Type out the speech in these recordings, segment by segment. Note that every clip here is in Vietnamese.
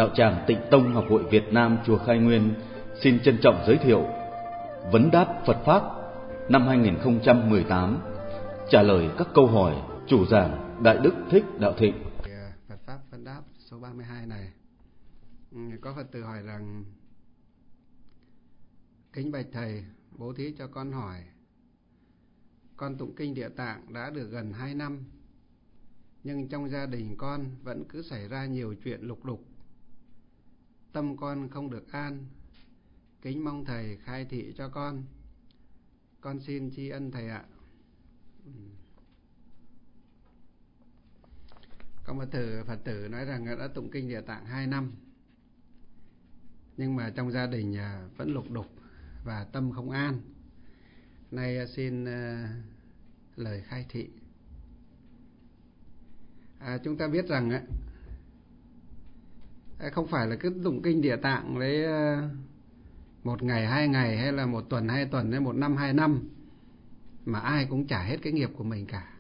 Đạo tràng Tịnh Tông Học hội Việt Nam Chùa Khai Nguyên xin trân trọng giới thiệu Vấn đáp Phật Pháp năm 2018, trả lời các câu hỏi chủ giảng Đại Đức Thích Đạo Thịnh. Phật Pháp Vấn đáp số 32 này, có Phật tử hỏi rằng: kính bạch Thầy, bố thí cho con hỏi, con tụng kinh Địa Tạng đã được gần 2 năm, nhưng trong gia đình con vẫn cứ xảy ra nhiều chuyện lục đục, tâm con không được an. Kính mong Thầy khai thị cho con xin tri ân Thầy ạ. Có một Phật tử nói rằng đã tụng kinh Địa Tạng 2 năm, nhưng mà trong gia đình vẫn lục đục và tâm không an. Nay xin lời khai thị. Chúng ta biết rằng không phải là cứ tụng kinh Địa Tạng lấy 1 ngày 2 ngày, hay là 1 tuần 2 tuần, hay 1 năm 2 năm mà ai cũng trả hết cái nghiệp của mình cả.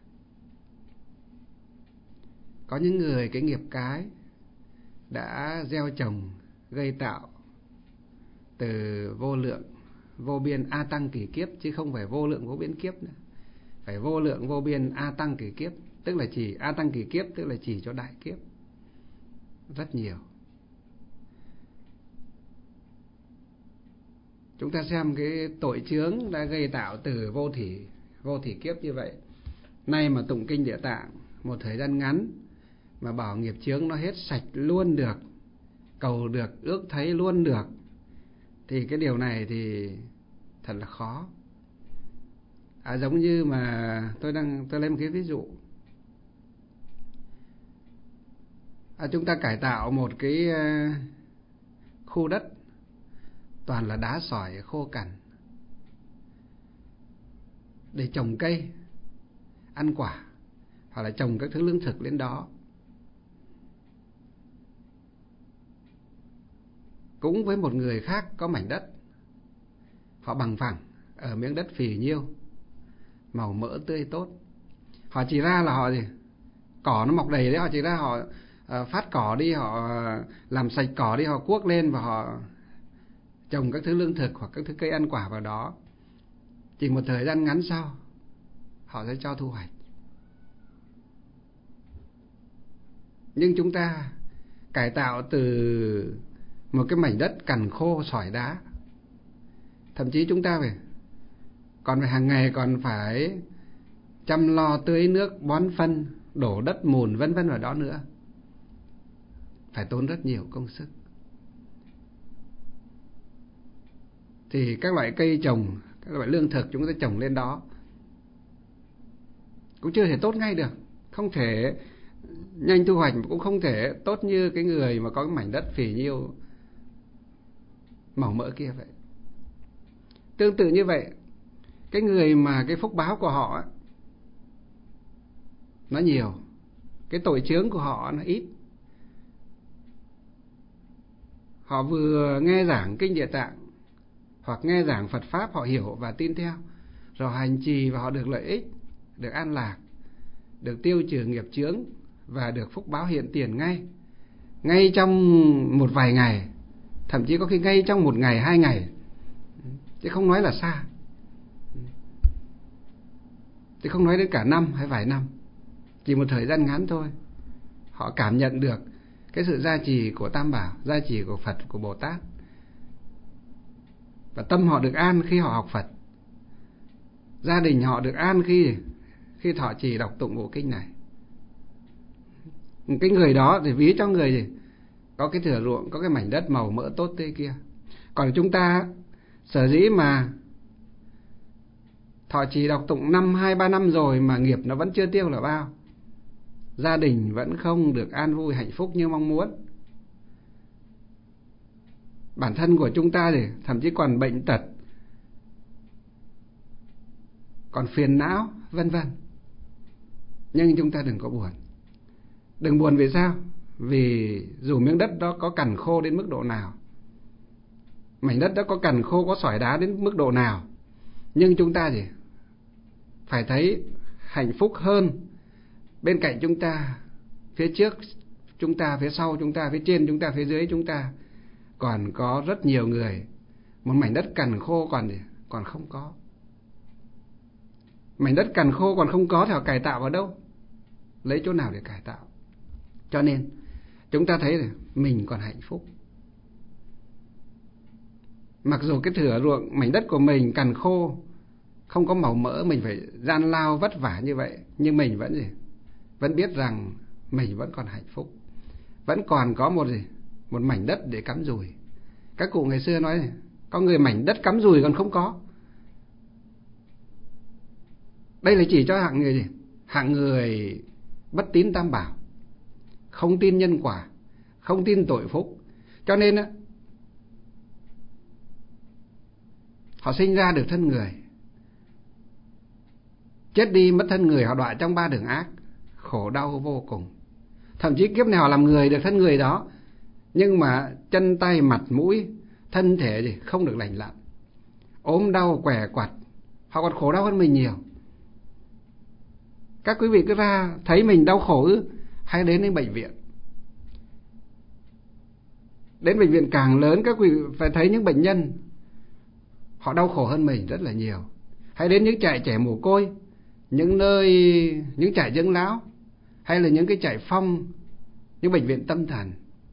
Có những người cái nghiệp cái đã gieo trồng gây tạo từ vô lượng vô biên a tăng kỷ kiếp, chứ không phải vô lượng vô biên kiếp nữa, phải vô lượng vô biên a tăng kỷ kiếp. Tức là chỉ a tăng kỷ kiếp, tức là chỉ cho đại kiếp, rất nhiều. Chúng ta xem cái tội chướng đã gây tạo từ vô thỉ kiếp như vậy. Nay mà tụng kinh Địa Tạng một thời gian ngắn mà bảo nghiệp chướng nó hết sạch luôn được, cầu được, ước thấy luôn được, thì cái điều này thì thật là khó. Giống như mà tôi lấy một cái ví dụ. Chúng ta cải tạo một cái khu đất toàn là đá sỏi khô cằn để trồng cây ăn quả, hoặc là trồng các thứ lương thực lên đó. Cũng với một người khác có mảnh đất, họ bằng phẳng ở miếng đất phì nhiêu, màu mỡ tươi tốt. Họ chỉ ra là họ gì? Cỏ nó mọc đầy đấy, họ chỉ ra họ phát cỏ đi, họ làm sạch cỏ đi, họ cuốc lên và họ trồng các thứ lương thực hoặc các thứ cây ăn quả vào đó. Chỉ một thời gian ngắn sau họ sẽ cho thu hoạch. Nhưng chúng ta cải tạo từ một cái mảnh đất cằn khô sỏi đá, thậm chí chúng ta còn phải hàng ngày còn phải chăm lo tưới nước, bón phân, đổ đất mùn vân vân vào đó nữa, phải tốn rất nhiều công sức. Thì các loại cây trồng, các loại lương thực chúng ta trồng lên đó cũng chưa thể tốt ngay được, không thể nhanh thu hoạch, cũng không thể tốt như cái người mà có cái mảnh đất phì nhiêu màu mỡ kia vậy. Tương tự như vậy, cái người mà cái phúc báo của họ nó nhiều, cái tội chướng của họ nó ít. Họ vừa nghe giảng kinh Địa Tạng hoặc nghe giảng Phật Pháp, họ hiểu và tin theo, rồi hành trì và họ được lợi ích, được an lạc, được tiêu trừ nghiệp chướng và được phúc báo hiện tiền ngay trong một vài ngày, thậm chí có khi ngay trong 1 ngày 2 ngày, chứ không nói là xa, chứ không nói đến cả năm hay vài năm. Chỉ một thời gian ngắn thôi, họ cảm nhận được cái sự gia trì của Tam Bảo, gia trì của Phật, của Bồ Tát, và tâm họ được an khi họ học Phật. Gia đình họ được an khi thọ trì đọc tụng bộ kinh này. Cái người đó thì ví cho người gì? Có cái thửa ruộng, có cái mảnh đất màu mỡ tốt tươi kia. Còn chúng ta sở dĩ mà thọ trì đọc tụng 2-3 năm rồi mà nghiệp nó vẫn chưa tiêu là bao. Gia đình vẫn không được an vui hạnh phúc như mong muốn. Bản thân của chúng ta thì thậm chí còn bệnh tật, còn phiền não vân vân. Nhưng chúng ta đừng có buồn. Đừng buồn vì sao? Vì dù miếng đất đó có cằn khô đến mức độ nào, mảnh đất đó có cằn khô, có sỏi đá đến mức độ nào, nhưng chúng ta gì? Phải thấy hạnh phúc hơn bên cạnh chúng ta, phía trước chúng ta, phía sau chúng ta, phía trên chúng ta, phía dưới chúng ta còn có rất nhiều người, một mảnh đất cằn khô còn không có. Mảnh đất cằn khô còn không có thì họ cải tạo vào đâu? Lấy chỗ nào để cải tạo? Cho nên chúng ta thấy là mình còn hạnh phúc. Mặc dù cái thửa ruộng, mảnh đất của mình cằn khô, không có màu mỡ, mình phải gian lao vất vả như vậy, nhưng mình vẫn biết rằng mình vẫn còn hạnh phúc, vẫn còn có một mảnh đất để cắm dùi. Các cụ ngày xưa nói có người mảnh đất cắm dùi còn không có. Đây là chỉ cho hạng người gì? Hạng người bất tín tam bảo, không tin nhân quả, không tin tội phúc. Cho nên họ sinh ra được thân người, chết đi mất thân người, họ đọa trong 3 đường ác, khổ đau vô cùng. Thậm chí kiếp này họ làm người được thân người đó, nhưng mà chân tay mặt mũi thân thể không được lành lặn, ốm đau què quặt, họ còn khổ đau hơn mình nhiều. Các quý vị cứ ra thấy mình đau khổ hay đến bệnh viện. Đến bệnh viện càng lớn, các quý vị phải thấy những bệnh nhân họ đau khổ hơn mình rất là nhiều. Hay đến những trại trẻ mồ côi, những trại dưỡng lão, hay là những cái trại phong, những bệnh viện tâm thần.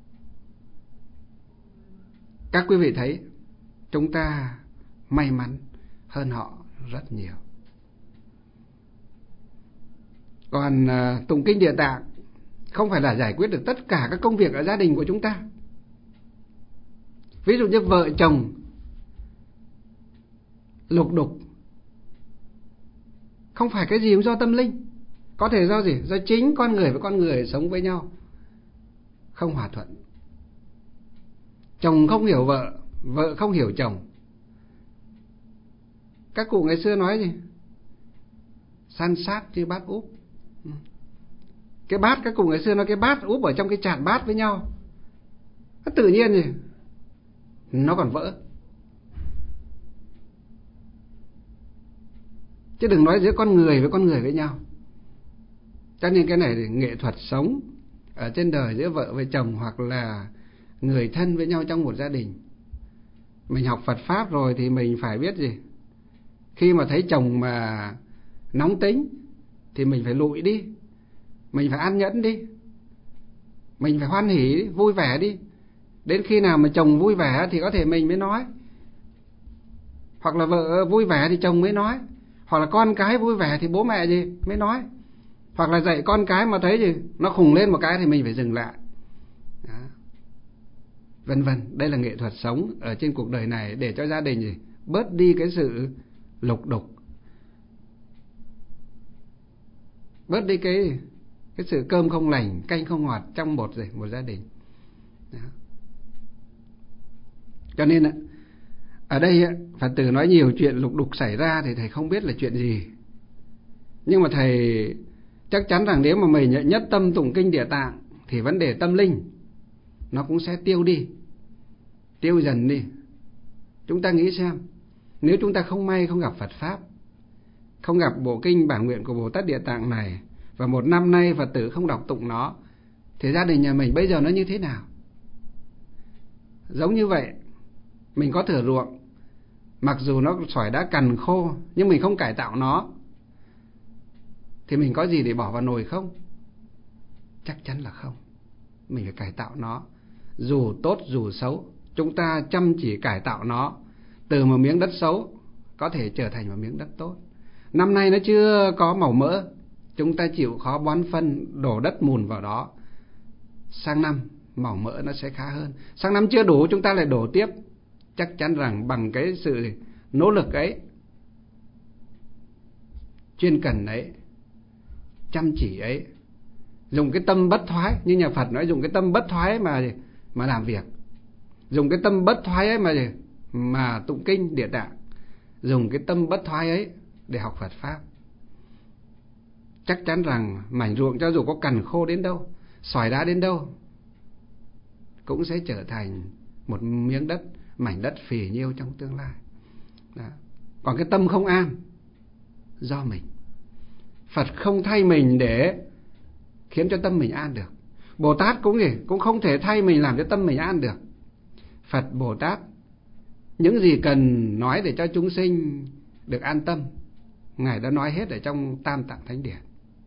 Các quý vị thấy chúng ta may mắn hơn họ rất nhiều. Còn tụng kinh Địa Tạng không phải là giải quyết được tất cả các công việc ở gia đình của chúng ta. Ví dụ như vợ chồng lục đục, không phải cái gì cũng do tâm linh, có thể do gì? Do chính con người với con người sống với nhau không hòa thuận. Chồng không hiểu vợ, vợ không hiểu chồng. Các cụ ngày xưa nói gì? San sát như bát úp. Cái bát, các cụ ngày xưa nói cái bát úp ở trong cái chạn bát với nhau, nó tự nhiên gì nó còn vỡ. Chứ đừng nói giữa con người với nhau. Cho nên cái này thì nghệ thuật sống ở trên đời giữa vợ với chồng, hoặc là người thân với nhau trong một gia đình. Mình học Phật Pháp rồi thì mình phải biết gì? Khi mà thấy chồng mà nóng tính thì mình phải lụi đi, mình phải an nhẫn đi, mình phải hoan hỉ, vui vẻ đi. Đến khi nào mà chồng vui vẻ thì có thể mình mới nói, hoặc là vợ vui vẻ thì chồng mới nói, hoặc là con cái vui vẻ thì bố mẹ mới nói, hoặc là dạy con cái mà thấy nó khùng lên một cái thì mình phải dừng lại. Đó. Vân vân. Đây là nghệ thuật sống ở trên cuộc đời này để cho gia đình bớt đi cái sự lục đục, bớt đi cái sự cơm không lành canh không ngọt trong một gia đình. Đó. Cho nên ở đây Phật tử nói nhiều chuyện lục đục xảy ra thì thầy không biết là chuyện gì, nhưng mà thầy chắc chắn rằng nếu mà mình nhất tâm tụng kinh Địa Tạng thì vấn đề tâm linh nó cũng sẽ tiêu dần đi. Chúng ta nghĩ xem, nếu chúng ta không may không gặp Phật Pháp, không gặp bộ kinh bản nguyện của Bồ Tát Địa Tạng này, và một năm nay Phật tử không đọc tụng nó, thì gia đình nhà mình bây giờ nó như thế nào? Giống như vậy, mình có thửa ruộng, mặc dù nó sỏi đá cằn khô, nhưng mình không cải tạo nó, thì mình có gì để bỏ vào nồi không? Chắc chắn là không. Mình phải cải tạo nó. Dù tốt dù xấu, chúng ta chăm chỉ cải tạo nó, từ một miếng đất xấu có thể trở thành một miếng đất tốt. Năm nay nó chưa có màu mỡ, chúng ta chịu khó bón phân, đổ đất mùn vào đó. Sang năm màu mỡ nó sẽ khá hơn. Sang năm chưa đủ, chúng ta lại đổ tiếp. Chắc chắn rằng bằng cái sự nỗ lực ấy, chuyên cần ấy, chăm chỉ ấy, dùng cái tâm bất thoái, như nhà Phật nói, dùng cái tâm bất thoái mà làm việc, dùng cái tâm bất thoái ấy mà tụng kinh Địa Tạng, dùng cái tâm bất thoái ấy để học Phật Pháp. Chắc chắn rằng mảnh ruộng cho dù có cằn khô đến đâu, sỏi đá đến đâu, cũng sẽ trở thành một miếng đất, mảnh đất phì nhiêu trong tương lai. Đó. Còn cái tâm không an do mình. Phật không thay mình để khiến cho tâm mình an được. Bồ Tát cũng không thể thay mình làm cho tâm mình an được. Phật Bồ Tát những gì cần nói để cho chúng sinh được an tâm, Ngài đã nói hết ở trong Tam Tạng Thánh Điển.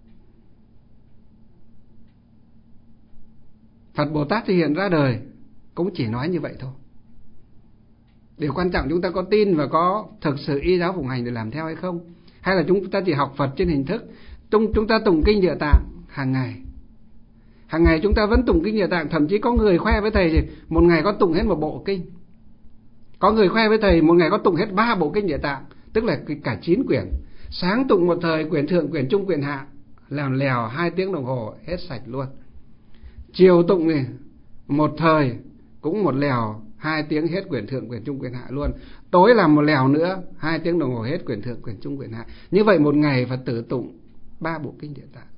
Phật Bồ Tát thì hiện ra đời cũng chỉ nói như vậy thôi. Điều quan trọng chúng ta có tin và có thực sự y giáo phụng hành để làm theo hay không, hay là chúng ta chỉ học Phật trên hình thức. Chúng ta tụng kinh Địa Tạng hàng ngày chúng ta vẫn tụng kinh Địa Tạng. Thậm chí có người khoe với thầy thì một ngày có tụng hết một bộ kinh. Có người khoe với thầy một ngày có tụng hết 3 bộ kinh Địa Tạng, tức là cả 9 quyển. Sáng tụng một thời quyển thượng, quyển trung, quyển hạ, làm lèo 2 tiếng đồng hồ hết sạch luôn. Chiều tụng thì một thời cũng một lèo 2 tiếng hết quyển thượng, quyển trung, quyển hạ luôn. Tối làm một lèo nữa 2 tiếng đồng hồ hết quyển thượng, quyển trung, quyển hạ. Như vậy một ngày Phật tử tụng 3 bộ kinh Địa Tạng,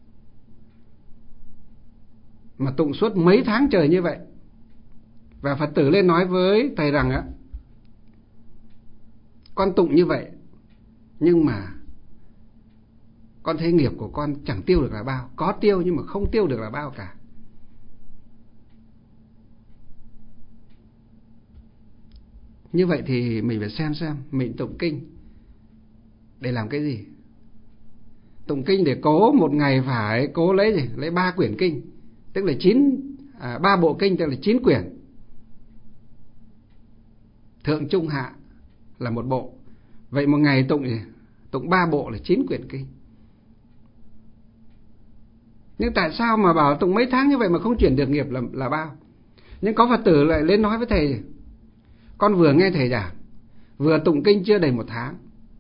mà tụng suốt mấy tháng trời như vậy. Và Phật tử lên nói với thầy rằng á, con tụng như vậy nhưng mà con thấy nghiệp của con chẳng tiêu được là bao. Có tiêu nhưng mà không tiêu được là bao cả. Như vậy thì mình phải xem mình tụng kinh để làm cái gì. Tụng kinh để cố một ngày phải cố lấy gì? Lấy 3 quyển kinh, tức là 3 bộ kinh, tức là 9 quyển. Thượng trung hạ là một bộ. Vậy một ngày tụng 3 bộ là 9 quyển kinh. Nhưng tại sao mà bảo tụng mấy tháng như vậy mà không chuyển được nghiệp là bao? Nhưng có Phật tử lại lên nói với thầy, con vừa nghe thầy giảng, vừa tụng kinh chưa đầy 1 tháng,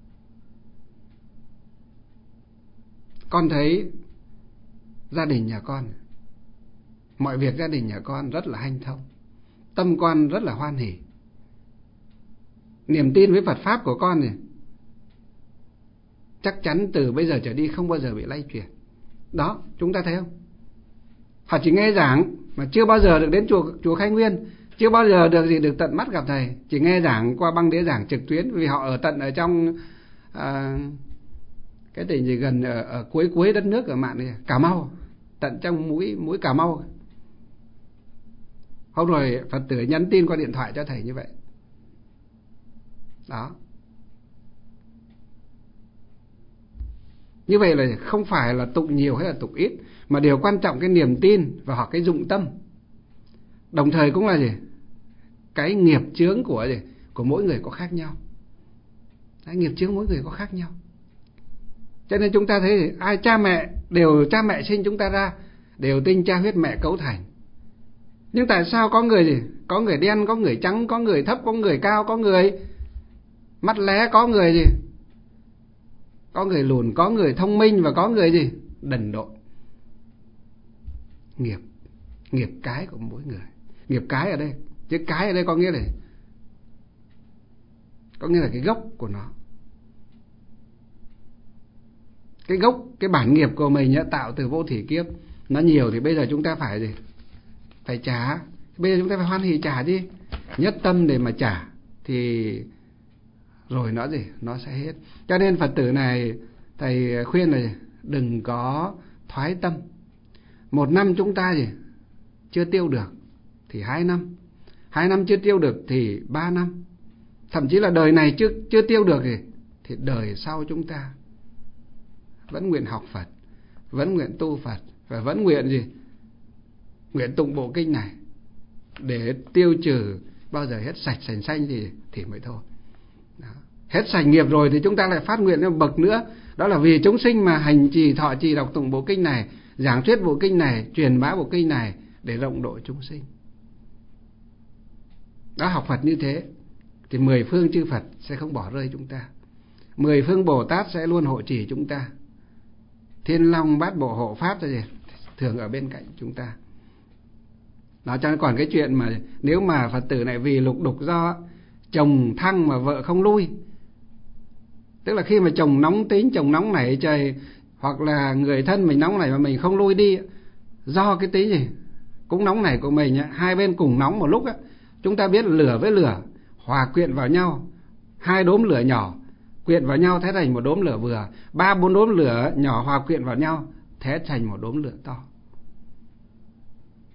con thấy gia đình nhà con, mọi việc gia đình nhà con rất là hanh thông, tâm con rất là hoan hỉ, niềm tin với Phật Pháp của con này chắc chắn từ bây giờ trở đi không bao giờ bị lay chuyển. Đó, chúng ta thấy không? Họ chỉ nghe giảng mà chưa bao giờ được đến chùa Khai Nguyên, chưa bao giờ được tận mắt gặp thầy, chỉ nghe giảng qua băng đĩa giảng trực tuyến, vì họ ở tận ở trong cái tỉnh gì gần ở cuối đất nước ở mạn này, Cà Mau, tận trong mũi Cà Mau. Hôm rồi Phật tử nhắn tin qua điện thoại cho thầy như vậy. Đó. Như vậy là không phải là tụng nhiều hay là tụng ít, mà điều quan trọng cái niềm tin và hoặc cái dụng tâm. Đồng thời cũng là gì? Cái nghiệp chướng của mỗi người có khác nhau. Cái nghiệp chướng mỗi người có khác nhau. Cho nên chúng ta thấy ai cha mẹ sinh chúng ta ra đều tinh cha huyết mẹ cấu thành. Nhưng tại sao có người có người đen, có người trắng, có người thấp, có người cao, có người mắt lé, có người có người lùn, có người thông minh và có người đần độn. Nghiệp cái của mỗi người. Nghiệp cái ở đây, chứ cái ở đây có nghĩa là cái gốc của nó. Cái gốc, cái bản nghiệp của mình tạo từ vô thỉ kiếp, nó nhiều thì bây giờ chúng ta phải trả. Bây giờ chúng ta phải hoan hỉ trả chứ, nhất tâm để mà trả thì rồi nó sẽ hết. Cho nên Phật tử này thầy khuyên là đừng có thoái tâm. 1 năm chúng ta chưa tiêu được thì 2 năm, 2 năm chưa tiêu được thì 3 năm, thậm chí là đời này chưa tiêu được thì đời sau chúng ta vẫn nguyện học Phật, vẫn nguyện tu Phật, và vẫn nguyện nguyện tụng bộ kinh này để tiêu trừ. Bao giờ hết sạch sành xanh thì mới thôi. Đó. Hết sạch nghiệp rồi thì chúng ta lại phát nguyện lên bậc nữa, đó là vì chúng sinh mà hành trì thọ trì đọc tụng bộ kinh này, giảng thuyết bộ kinh này, truyền bá bộ kinh này để rộng độ chúng sinh. Đã học Phật như thế thì 10 phương chư Phật sẽ không bỏ rơi chúng ta, 10 phương Bồ Tát sẽ luôn hộ trì chúng ta, Thiên Long Bát Bộ hộ pháp thường ở bên cạnh chúng ta. Đó, cho nên còn cái chuyện mà nếu mà Phật tử này vì lục đục do chồng thăng mà vợ không lui, tức là khi mà chồng nóng tính, chồng nóng nảy trời, hoặc là người thân mình nóng nảy mà mình không lui đi, do cái tính cũng nóng nảy của mình, hai bên cùng nóng một lúc, chúng ta biết lửa với lửa hòa quyện vào nhau, 2 đốm lửa nhỏ quyện vào nhau thế thành một đốm lửa vừa, 3-4 đốm lửa nhỏ hòa quyện vào nhau thế thành một đốm lửa to.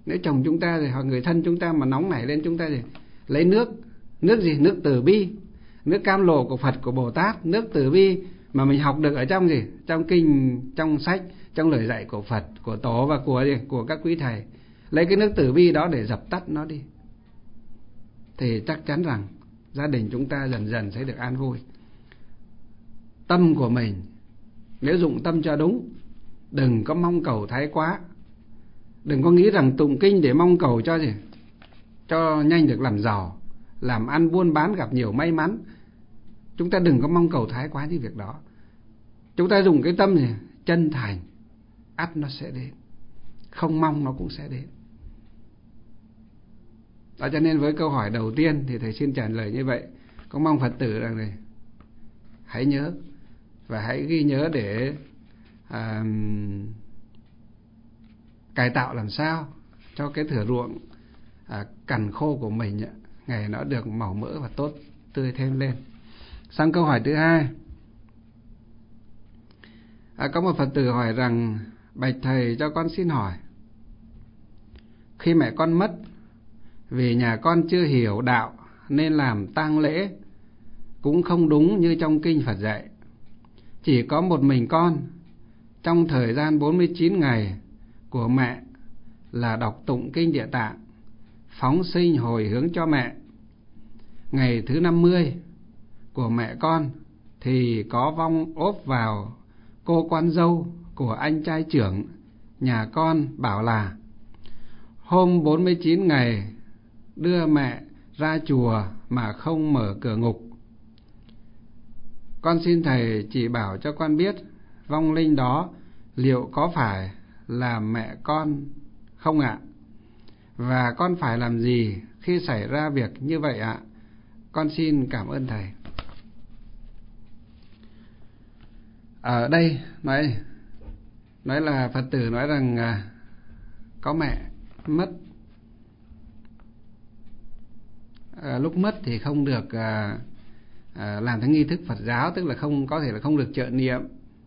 Nếu chồng chúng ta thì hoặc người thân chúng ta mà nóng nảy lên, chúng ta thì lấy nước gì? Nước từ bi, nước cam lộ của Phật, của Bồ Tát, nước từ bi mà mình học được ở trong gì? Trong kinh, trong sách, trong lời dạy của Phật, của Tổ và của các quý thầy. Lấy cái nước từ bi đó để dập tắt nó đi, thì chắc chắn rằng gia đình chúng ta dần dần sẽ được an vui. Tâm của mình nếu dụng tâm cho đúng, đừng có mong cầu thái quá. Đừng có nghĩ rằng tụng kinh để mong cầu cho gì? Cho nhanh được làm giàu, làm ăn buôn bán gặp nhiều may mắn. Chúng ta đừng có mong cầu thái quá những việc đó. Chúng ta dùng cái tâm gì? Chân thành, ắt nó sẽ đến. Không mong nó cũng sẽ đến. Đó, cho nên với câu hỏi đầu tiên thì thầy xin trả lời như vậy. Con mong Phật tử rằng này, hãy nhớ và hãy ghi nhớ để cải tạo làm sao cho cái thửa ruộng cằn khô của mình ngày nó được màu mỡ và tốt tươi thêm lên. Sang câu hỏi thứ hai, có một Phật tử hỏi rằng: bạch thầy, cho con xin hỏi, khi mẹ con mất, vì nhà con chưa hiểu đạo nên làm tang lễ cũng không đúng như trong kinh Phật dạy. Chỉ có một mình con, trong thời gian 49 ngày của mẹ là đọc tụng kinh Địa Tạng, phóng sinh hồi hướng cho mẹ. Ngày thứ 50 của mẹ con thì có vong ốp vào cô con dâu của anh trai trưởng nhà con, bảo là hôm 49 ngày đưa mẹ ra chùa mà không mở cửa ngục. Con xin thầy chỉ bảo cho con biết vong linh đó liệu có phải là mẹ con không ạ? Và con phải làm gì khi xảy ra việc như vậy ạ? Con xin cảm ơn thầy. Ở đây nói là Phật tử nói rằng có mẹ mất. Lúc mất thì không được làm theo nghi thức Phật giáo, tức là có thể là không được trợ niệm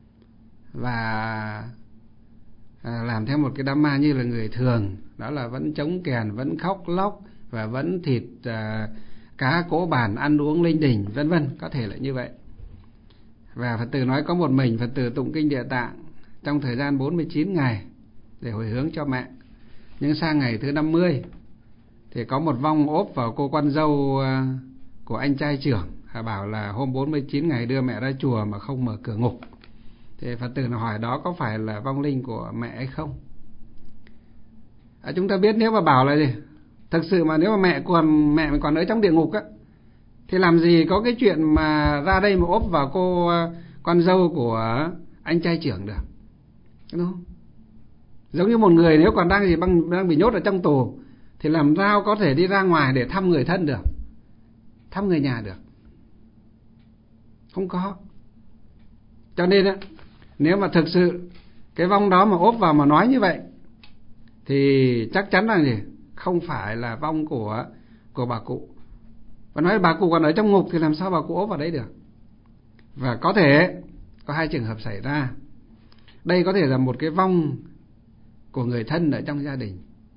và làm theo một cái đám ma như là người thường, đó là vẫn trống kèn, vẫn khóc lóc và vẫn thịt cá cỗ bàn, ăn uống linh đình, vân vân, có thể là như vậy. Và Phật tử nói có một mình Phật tử tụng kinh Địa Tạng trong thời gian 49 ngày để hồi hướng cho mẹ. Nhưng sang ngày thứ 50 thì có một vong ốp vào cô con dâu của anh trai trưởng, bảo là hôm 49 ngày đưa mẹ ra chùa mà không mở cửa ngục. Thì Phật tử hỏi đó có phải là vong linh của mẹ hay không? Chúng ta biết nếu mà bảo là gì? Thực sự mà nếu mà mẹ còn ở trong địa ngục á, thì làm gì có cái chuyện mà ra đây mà ốp vào cô con dâu của anh trai trưởng được, đúng không? Giống như một người nếu còn đang bị nhốt ở trong tù thì làm sao có thể đi ra ngoài để thăm người thân được, thăm người nhà được? Không có. Cho nên á, nếu mà thực sự cái vong đó mà ốp vào mà nói như vậy thì chắc chắn là gì? Không phải là vong của bà cụ. Và nói bà cụ còn ở trong ngục thì làm sao bà cụ ốp vào đấy được? Và có thể có hai trường hợp xảy ra. Đây có thể là một cái vong của người thân ở trong gia đình.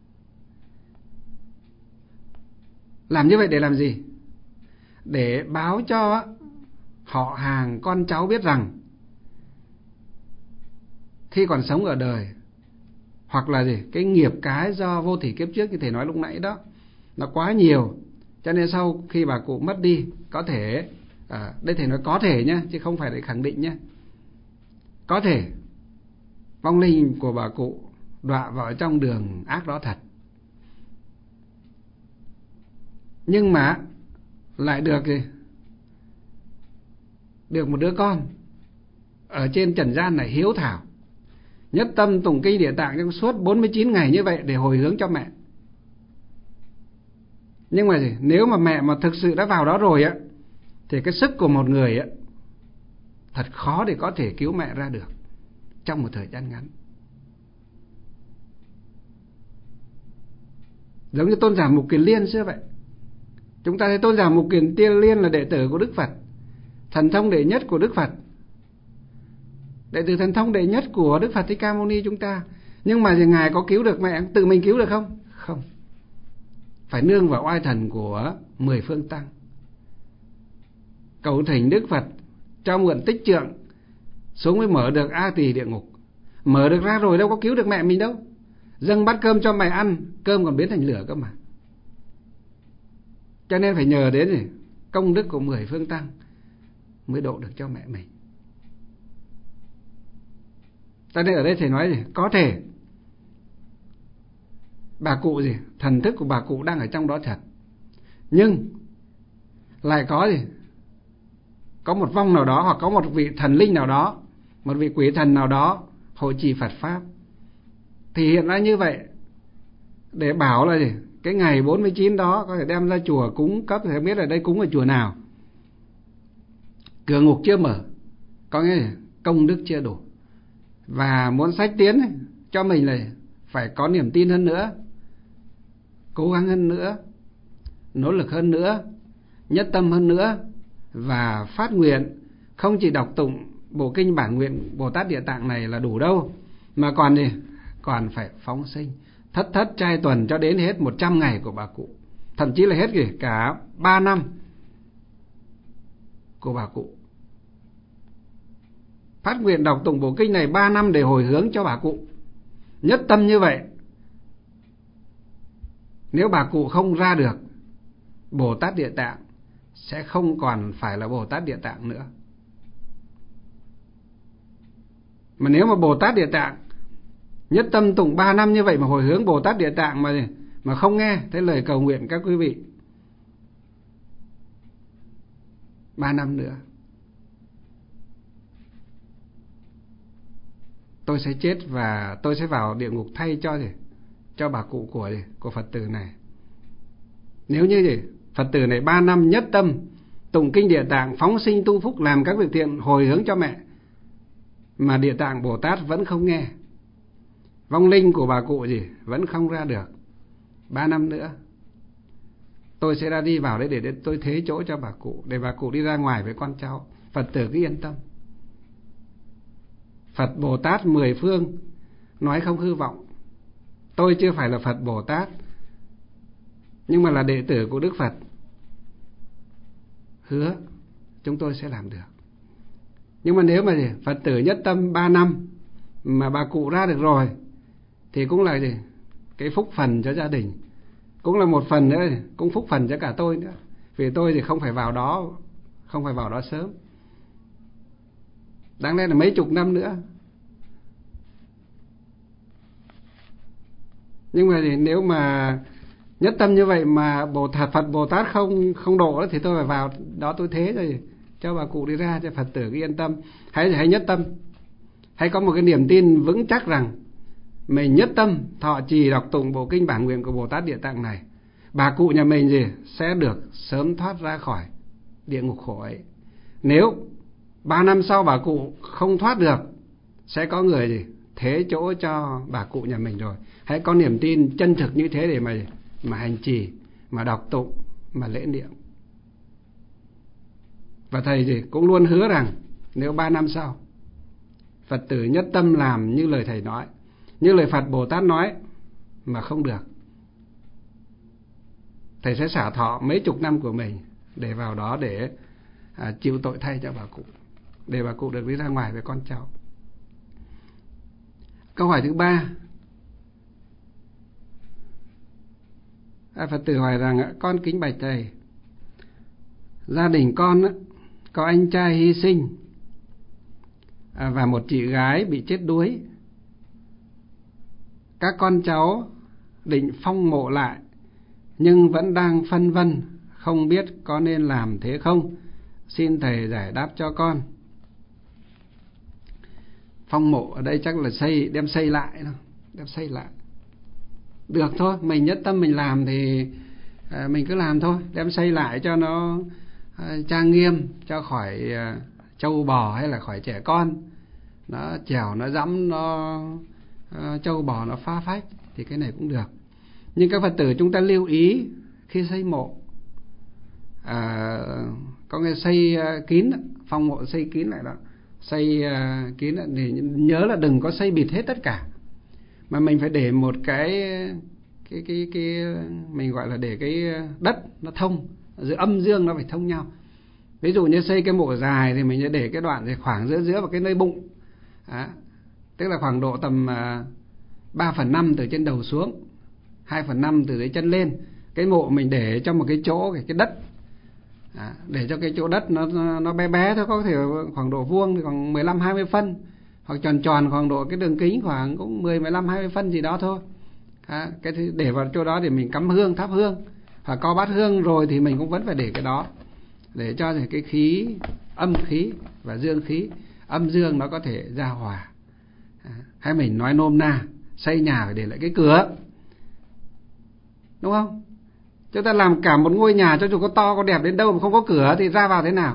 Làm như vậy để làm gì? Để báo cho họ hàng con cháu biết rằng khi còn sống ở đời, hoặc là gì, cái nghiệp cái do vô thỉ kiếp trước như thầy nói lúc nãy đó, nó quá nhiều, cho nên sau khi bà cụ mất đi, có thể đây thầy nói có thể nhé, chứ không phải để khẳng định nhé, có thể vong linh của bà cụ đọa vào trong đường ác đó thật, nhưng mà lại được gì? Được một đứa con ở trên trần gian này hiếu thảo, nhất tâm tụng kinh Địa Tạng trong suốt 49 ngày như vậy để hồi hướng cho mẹ. Nhưng mà gì? Nếu mà mẹ mà thực sự đã vào đó rồi á, thì cái sức của một người á thật khó để có thể cứu mẹ ra được trong một thời gian ngắn. Giống như Tôn giả Mục Kiền Liên xưa vậy. Chúng ta thấy Tôn giả Mục Kiền Liên là đệ tử của Đức Phật, thần thông đệ nhất của Đức Phật, đệ tử thần thông đệ nhất của Đức Phật Thích Ca Mâu Ni chúng ta. Nhưng mà Ngài có cứu được mẹ? Tự mình cứu được không? Không. Phải nương vào oai thần của 10 phương tăng. Cầu thỉnh Đức Phật cho mượn tích trượng xuống mới mở được A Tỳ địa ngục. Mở được ra rồi đâu có cứu được mẹ mình đâu. Dâng bát cơm cho mẹ ăn, cơm còn biến thành lửa cơ mà. Cho nên phải nhờ đến công đức của 10 phương tăng mới độ được cho mẹ mình. Cho nên ở đây thầy nói gì? Có thể bà cụ gì, thần thức của bà cụ đang ở trong đó thật, nhưng lại có gì, có một vong nào đó, hoặc có một vị thần linh nào đó, một vị quỷ thần nào đó hộ trì Phật pháp, thì hiện ra như vậy để bảo là gì, cái ngày 49 đó có thể đem ra chùa cúng cấp, thì biết là đây cúng ở chùa nào. Cửa ngục chưa mở, có nghĩa là công đức chưa đủ, và muốn sách tiến cho mình là phải có niềm tin hơn nữa, cố gắng hơn nữa, nỗ lực hơn nữa, nhất tâm hơn nữa, và phát nguyện không chỉ đọc tụng bộ kinh bản nguyện Bồ Tát Địa Tạng này là đủ đâu, mà còn phải phóng sinh thất trai tuần cho đến hết 100 ngày của bà cụ, thậm chí là hết cả 3 năm của bà cụ. Phát nguyện đọc tụng bộ kinh này 3 năm để hồi hướng cho bà cụ. Nhất tâm như vậy, nếu bà cụ không ra được, Bồ Tát Địa Tạng sẽ không còn phải là Bồ Tát Địa Tạng nữa. Mà nếu mà Bồ Tát Địa Tạng nhất tâm tụng 3 năm như vậy mà hồi hướng Bồ Tát Địa Tạng mà không nghe thấy lời cầu nguyện các quý vị, 3 năm nữa tôi sẽ chết và tôi sẽ vào địa ngục thay cho bà cụ của Phật tử này. Nếu như Phật tử này 3 năm nhất tâm tụng kinh Địa Tạng, phóng sinh tu phúc, làm các việc thiện hồi hướng cho mẹ, mà Địa Tạng Bồ Tát vẫn không nghe, vong linh của bà cụ vẫn không ra được, 3 năm nữa tôi sẽ ra đi vào đấy để tôi thế chỗ cho bà cụ, để bà cụ đi ra ngoài với con cháu. Phật tử cứ yên tâm. Phật Bồ Tát 10 phương nói không hư vọng. Tôi chưa phải là Phật Bồ Tát, nhưng mà là đệ tử của Đức Phật, hứa chúng tôi sẽ làm được. Nhưng mà nếu mà Phật tử nhất tâm 3 năm mà bà cụ ra được rồi, thì cũng là cái phúc phần cho gia đình, cũng là một phần nữa, cũng phúc phần cho cả tôi nữa, vì tôi thì không phải vào đó sớm, đáng lẽ là mấy chục năm nữa. Nhưng mà nếu mà nhất tâm như vậy mà Phật Bồ Tát không độ đó, thì tôi phải vào đó tôi thế rồi cho bà cụ đi ra, cho Phật tử yên tâm. Hãy nhất tâm, hãy có một cái niềm tin vững chắc rằng mình nhất tâm thọ trì đọc tụng bộ kinh bản nguyện của Bồ Tát Địa Tạng này, bà cụ nhà mình sẽ được sớm thoát ra khỏi địa ngục khổ ấy. Nếu 3 năm sau bà cụ không thoát được, sẽ có người thế chỗ cho bà cụ nhà mình rồi. Hãy có niềm tin chân thực như thế để mà hành trì, mà đọc tụng, mà lễ niệm. Và thầy cũng luôn hứa rằng nếu 3 năm sau Phật tử nhất tâm làm như lời thầy nói, như lời Phật Bồ Tát nói mà không được, thầy sẽ xả thọ mấy chục năm của mình để vào đó để chịu tội thay cho bà cụ, để bà cụ được đi ra ngoài với con cháu. Câu hỏi thứ 3, Phật tử hỏi rằng: con kính bạch thầy, gia đình con có anh trai hy sinh và một chị gái bị chết đuối. Các con cháu định phong mộ lại, nhưng vẫn đang phân vân, không biết có nên làm thế không. Xin thầy giải đáp cho con. Phong mộ ở đây chắc là đem xây lại. Được thôi, mình nhất tâm mình làm thì mình cứ làm thôi, đem xây lại cho nó trang nghiêm, cho khỏi trâu bò hay là khỏi trẻ con nó trèo, nó dẫm, nó trâu bò nó phá phách, thì cái này cũng được. Nhưng các Phật tử chúng ta lưu ý khi xây mộ, có người xây kín, phong mộ xây kín lại đó, xây kín thì nhớ là đừng có xây bịt hết tất cả, mà mình phải để một cái mình gọi là để cái đất nó thông, giữa âm dương nó phải thông nhau. Ví dụ như xây cái mộ dài thì mình sẽ để cái đoạn khoảng giữa và cái nơi bụng. Tức là khoảng độ tầm 3/5 từ trên đầu xuống, 2/5 từ dưới chân lên. Cái mộ mình để trong một cái chỗ cái đất, để cho cái chỗ đất nó bé bé thôi, có thể khoảng độ vuông thì khoảng 15-20 phân, hoặc tròn tròn khoảng độ cái đường kính khoảng cũng 10-15-20 phân gì đó thôi. Cái để vào chỗ đó để mình cắm hương, thắp hương, hoặc có bát hương rồi thì mình cũng vẫn phải để cái đó, để cho cái khí, âm khí và dương khí, âm dương nó có thể giao hòa. Hay mình nói nôm na, xây nhà phải để lại cái cửa, đúng không? Chúng ta làm cả một ngôi nhà cho dù có to có đẹp đến đâu mà không có cửa thì ra vào thế nào?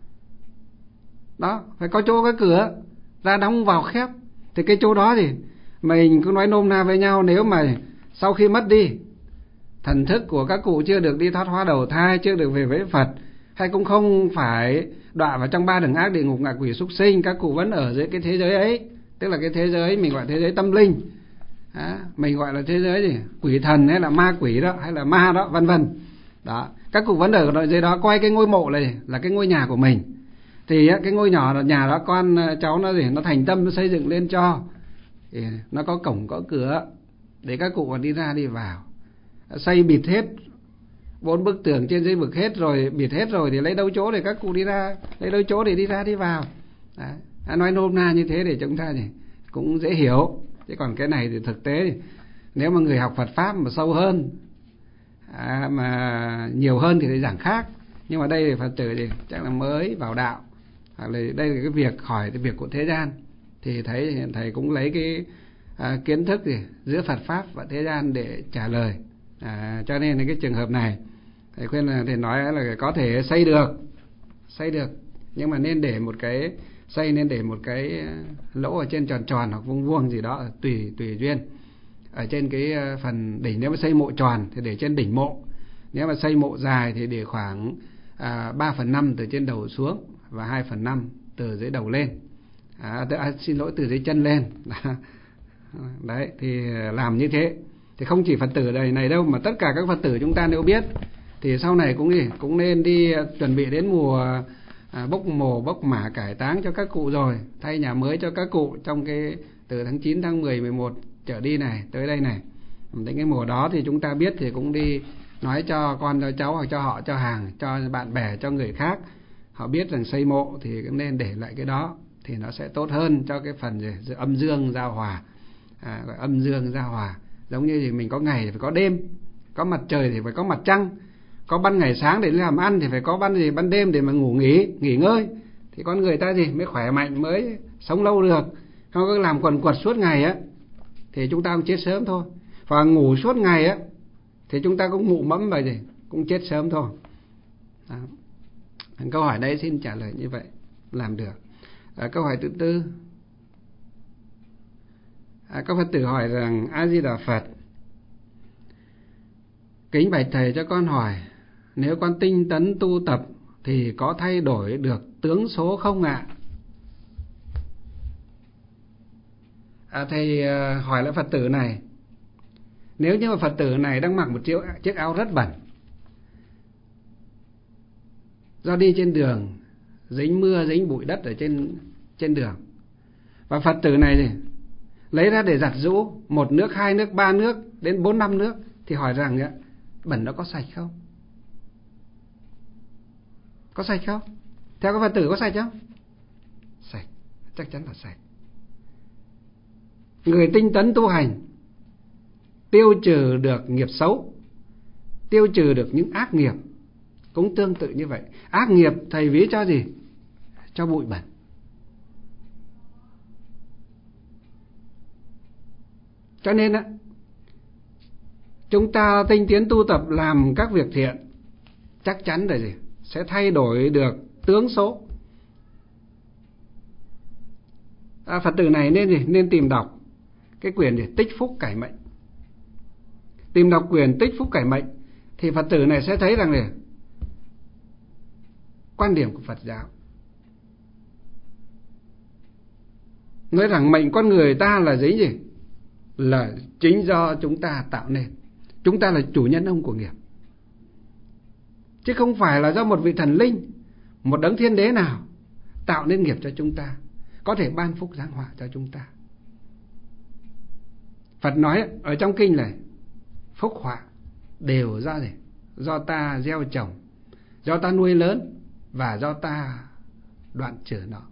Đó, phải có chỗ cái cửa, ra đóng vào khép. Thì cái chỗ đó thì mình cứ nói nôm na với nhau, nếu mà sau khi mất đi, thần thức của các cụ chưa được đi thoát hóa đầu thai, chưa được về với Phật, hay cũng không phải đọa vào trong 3 đường ác, địa ngục, ngạ quỷ, súc sinh, các cụ vẫn ở dưới cái thế giới ấy, tức là cái thế giới mình gọi thế giới tâm linh. Mình gọi là thế giới gì? Quỷ thần hay là ma quỷ đó, hay là ma đó, vân vân. Đó, các cụ vẫn ở dưới đó, coi cái ngôi mộ này là cái ngôi nhà của mình. Thì cái ngôi nhà đó con cháu nó thành tâm nó xây dựng lên cho, thì nó có cổng có cửa để các cụ còn đi ra đi vào. Xây bịt hết 4 bức tường trên dưới vực hết rồi, bịt hết rồi thì lấy đâu chỗ để các cụ đi ra, lấy đâu chỗ để đi ra đi vào. Nói nôm na như thế để chúng ta thì cũng dễ hiểu. Chứ còn cái này thì thực tế thì nếu mà người học Phật Pháp mà sâu hơn, mà nhiều hơn thì giảng khác. Nhưng mà đây thì Phật tử thì chắc là mới vào đạo, hoặc là đây là cái việc hỏi cái việc của thế gian, thì thấy thầy cũng lấy cái kiến thức gì giữa Phật Pháp và thế gian để trả lời. Cho nên là cái trường hợp này thầy khuyên là thầy nói là có thể xây được, nhưng mà nên để một cái xây, nên để một cái lỗ ở trên tròn tròn hoặc vuông vuông gì đó, tùy duyên. Ở trên cái phần đỉnh, nếu mà xây mộ tròn thì để trên đỉnh mộ, nếu mà xây mộ dài thì để khoảng 3/5 từ trên đầu xuống và 2/5 từ dưới đầu lên. Xin lỗi, từ dưới chân lên. Đấy, thì làm như thế thì không chỉ Phật tử đời này đâu, mà tất cả các Phật tử chúng ta nếu biết thì sau này cũng nên đi chuẩn bị đến mùa bốc mồ bốc mả cải táng cho các cụ rồi, thay nhà mới cho các cụ trong cái từ tháng 9, tháng 10, 11 trở đi này, tới đây này. Đến cái mùa đó thì chúng ta biết thì cũng đi nói cho con cho cháu, hoặc cho họ, cho hàng, cho bạn bè, cho người khác, họ biết rằng xây mộ thì cũng nên để lại cái đó, thì nó sẽ tốt hơn cho cái phần gì âm dương giao hòa. Gọi âm dương giao hòa, giống như thì mình có ngày thì phải có đêm, có mặt trời thì phải có mặt trăng, có ban ngày sáng để làm ăn thì phải có ban đêm để mà nghỉ ngơi, thì con người ta mới khỏe mạnh, mới sống lâu được. Không có làm quần quật suốt ngày á thì chúng ta cũng chết sớm thôi, và ngủ suốt ngày á thì chúng ta cũng mụ mẫm vậy, cũng chết sớm thôi. Đó. Câu hỏi đấy xin trả lời như vậy, làm được. Câu hỏi thứ tư, các Phật tử hỏi rằng: A Di Đà Phật, kính bạch thầy cho con hỏi, nếu con tinh tấn tu tập thì có thay đổi được tướng số không ạ? Thầy hỏi lại Phật tử này, nếu như mà Phật tử này đang mặc một chiếc áo rất bẩn, do đi trên đường dính mưa dính bụi đất ở trên đường, và Phật tử này thì lấy ra để giặt giũ 1 nước, 2 nước, 3 nước đến 4, 5 nước, thì hỏi rằng bẩn đó có sạch không? Có sạch không? Theo các Phật tử có sạch không? Sạch, chắc chắn là sạch. Người tinh tấn tu hành tiêu trừ được nghiệp xấu, tiêu trừ được những ác nghiệp, cũng tương tự như vậy. Ác nghiệp thầy ví cho gì? Cho bụi bẩn. Cho nên chúng ta tinh tiến tu tập làm các việc thiện, chắc chắn là gì? Sẽ thay đổi được tướng số. Phật tử này nên tìm đọc cái quyển để tích phúc cải mệnh. Tìm đọc quyển tích phúc cải mệnh thì Phật tử này sẽ thấy rằng này, quan điểm của Phật giáo nói rằng mệnh con người ta là gì? Là chính do chúng ta tạo nên. Chúng ta là chủ nhân ông của nghiệp, chứ không phải là do một vị thần linh, một đấng thiên đế nào tạo nên nghiệp cho chúng ta, có thể ban phúc giáng họa cho chúng ta. Phật nói ở trong kinh này, phúc họa đều do gì? Do ta gieo trồng, do ta nuôi lớn, và do ta đoạn trừ nó.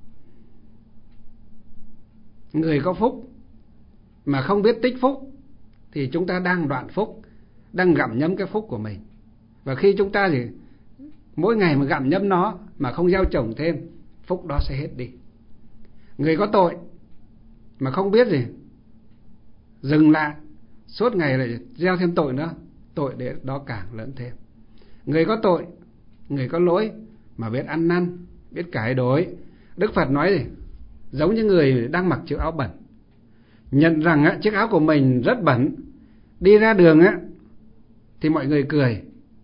Người có phúc mà không biết tích phúc thì chúng ta đang đoạn phúc, đang gặm nhấm cái phúc của mình. Và khi chúng ta thì mỗi ngày mà gặm nhấm nó mà không gieo trồng thêm, phúc đó sẽ hết đi. Người có tội mà không biết gì, dừng lại, suốt ngày lại gieo thêm tội nữa, tội để đó càng lớn thêm. Người có tội, người có lỗi mà biết ăn năn, biết cải đổi, Đức Phật nói gì? Giống như người đang mặc chiếc áo bẩn, nhận rằng chiếc áo của mình rất bẩn, đi ra đường thì mọi người cười,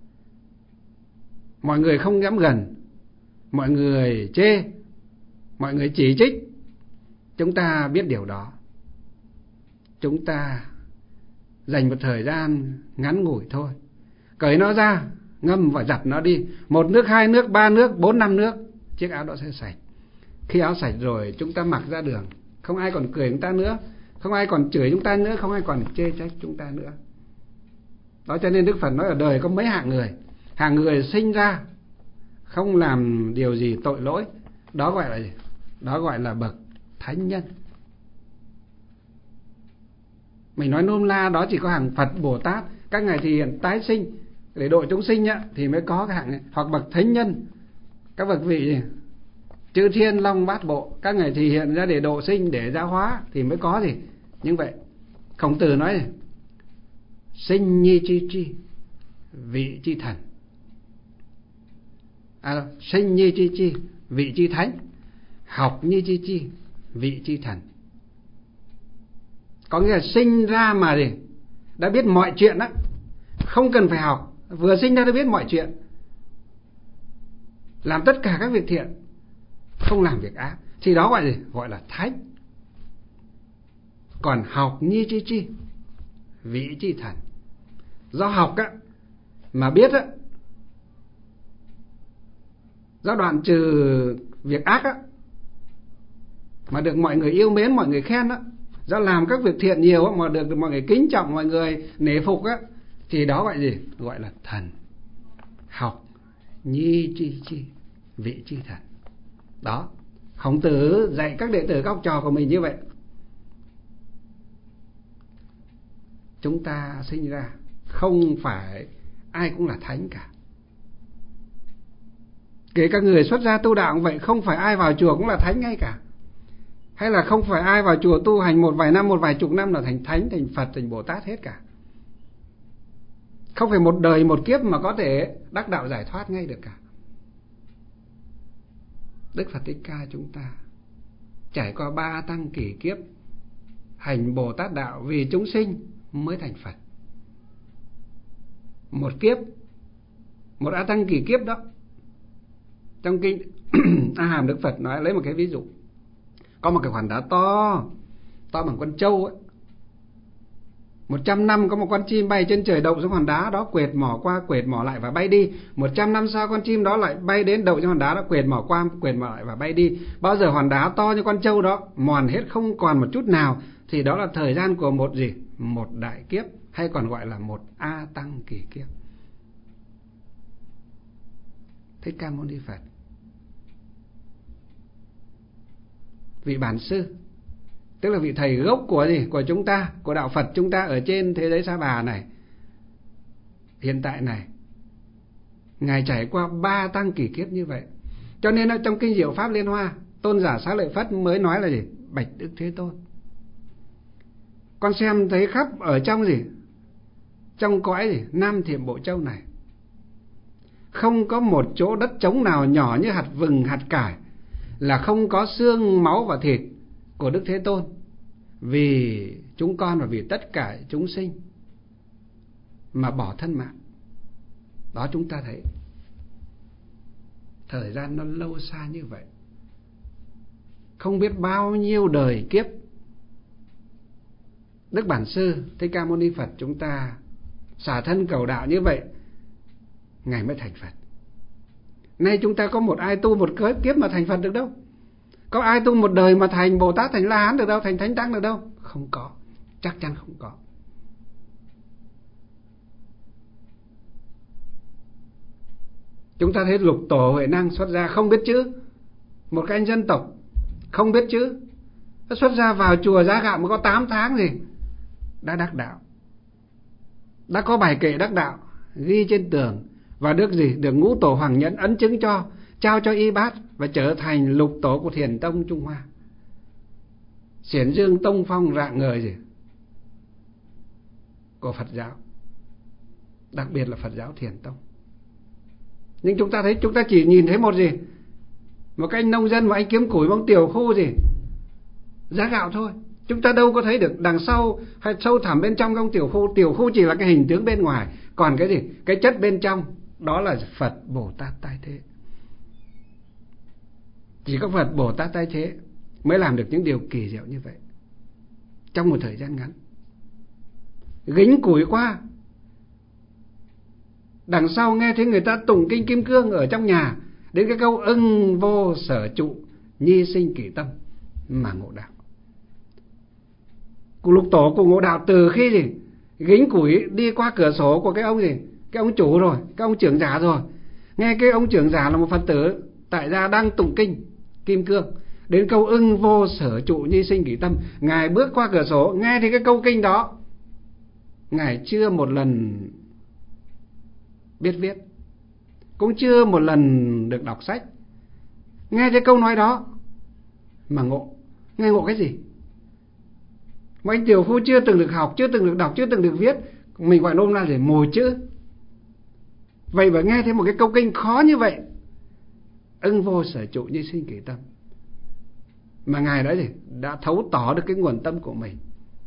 mọi người không dám gần, mọi người chê, mọi người chỉ trích. Chúng ta biết điều đó, chúng ta dành một thời gian ngắn ngủi thôi, cởi nó ra, ngâm và giặt nó đi, 1 nước, 2 nước, 3 nước, 4, 5 nước, chiếc áo đó sẽ sạch. Khi áo sạch rồi, chúng ta mặc ra đường, không ai còn cười chúng ta nữa, không ai còn chửi chúng ta nữa, không ai còn chê trách chúng ta nữa. Đó, cho nên Đức Phật nói ở đời có mấy hạng người. Hạng người sinh ra không làm điều gì tội lỗi, đó gọi là gì? Đó gọi là bậc thánh nhân. Mình nói nôm na đó chỉ có hàng Phật, Bồ Tát, các ngài thì hiện tái sinh để độ chúng sinh thì mới có cái hạng này. Hoặc bậc thánh nhân, các bậc vị gì? Chư thiên long bát bộ, các ngài thì hiện ra để độ sinh, để giáo hóa thì mới có gì. Nhưng vậy Khổng Tử nói này, sinh nhi chi chi, vị chi thần. Sinh nhi chi chi, vị chi thánh. Học nhi chi chi, vị chi thần. Có nghĩa là sinh ra mà gì? Đã biết mọi chuyện đó, không cần phải học, vừa sinh ra đã biết mọi chuyện, làm tất cả các việc thiện, không làm việc ác, thì đó gọi gì? Gọi là thánh. Còn học nhi chi chi, vị chi thần. Do học mà biết do đoạn trừ việc ác mà được mọi người yêu mến, mọi người khen do làm các việc thiện nhiều mà được mọi người kính trọng, mọi người nể phục thì đó gọi gì? Gọi là thần. Học nhi chi chi, vị chi thần. Đó, Khổng Tử dạy các đệ tử, các học trò của mình như vậy. Chúng ta sinh ra không phải ai cũng là thánh cả. Kể cả người xuất gia tu đạo cũng vậy, không phải ai vào chùa cũng là thánh ngay cả. Hay là không phải ai vào chùa tu hành một vài năm, một vài chục năm là thành thánh, thành Phật, thành Bồ Tát hết cả. Không phải một đời một kiếp mà có thể đắc đạo giải thoát ngay được cả. Đức Phật Thích Ca chúng ta trải qua 3 tăng kỷ kiếp hành Bồ Tát đạo vì chúng sinh mới thành Phật. Một kiếp, một A Tăng kỷ kiếp đó. Trong kinh A Hàm, Đức Phật nói, lấy một cái ví dụ, có một cái hòn đá to bằng con trâu 100 năm có một con chim bay trên trời đậu xuống hòn đá đó, quệt mỏ qua quệt mỏ lại và bay đi. 100 năm sau con chim đó lại bay đến đậu trên hòn đá đó, quệt mỏ qua quệt mỏ lại và bay đi. Bao giờ hòn đá to như con trâu đó mòn hết không còn một chút nào thì đó là thời gian của một gì? Một đại kiếp, hay còn gọi là một A Tăng kỷ kiếp. Thích Ca Mâu Ni Phật, vị bản sư, tức là vị thầy gốc của gì? Của chúng ta, của đạo Phật chúng ta ở trên thế giới Sa Bà này, hiện tại này, ngài trải qua 3 tăng kỷ kiếp như vậy. Cho nên trong kinh Diệu Pháp Liên Hoa, Tôn giả Xá Lợi Phất mới nói là gì? Bạch Đức Thế Tôn, con xem thấy khắp ở trong gì? Trong cõi gì? Nam Thiểm Bộ Châu này, không có một chỗ đất trống nào nhỏ như hạt vừng, hạt cải là không có xương, máu và thịt của Đức Thế Tôn, vì chúng con và vì tất cả chúng sinh mà bỏ thân mạng. Đó, chúng ta thấy thời gian nó lâu xa như vậy, không biết bao nhiêu đời kiếp. Đức Bản Sư Thích Ca Mâu Ni Phật chúng ta xả thân cầu đạo như vậy, Ngài mới thành Phật. Nay chúng ta có một ai tu một kiếp mà thành Phật được đâu. Có ai tu một đời mà thành Bồ Tát, thành La Hán được đâu, thành Thánh Tăng được đâu. Không có, chắc chắn không có. Chúng ta thấy Lục Tổ Huệ Năng xuất gia không biết chữ, một cái anh dân tộc không biết chữ, nó xuất gia vào chùa Giá Gạo mới có 8 tháng gì đã đắc đạo, đã có bài kệ đắc đạo ghi trên tường, và được gì, được Ngũ Tổ Hoàng Nhẫn ấn chứng cho, trao cho y bát, và trở thành lục tổ của Thiền Tông Trung Hoa, xiển dương tông phong rạng ngời gì của Phật giáo, đặc biệt là Phật giáo Thiền Tông. Nhưng chúng ta thấy, chúng ta chỉ nhìn thấy một gì, một cái anh nông dân mà anh kiếm củi bằng tiểu khu gì Giá Gạo thôi. Chúng ta đâu có thấy được đằng sau hay sâu thẳm bên trong trong tiểu khu. Tiểu khu chỉ là cái hình tướng bên ngoài, còn cái gì, cái chất bên trong đó là Phật Bồ Tát tái thế. Chỉ có Phật Bồ Tát tái thế mới làm được những điều kỳ diệu như vậy trong một thời gian ngắn. Gính củi qua, đằng sau nghe thấy người ta tụng kinh Kim Cương ở trong nhà, đến cái câu ưng vô sở trụ nhi sinh kỷ tâm mà ngộ đạo. Của lục tổ của ngộ đạo từ khi gì gính củi đi qua cửa sổ của cái ông gì, cái ông chủ rồi, cái ông trưởng giả rồi, nghe cái ông trưởng giả là một Phật tử tại gia đang tụng kinh Kim Cương, đến câu ưng vô sở trụ nhi sinh kỷ tâm, Ngài bước qua cửa sổ nghe thì cái câu kinh đó, Ngài chưa một lần biết viết, cũng chưa một lần được đọc sách, nghe cái câu nói đó mà ngộ. Nghe ngộ cái gì? Mà anh tiểu phu chưa từng được học, chưa từng được đọc, chưa từng được viết, mình gọi nôm na để mồi chữ. Vậy mà nghe thấy một cái câu kinh khó như vậy, ưng vô sở trụ như sinh kỷ tâm, mà Ngài đã gì, đã thấu tỏ được cái nguồn tâm của mình.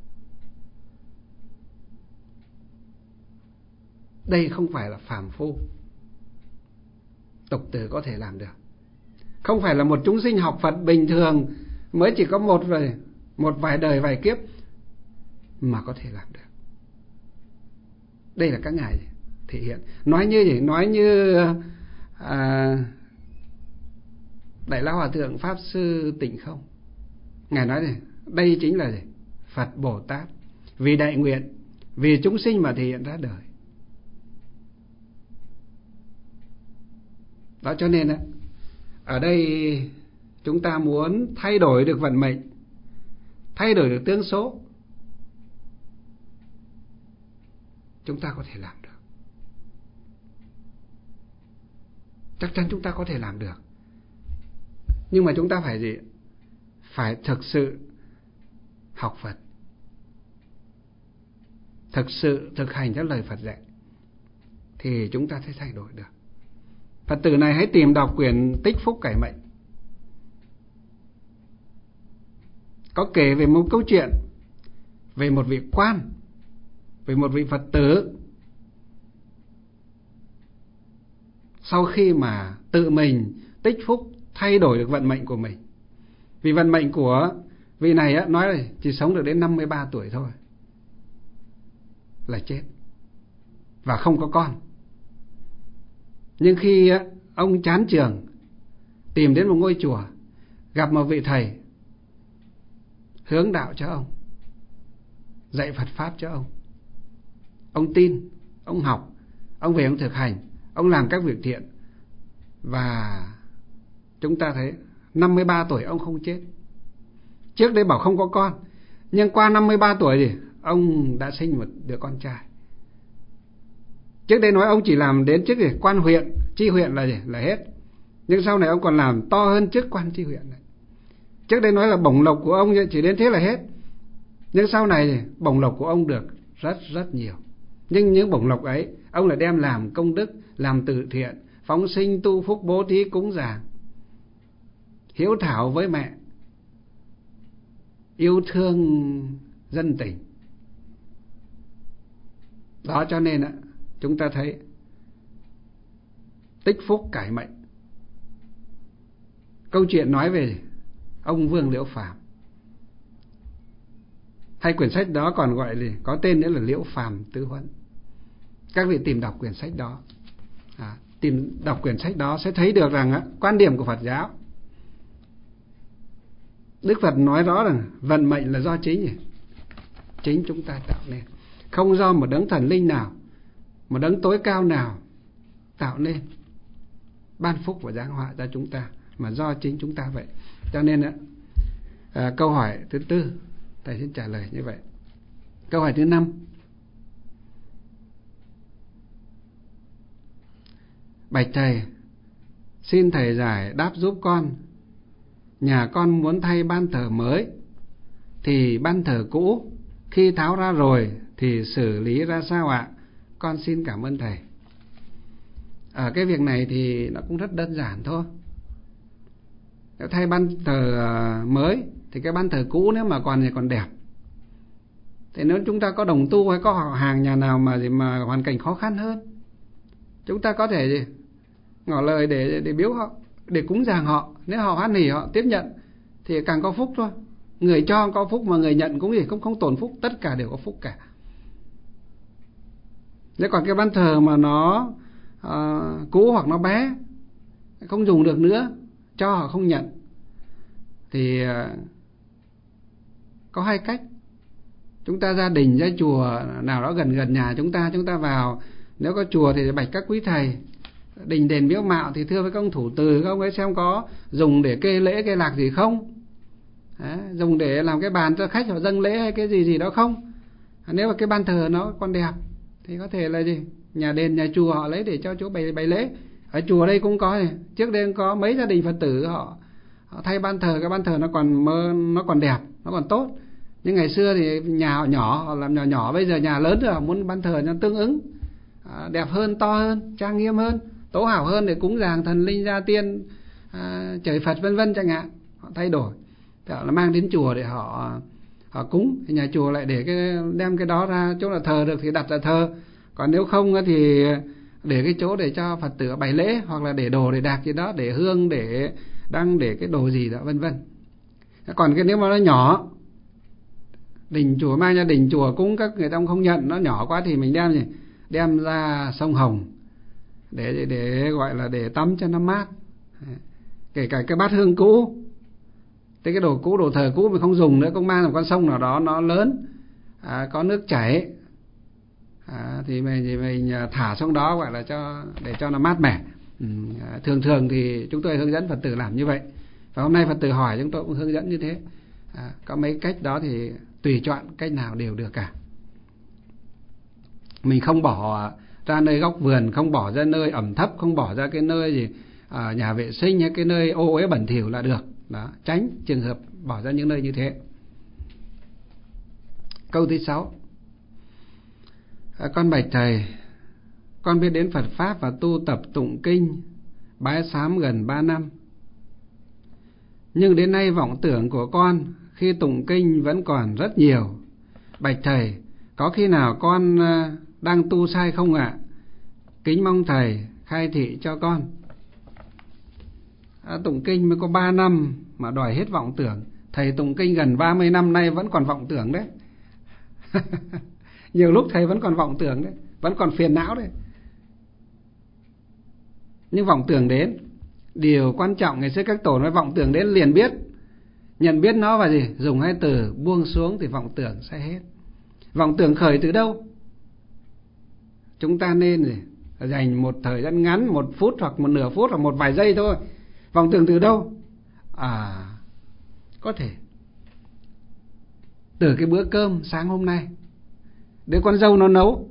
Đây không phải là phàm phu tục tử có thể làm được, không phải là một chúng sinh học Phật bình thường mới chỉ có một vài đời vài kiếp mà có thể làm được. Đây là các ngài thể hiện. Nói như gì? Nói như Đại Lão Hòa Thượng Pháp Sư Tịnh Không, Ngài nói này, đây chính là gì? Phật Bồ Tát vì đại nguyện, vì chúng sinh mà thể hiện ra đời. Đó, cho nên ở đây chúng ta muốn thay đổi được vận mệnh, thay đổi được tướng số, chúng ta có thể làm được. Chắc chắn chúng ta có thể làm được. Nhưng mà chúng ta phải gì? Phải thực sự học Phật, thực sự thực hành theo lời Phật dạy, thì chúng ta sẽ thay đổi được. Phật tử này hãy tìm đọc quyển Tích Phúc Cải Mệnh. Có kể về một câu chuyện về một vị quan, về một vị Phật tử, sau khi mà tự mình tích phúc thay đổi được vận mệnh của mình. Vì vận mệnh của vị này nói là chỉ sống được đến 53 tuổi thôi là chết, và không có con. Nhưng khi ông chán trường, tìm đến một ngôi chùa, gặp một vị thầy hướng đạo cho ông, dạy Phật Pháp cho ông tin, ông học, ông về ông thực hành, ông làm các việc thiện, và chúng ta thấy 53 tuổi ông không chết. Trước đây bảo không có con, nhưng qua 53 tuổi thì ông đã sinh một đứa con trai. Trước đây nói ông chỉ làm đến chức gì, quan huyện, chi huyện là gì, là hết. Nhưng sau này ông còn làm to hơn chức quan chi huyện này. Trước đây nói là bổng lộc của ông chỉ đến thế là hết. Nhưng sau này thì bổng lộc của ông được rất rất nhiều. Nhưng những bổng lộc ấy ông lại đem làm công đức, làm từ thiện, phóng sinh, tu phúc, bố thí, cúng dường, hiếu thảo với mẹ, yêu thương dân tình. Đó, cho nên chúng ta thấy Tích Phúc Cải Mệnh, câu chuyện nói về ông Vương Liễu Phàm. Hay quyển sách đó còn gọi là có tên nữa là Liễu Phàm Tứ Huấn. Các vị tìm đọc quyển sách đó, tìm đọc quyển sách đó sẽ thấy được rằng quan điểm của Phật giáo. Đức Phật nói rõ rằng vận mệnh là do chính chúng ta tạo nên, không do một đấng thần linh nào, một đấng tối cao nào tạo nên ban phúc và giáng họa cho chúng ta, mà do chính chúng ta vậy. Cho nên câu hỏi thứ 4 thầy xin trả lời như vậy. Câu hỏi thứ 5: bạch thầy, xin thầy giải đáp giúp con. Nhà con muốn thay ban thờ mới, thì ban thờ cũ khi tháo ra rồi thì xử lý ra sao ạ? Con xin cảm ơn thầy. Ở cái việc này thì nó cũng rất đơn giản thôi. Nếu thay ban thờ mới thì cái ban thờ cũ nếu mà còn đẹp, thì nếu chúng ta có đồng tu hay có họ hàng nhà nào mà hoàn cảnh khó khăn hơn, chúng ta có thể ngỏ lời để biếu họ, để cúng dường họ. Nếu họ hoan hỉ họ tiếp nhận thì càng có phúc thôi. Người cho có phúc mà người nhận cũng không tổn phúc, tất cả đều có phúc cả. Nếu còn cái ban thờ mà nó cũ hoặc nó bé, không dùng được nữa, cho họ không nhận, thì có 2 cách. Chúng ta ra đình, ra chùa nào đó gần nhà chúng ta vào. Nếu có chùa thì bạch các quý thầy, đình đền miếu mạo thì thưa với các ông thủ từ, các ông ấy xem có dùng để kê lễ kê lạc gì không, dùng để làm cái bàn cho khách họ dâng lễ hay cái gì đó không. Nếu mà cái ban thờ nó còn đẹp thì có thể là nhà đền nhà chùa họ lấy để cho chỗ bày lễ. Ở chùa đây cũng có, trước đây có mấy gia đình Phật tử họ thay ban thờ, cái ban thờ nó còn đẹp, nó còn tốt. Nhưng ngày xưa thì nhà họ nhỏ, họ làm nhỏ, bây giờ nhà lớn rồi, họ muốn ban thờ nó tương ứng, đẹp hơn, to hơn, trang nghiêm hơn, tố hảo hơn để cúng dường thần linh gia tiên, trời Phật vân vân chẳng hạn. Họ thay đổi, thì họ mang đến chùa để họ cúng. Thì nhà chùa lại để đem cái đó ra chỗ là thờ được thì đặt ra thờ. Còn nếu không thì để cái chỗ để cho Phật tử bày lễ, hoặc là để đồ để đạc gì đó, để hương, để đăng, để cái đồ gì đó vân vân. Còn cái nếu mà nó nhỏ, đình chùa mang ra đình chùa cúng các người ta không nhận, nó nhỏ quá thì mình đem ra sông Hồng để gọi là để tắm cho nó mát. Kể cả cái bát hương cũ, cái đồ cũ, đồ thờ cũ mình không dùng nữa, cũng mang một con sông nào đó nó lớn, có nước chảy, thì mình thả xuống đó, gọi là để cho nó mát mẻ. Thường thì chúng tôi hướng dẫn Phật tử làm như vậy, và hôm nay Phật tử hỏi chúng tôi cũng hướng dẫn như thế. Có mấy cách đó thì tùy chọn cách nào đều được cả. Mình không bỏ ra nơi góc vườn, không bỏ ra nơi ẩm thấp, không bỏ ra cái nơi nhà vệ sinh hay cái nơi ô uế bẩn thỉu là được đó. Tránh trường hợp bỏ ra những nơi như thế. Câu thứ 6: con bạch thầy, con biết đến Phật pháp và tu tập tụng kinh bái sám gần 3 năm, nhưng đến nay vọng tưởng của con khi tụng kinh vẫn còn rất nhiều. Bạch thầy, có khi nào con đang tu sai không ạ? Kính mong thầy khai thị cho con. Tụng kinh mới có 3 năm mà đòi hết vọng tưởng. Thầy tụng kinh gần 30 năm nay vẫn còn vọng tưởng đấy. Nhiều lúc thầy vẫn còn vọng tưởng đấy, vẫn còn phiền não đấy. Nhưng vọng tưởng đến, điều quan trọng ngày xưa các tổ nói vọng tưởng đến liền biết, nhận biết nó và dùng 2 từ buông xuống thì vọng tưởng sẽ hết. Vọng tưởng khởi từ đâu? Chúng ta nên dành một thời gian ngắn, 1 phút hoặc 1 nửa phút hoặc 1 vài giây thôi. Vọng tưởng từ đâu? Có thể từ cái bữa cơm sáng hôm nay đứa con dâu nó nấu,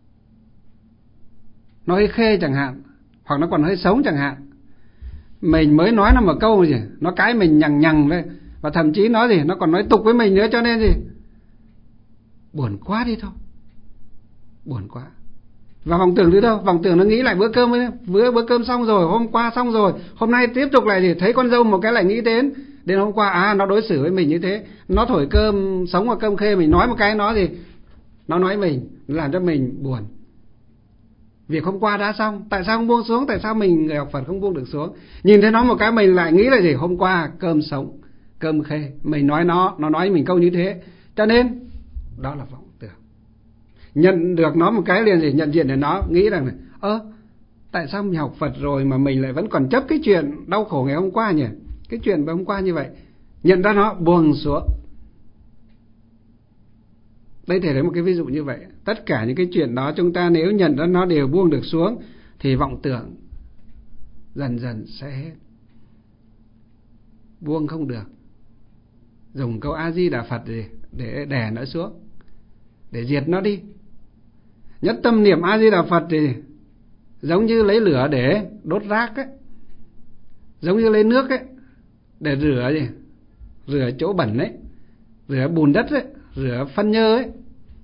nó hơi khê chẳng hạn, hoặc nó còn hơi sống chẳng hạn. Mình mới nói nó một câu nó cãi mình nhằng đấy, và thậm chí nó nó còn nói tục với mình nữa, cho nên buồn quá đi thôi, buồn quá. Và vọng tưởng từ đâu? Vọng tưởng nó nghĩ lại bữa cơm ấy, bữa cơm xong rồi, hôm qua xong rồi, hôm nay tiếp tục lại thấy con dâu một cái lại nghĩ đến hôm qua nó đối xử với mình như thế, nó thổi cơm sống hoặc cơm khê, mình nói một cái nó nói mình, làm cho mình buồn. Việc hôm qua đã xong, tại sao không buông xuống? Tại sao mình người học Phật không buông được xuống? Nhìn thấy nó một cái mình lại nghĩ là hôm qua cơm sống cơm khê, mình nói nó nói mình câu như thế, cho nên đó là vọng tưởng. Nhận được nó một cái liền thì nhận diện để nó nghĩ rằng tại sao mình học Phật rồi mà mình lại vẫn còn chấp cái chuyện đau khổ ngày hôm qua nhỉ? Cái chuyện hôm qua như vậy. Nhận ra nó buông xuống. Đây thể thấy một cái ví dụ như vậy. Tất cả những cái chuyện đó chúng ta nếu nhận ra nó đều buông được xuống thì vọng tưởng dần dần sẽ hết. Buông không được, dùng câu A Di Đà Phật để đè nó xuống, để diệt nó đi. Nhất tâm niệm A Di Đà Phật thì giống như lấy lửa để đốt rác ấy, giống như lấy nước ấy để rửa chỗ bẩn ấy, rửa bùn đất ấy, rửa phân nhơ ấy.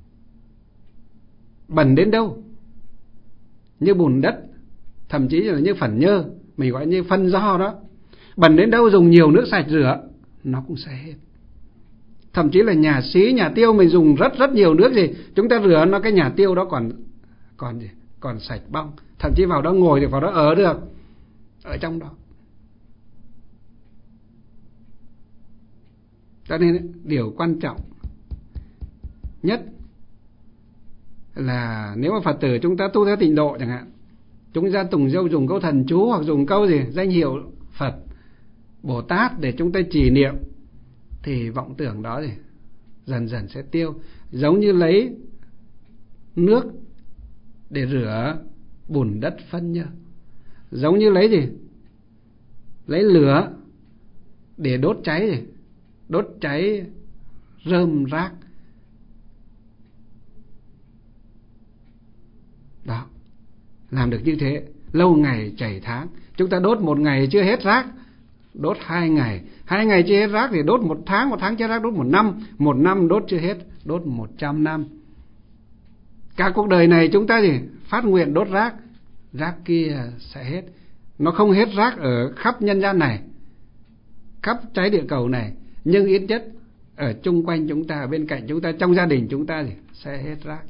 Bẩn đến đâu? Như bùn đất, thậm chí là như phẩn nhơ, mình gọi như phân do đó. Bẩn đến đâu dùng nhiều nước sạch rửa nó cũng sẽ hết. Thậm chí là nhà xí, nhà tiêu mình dùng rất nhiều nước gì, chúng ta rửa nó cái nhà tiêu đó còn sạch bong. Thậm chí vào đó ngồi thì vào đó ở được, ở trong đó. Cho nên điều quan trọng nhất là nếu mà Phật tử chúng ta tu theo tịnh độ chẳng hạn, chúng ta dùng câu thần chú hoặc dùng câu danh hiệu Phật, Bồ Tát để chúng ta trì niệm, thì vọng tưởng đó dần dần sẽ tiêu. Giống như lấy nước để rửa bùn đất phân nhơ, giống như lấy lửa để đốt cháy rơm rác đó. Làm được như thế lâu ngày chảy tháng. Chúng ta đốt một ngày chưa hết rác, đốt 2 ngày chưa hết rác thì đốt 1 tháng chưa hết rác đốt 1 năm đốt chưa hết đốt 100 năm. Cả cuộc đời này chúng ta phát nguyện đốt rác kia sẽ hết. Nó không hết rác ở khắp nhân gian này, khắp trái địa cầu này, nhưng ít nhất ở chung quanh chúng ta, ở bên cạnh chúng ta, trong gia đình chúng ta sẽ hết rác.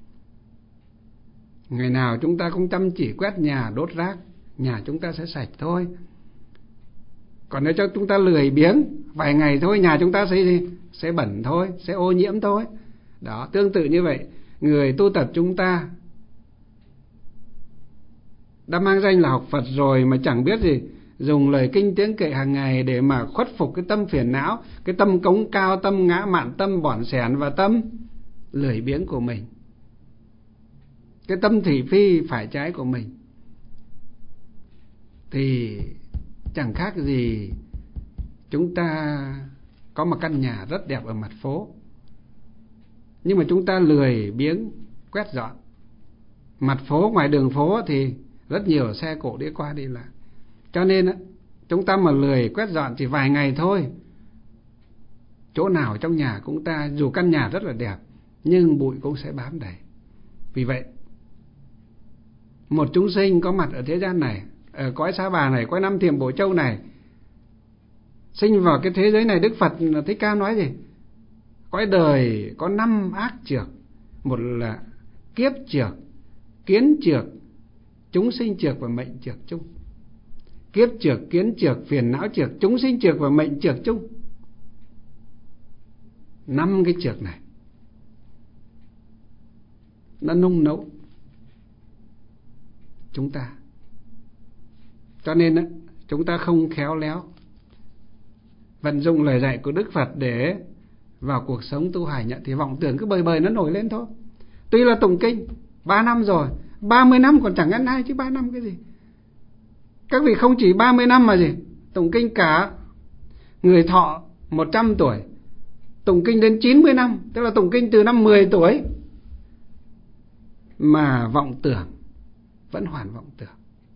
Ngày nào chúng ta cũng chăm chỉ quét nhà, đốt rác, nhà chúng ta sẽ sạch thôi. Còn nếu cho chúng ta lười biếng, vài ngày thôi nhà chúng ta sẽ bẩn thôi, sẽ ô nhiễm thôi. Đó, tương tự như vậy, người tu tập chúng ta đã mang danh là học Phật rồi mà chẳng biết dùng lời kinh tiếng kệ hàng ngày để mà khuất phục cái tâm phiền não, cái tâm cống cao, tâm ngã mạn, tâm bỏn sẻn và tâm lười biếng của mình, cái tâm thị phi phải trái của mình, thì chẳng khác gì chúng ta có một căn nhà rất đẹp ở mặt phố, nhưng mà chúng ta lười biếng quét dọn. Mặt phố, ngoài đường phố thì rất nhiều xe cộ đi qua đi lại. Cho nên chúng ta mà lười quét dọn chỉ vài ngày thôi, chỗ nào trong nhà cũng ta, dù căn nhà rất là đẹp, nhưng bụi cũng sẽ bám đầy. Vì vậy, một chúng sinh có mặt ở thế gian này, ở cõi Sa Bà này, cõi Năm Thiềm Bổ Châu này, sinh vào cái thế giới này, Đức Phật Thích Ca nói gì? Cõi đời có 5 ác trược. Một là kiếp trược, kiến trược, chúng sinh trược và mệnh trược chung. Kiếp trược, kiến trược, phiền não trược, chúng sinh trược và mệnh trược chung. 5 cái trược này nó nung nấu chúng ta. Cho nên chúng ta không khéo léo vận dụng lời dạy của Đức Phật để vào cuộc sống tu hành thì vọng tưởng cứ bời nó nổi lên thôi. Tuy là tụng kinh 3 năm rồi, 30 năm còn chẳng ăn ai chứ 3 năm cái gì. Các vị không chỉ 30 năm mà tụng kinh cả người thọ 100 tuổi, tụng kinh đến 90 năm, tức là tụng kinh từ năm 10 tuổi mà vọng tưởng vẫn hoàn vọng tưởng.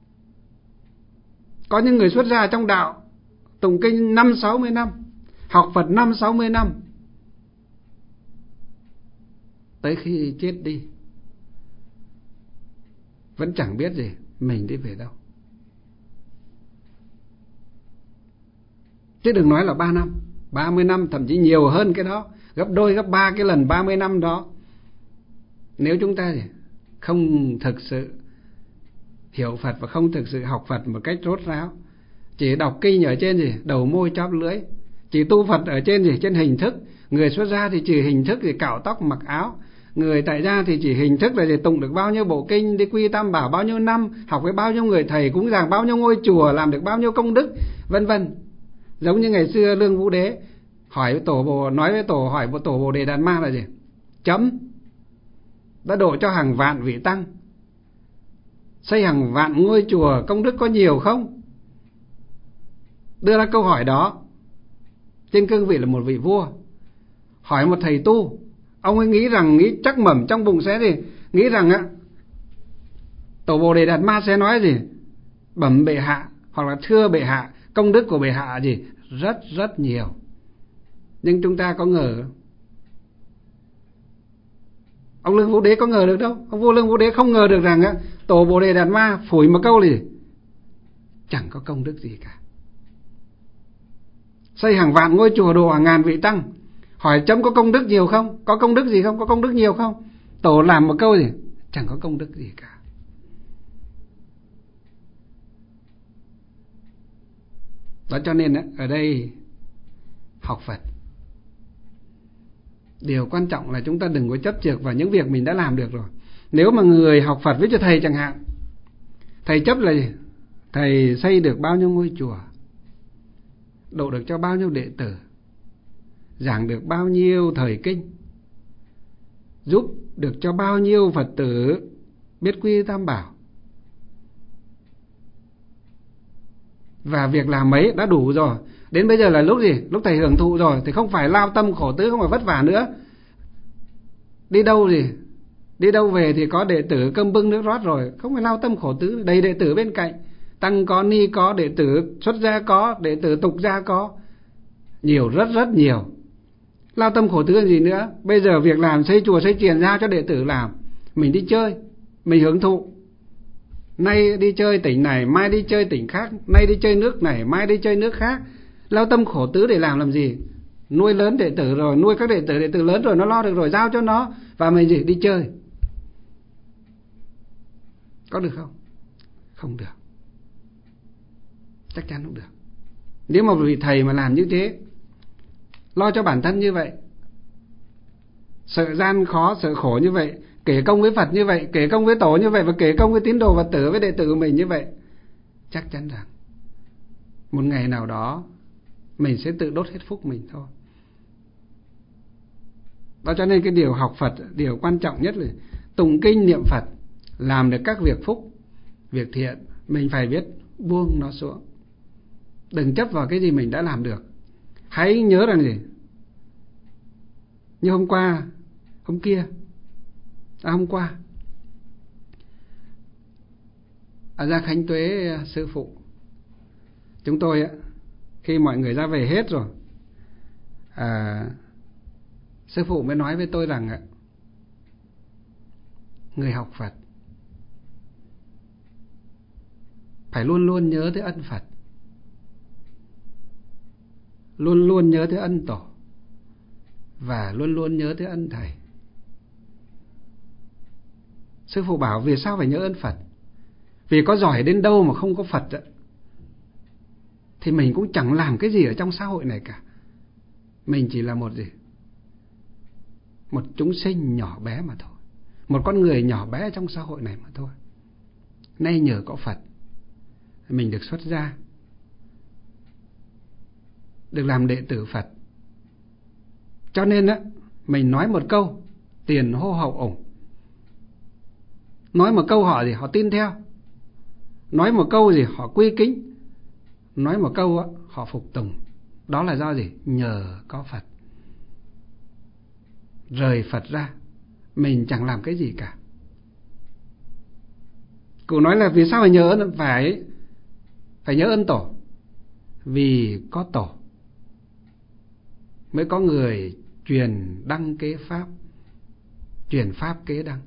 Có những người xuất gia trong đạo tụng kinh 50-60 năm, học Phật 50-60 năm, tới khi chết đi vẫn chẳng biết mình đi về đâu. Chứ đừng nói là 3 năm, 30 năm, thậm chí nhiều hơn cái đó, gấp đôi, gấp 3 cái lần 30 năm đó. Nếu chúng ta không thực sự hiểu Phật và không thực sự học Phật một cách rốt ráo, chỉ đọc kinh ở trên đầu môi chóp lưỡi, chỉ tu Phật ở trên trên hình thức. Người xuất gia thì chỉ hình thức cạo tóc mặc áo, Người tại gia thì chỉ hình thức là để tụng được bao nhiêu bộ kinh, đi quy tam bảo bao nhiêu năm, học với bao nhiêu người thầy, cúng dường bao nhiêu ngôi chùa, làm được bao nhiêu công đức, vân vân. Giống như ngày xưa Lương Vũ Đế hỏi tổ Bồ Đề Đạt Ma là gì? Chấm. Đã độ cho hàng vạn vị tăng, xây hàng vạn ngôi chùa, công đức có nhiều không? Đưa ra câu hỏi đó trên cương vị là một vị vua. Hỏi một thầy tu, ông ấy nghĩ chắc mẩm trong bụng sẽ gì? Nghĩ rằng á, tổ Bồ Đề Đạt Ma sẽ nói gì? Bẩm bệ hạ, hoặc là thưa bệ hạ, công đức của bệ hạ gì? Rất rất nhiều. Nhưng chúng ta có ngờ, ông Lương Vũ Đế có ngờ được đâu. Ông vua Lương Vũ Đế không ngờ được rằng á, tổ Bồ Đề Đạt Ma phủi một câu gì? Chẳng có công đức gì cả. Xây hàng vạn ngôi chùa, độ hàng ngàn vị tăng, hỏi chấm có công đức nhiều không? Có công đức gì không? Có công đức nhiều không? Tổ làm một câu gì? Chẳng có công đức gì cả. Đó cho nên ở đây học Phật, điều quan trọng là chúng ta đừng có chấp chược vào những việc mình đã làm được rồi. Nếu mà người học Phật với cho thầy chẳng hạn, thầy chấp là gì? Thầy xây được bao nhiêu ngôi chùa, độ được cho bao nhiêu đệ tử, giảng được bao nhiêu thời kinh, giúp được cho bao nhiêu Phật tử biết quy tam bảo, và việc làm ấy đã đủ rồi. Đến bây giờ là lúc gì? Lúc thầy hưởng thụ rồi thì không phải lao tâm khổ tứ, không phải vất vả nữa. Đi đâu gì? Đi đâu về thì có đệ tử cơm bưng nước rót rồi, không phải lao tâm khổ tứ, đầy đệ tử bên cạnh, tăng có, ni có, đệ tử xuất gia có, đệ tử tục gia có, nhiều, rất rất nhiều. Lao tâm khổ tứ là gì nữa? Bây giờ việc làm xây chùa xây chiền giao cho đệ tử làm, mình đi chơi, mình hưởng thụ. Nay đi chơi tỉnh này, mai đi chơi tỉnh khác, nay đi chơi nước này, mai đi chơi nước khác. Lao tâm khổ tứ để làm gì? Nuôi lớn đệ tử rồi, nuôi các đệ tử lớn rồi, nó lo được rồi, giao cho nó, và mình gì? Đi chơi. Có được không? Không được. Chắc chắn không được. Nếu mà vị thầy mà làm như thế, lo cho bản thân như vậy, sợ gian khó, sợ khổ như vậy, kể công với Phật như vậy, kể công với tổ như vậy, và kể công với tín đồ Phật tử, với đệ tử của mình như vậy, chắc chắn rằng một ngày nào đó mình sẽ tự đốt hết phúc mình thôi. Đó cho nên cái điều học Phật, điều quan trọng nhất là tụng kinh niệm Phật, làm được các việc phúc, việc thiện, mình phải biết buông nó xuống. Đừng chấp vào cái gì mình đã làm được. Hãy nhớ rằng gì? Như hôm qua ở Gia Khánh Tuế sư phụ chúng tôi khi mọi người ra về hết rồi, sư phụ mới nói với tôi rằng người học Phật phải luôn luôn nhớ tới ân Phật, luôn luôn nhớ tới ân tổ, và luôn luôn nhớ tới ân thầy. Sư phụ bảo vì sao phải nhớ ơn Phật? Vì có giỏi đến đâu mà không có Phật thì mình cũng chẳng làm cái gì ở trong xã hội này cả. Mình chỉ là một gì? Một chúng sinh nhỏ bé mà thôi, một con người nhỏ bé trong xã hội này mà thôi. Nay nhờ có Phật, mình được xuất gia, được làm đệ tử Phật. Cho nên mình nói một câu, tiền hô hậu ủng. Nói một câu họ gì? Họ tin theo. Nói một câu gì? Họ quy kính. Nói một câu họ phục tùng. Đó là do gì? Nhờ có Phật. Rời Phật ra, mình chẳng làm cái gì cả. Cụ nói là vì sao phải nhớ ơn? Phải nhớ ơn tổ. Vì có tổ mới có người truyền đăng kế pháp, truyền pháp kế đăng.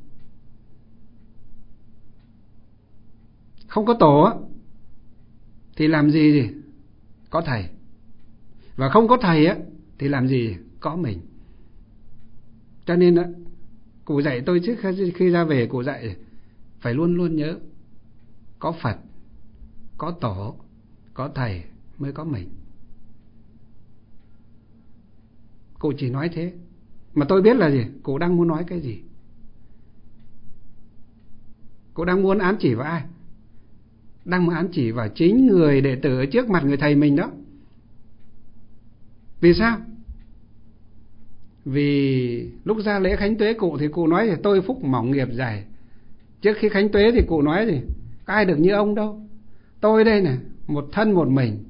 Không có tổ thì làm gì? Có thầy. Và không có thầy thì làm gì? Có mình. Cho nên cụ dạy tôi trước khi ra về, cụ dạy phải luôn luôn nhớ có Phật, có tổ, có thầy mới có mình. Cụ chỉ nói thế, mà tôi biết là gì? Cụ đang muốn nói cái gì. Cô đang muốn ám chỉ vào ai? Đang muốn ám chỉ vào chính người đệ tử ở trước mặt người thầy mình đó. Vì sao? Vì lúc ra lễ khánh tuế cụ thì cụ nói thì tôi phúc mỏng nghiệp dày. Trước khi khánh tuế thì cụ nói gì? Có ai được như ông đâu. Tôi đây này, một thân một mình.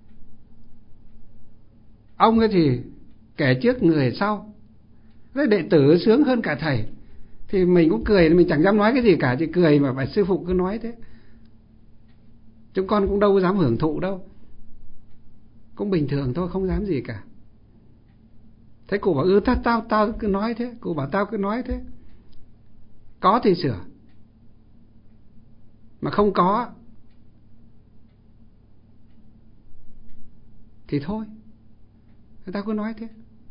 Ông ấy thì kẻ trước người sau. Thế đệ tử sướng hơn cả thầy. Thì mình cũng cười, mình chẳng dám nói cái gì cả, chỉ cười mà phải sư phụ cứ nói thế. Chúng con cũng đâu dám hưởng thụ đâu. Cũng bình thường thôi, không dám gì cả. Thế cụ bảo tao cứ nói thế. Cụ bảo tao cứ nói thế. Có thì sửa, mà không có thì thôi, tao cứ nói thế.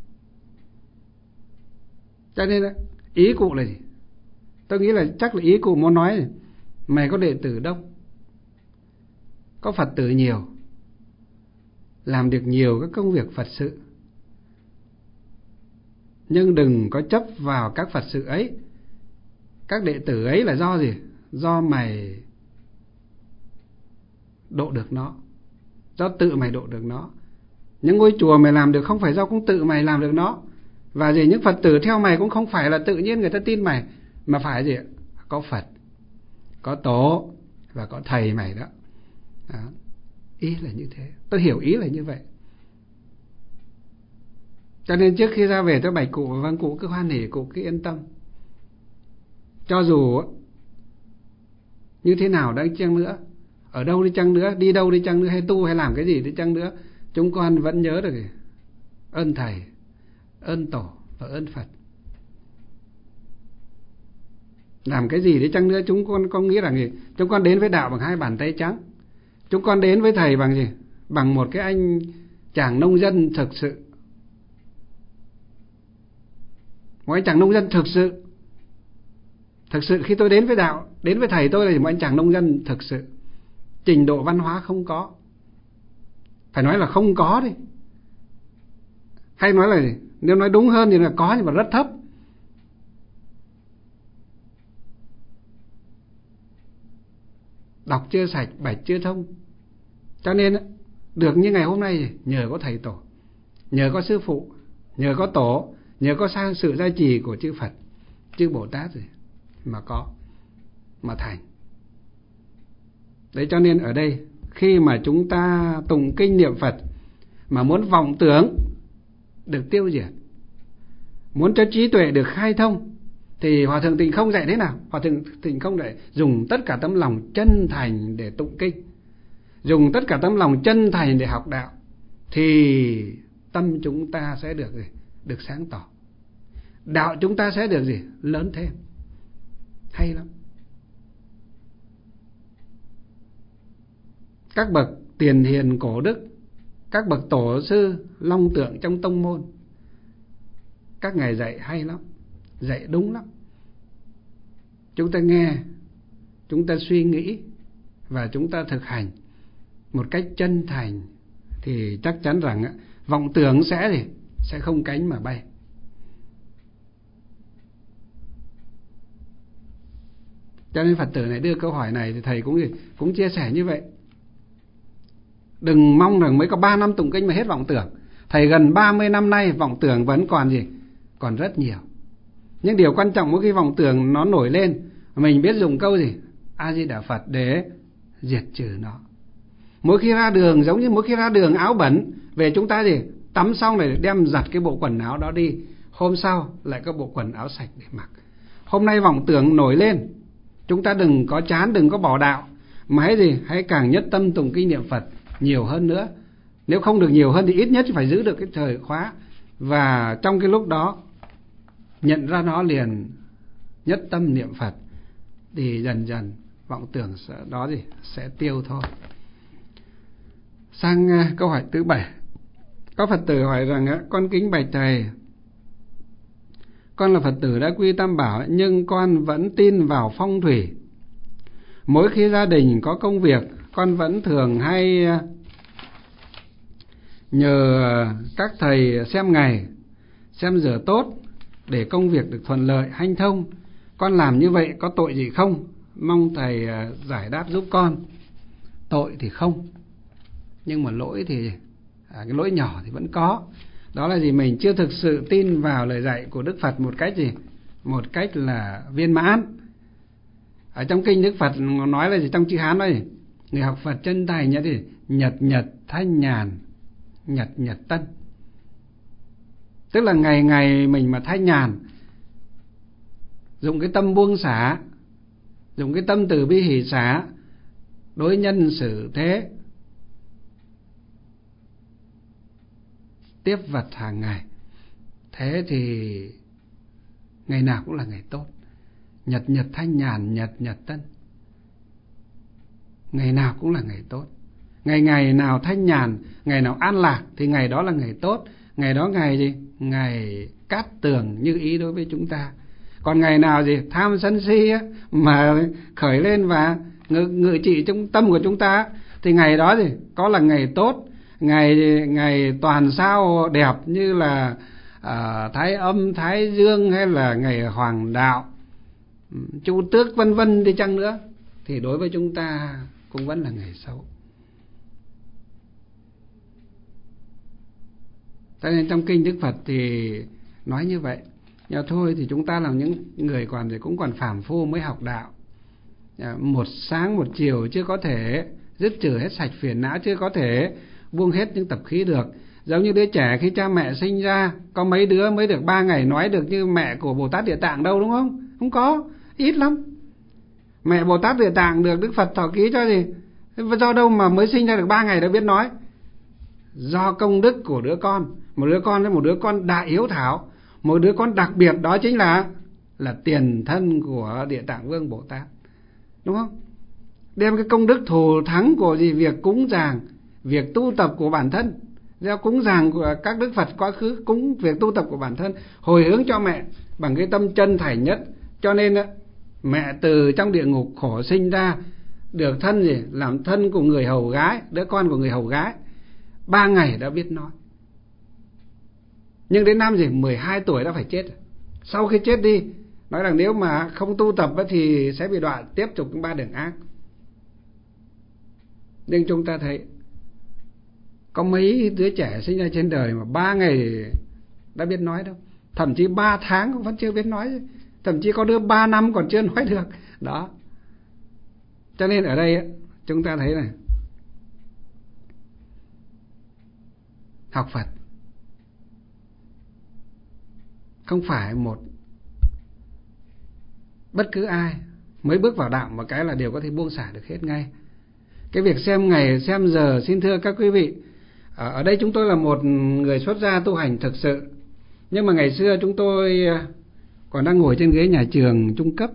Cho nên ý cụ là gì? Tôi nghĩ là chắc là ý cụ muốn nói là mày có đệ tử đông, có Phật tử nhiều, làm được nhiều các công việc Phật sự, nhưng đừng có chấp vào các Phật sự ấy, các đệ tử ấy là do gì? Do mày độ được nó, do tự mày độ được nó. Những ngôi chùa mày làm được không phải do cũng tự mày làm được nó. Và gì, những Phật tử theo mày cũng không phải là tự nhiên người ta tin mày, mà phải gì? Có Phật, có Tổ và có thầy mày đó. Ý là như thế. Tôi hiểu ý là như vậy. Cho nên trước khi ra về tôi bạch cụ, vâng cụ cứ hoan hỉ, cụ cứ yên tâm. Cho dù như thế nào đang chăng nữa, ở đâu đi chăng nữa, đi đâu đi chăng nữa, hay tu hay làm cái gì đi chăng nữa, chúng con vẫn nhớ được ơn thầy, ơn Tổ và ơn Phật. Làm cái gì đi chăng nữa, chúng con có nghĩ rằng gì? Chúng con đến với đạo bằng hai bàn tay trắng. Chúng con đến với thầy bằng gì? Bằng một cái anh chàng nông dân thực sự. Một anh chàng nông dân thực sự. Thực sự khi tôi đến với đạo, đến với thầy tôi là một anh chàng nông dân thực sự. Trình độ văn hóa không có. Phải nói là không có đi. Hay nói là gì? Nếu nói đúng hơn thì là có nhưng mà rất thấp. Đọc chưa sạch, bạch chưa thông. Cho nên được như ngày hôm nay nhờ có thầy Tổ, nhờ có sư phụ, nhờ có Tổ, nhờ có sang sự gia trì của chư Phật, chư Bồ Tát rồi mà có, mà thành. Đấy, cho nên ở đây khi mà chúng ta tụng kinh niệm Phật mà muốn vọng tưởng được tiêu diệt, muốn cho trí tuệ được khai thông, thì Hòa Thượng Tịnh Không dạy thế nào? Hòa Thượng Tịnh Không dạy dùng tất cả tấm lòng chân thành để tụng kinh, dùng tất cả tấm lòng chân thành để học đạo, thì tâm chúng ta sẽ được gì? Được sáng tỏ. Đạo chúng ta sẽ được gì? Lớn thêm. Hay lắm. Các bậc tiền hiền cổ đức, các bậc tổ sư long tượng trong tông môn, các ngài dạy hay lắm, dạy đúng lắm. Chúng ta nghe, chúng ta suy nghĩ và chúng ta thực hành một cách chân thành thì chắc chắn rằng vọng tưởng sẽ không cánh mà bay. Cho nên Phật tử này đưa câu hỏi này thì thầy cũng chia sẻ như vậy. Đừng mong rằng mới có 3 năm tụng kinh mà hết vọng tưởng. Thầy gần 30 năm nay vọng tưởng vẫn còn gì? Còn rất nhiều. Nhưng điều quan trọng mỗi khi vọng tưởng nó nổi lên, mình biết dùng câu gì? A Di Đà Phật để diệt trừ nó. Mỗi khi ra đường, giống như mỗi khi ra đường áo bẩn, về chúng ta gì? Tắm xong rồi đem giặt cái bộ quần áo đó đi, hôm sau lại có bộ quần áo sạch để mặc. Hôm nay vọng tưởng nổi lên, chúng ta đừng có chán, đừng có bỏ đạo, mà hãy càng nhất tâm tụng kinh niệm Phật nhiều hơn nữa. Nếu không được nhiều hơn thì ít nhất phải giữ được cái thời khóa. Và trong cái lúc đó nhận ra nó liền nhất tâm niệm Phật, thì dần dần vọng tưởng đó sẽ tiêu thôi. Sang câu hỏi thứ 7. Có Phật tử hỏi rằng: con kính bạch thầy, con là Phật tử đã quy Tam Bảo nhưng con vẫn tin vào phong thủy. Mỗi khi gia đình có công việc, con vẫn thường hay nhờ các thầy xem ngày, xem giờ tốt để công việc được thuận lợi hanh thông. Con làm như vậy có tội gì không? mong thầy giải đáp giúp con. Tội thì không, nhưng mà lỗi thì cái lỗi nhỏ thì vẫn có. Đó là gì? Mình chưa thực sự tin vào lời dạy của Đức Phật một cách gì? Một cách là viên mãn. Ở trong kinh Đức Phật nói là gì? Trong chữ Hán nói gì? Người học Phật chân thành nhật gì? Nhật nhật thanh nhàn, nhật nhật tân. Tức là ngày ngày mình mà thanh nhàn, dùng cái tâm buông xả, dùng cái tâm từ bi hỷ xả, đối nhân xử thế, tiếp vật hàng ngày, thế thì ngày nào cũng là ngày tốt. Nhật nhật thanh nhàn, nhật nhật tân, ngày nào cũng là ngày tốt. Ngày nào thanh nhàn, ngày nào an lạc thì ngày đó là ngày tốt. Ngày đó ngày gì? Ngày cát tường như ý đối với chúng ta. Còn ngày nào gì? Tham sân si á, mà khởi lên và ngự trị trong tâm của chúng ta, thì ngày đó gì? Có là ngày tốt, ngày toàn sao đẹp như là Thái Âm, Thái Dương, hay là ngày Hoàng Đạo, Chu Tước vân vân đi chăng nữa, thì đối với chúng ta cũng vẫn là ngày xấu. Cho nên trong kinh Đức Phật thì nói như vậy. Nhưng thôi thì chúng ta là những người cũng còn phàm phu mới học đạo. Một sáng một chiều chưa có thể dứt trừ hết sạch phiền não, chưa có thể buông hết những tập khí được. Giống như đứa trẻ khi cha mẹ sinh ra, có mấy đứa mới được 3 ngày nói được như mẹ của Bồ Tát Địa Tạng đâu, đúng không? Không có, ít lắm. Mẹ Bồ Tát Địa Tạng được Đức Phật thọ ký cho gì? Do đâu mà mới sinh ra được 3 ngày đã biết nói? Do công đức của đứa con. Một đứa con đại hiếu thảo, một đứa con đặc biệt, đó chính là tiền thân của Địa Tạng Vương Bồ Tát, đúng không? Đem cái công đức thù thắng của gì? Việc cúng dường, việc tu tập của bản thân, gieo cúng dường của các Đức Phật quá khứ, cúng việc tu tập của bản thân, hồi hướng cho mẹ bằng cái tâm chân thành nhất. Cho nên mẹ từ trong địa ngục khổ sinh ra, được thân gì? Làm thân của người hầu gái, đứa con của người hầu gái, 3 ngày đã biết nói. Nhưng đến năm 12 tuổi đã phải chết. Sau khi chết đi, nói rằng nếu mà không tu tập thì sẽ bị đọa tiếp tục những 3 đường ác. Nhưng chúng ta thấy có mấy đứa trẻ sinh ra trên đời mà 3 ngày đã biết nói đâu. Thậm chí 3 tháng cũng vẫn chưa biết nói. Thậm chí có đứa 3 năm còn chưa nói được. Đó. Cho nên ở đây chúng ta thấy này, học Phật không phải bất cứ ai mới bước vào đạo một cái là đều có thể buông xả được hết ngay. Cái việc xem ngày xem giờ, xin thưa các quý vị, ở đây chúng tôi là một người xuất gia tu hành thực sự. Nhưng mà ngày xưa chúng tôi còn đang ngồi trên ghế nhà trường trung cấp.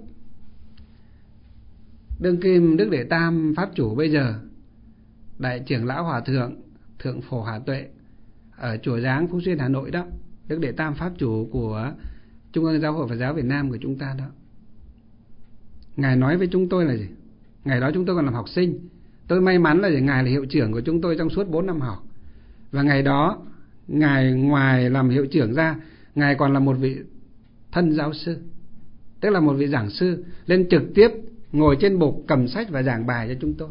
Đương kim Đức Đệ Tam Pháp Chủ bây giờ, Đại trưởng lão Hòa Thượng Thượng Phổ Hà Tuệ ở Chùa Giáng, Phú Xuyên, Hà Nội đó, Đức Đệ Tam Pháp Chủ của Trung ương Giáo hội Phật giáo Việt Nam của chúng ta đó. Ngài nói với chúng tôi là gì? Ngày đó chúng tôi còn làm học sinh. Tôi may mắn là Ngài là hiệu trưởng của chúng tôi trong suốt 4 năm học. Và ngày đó, Ngài ngoài làm hiệu trưởng ra, Ngài còn là một vị thân giáo sư, tức là một vị giảng sư, lên trực tiếp ngồi trên bục cầm sách và giảng bài cho chúng tôi.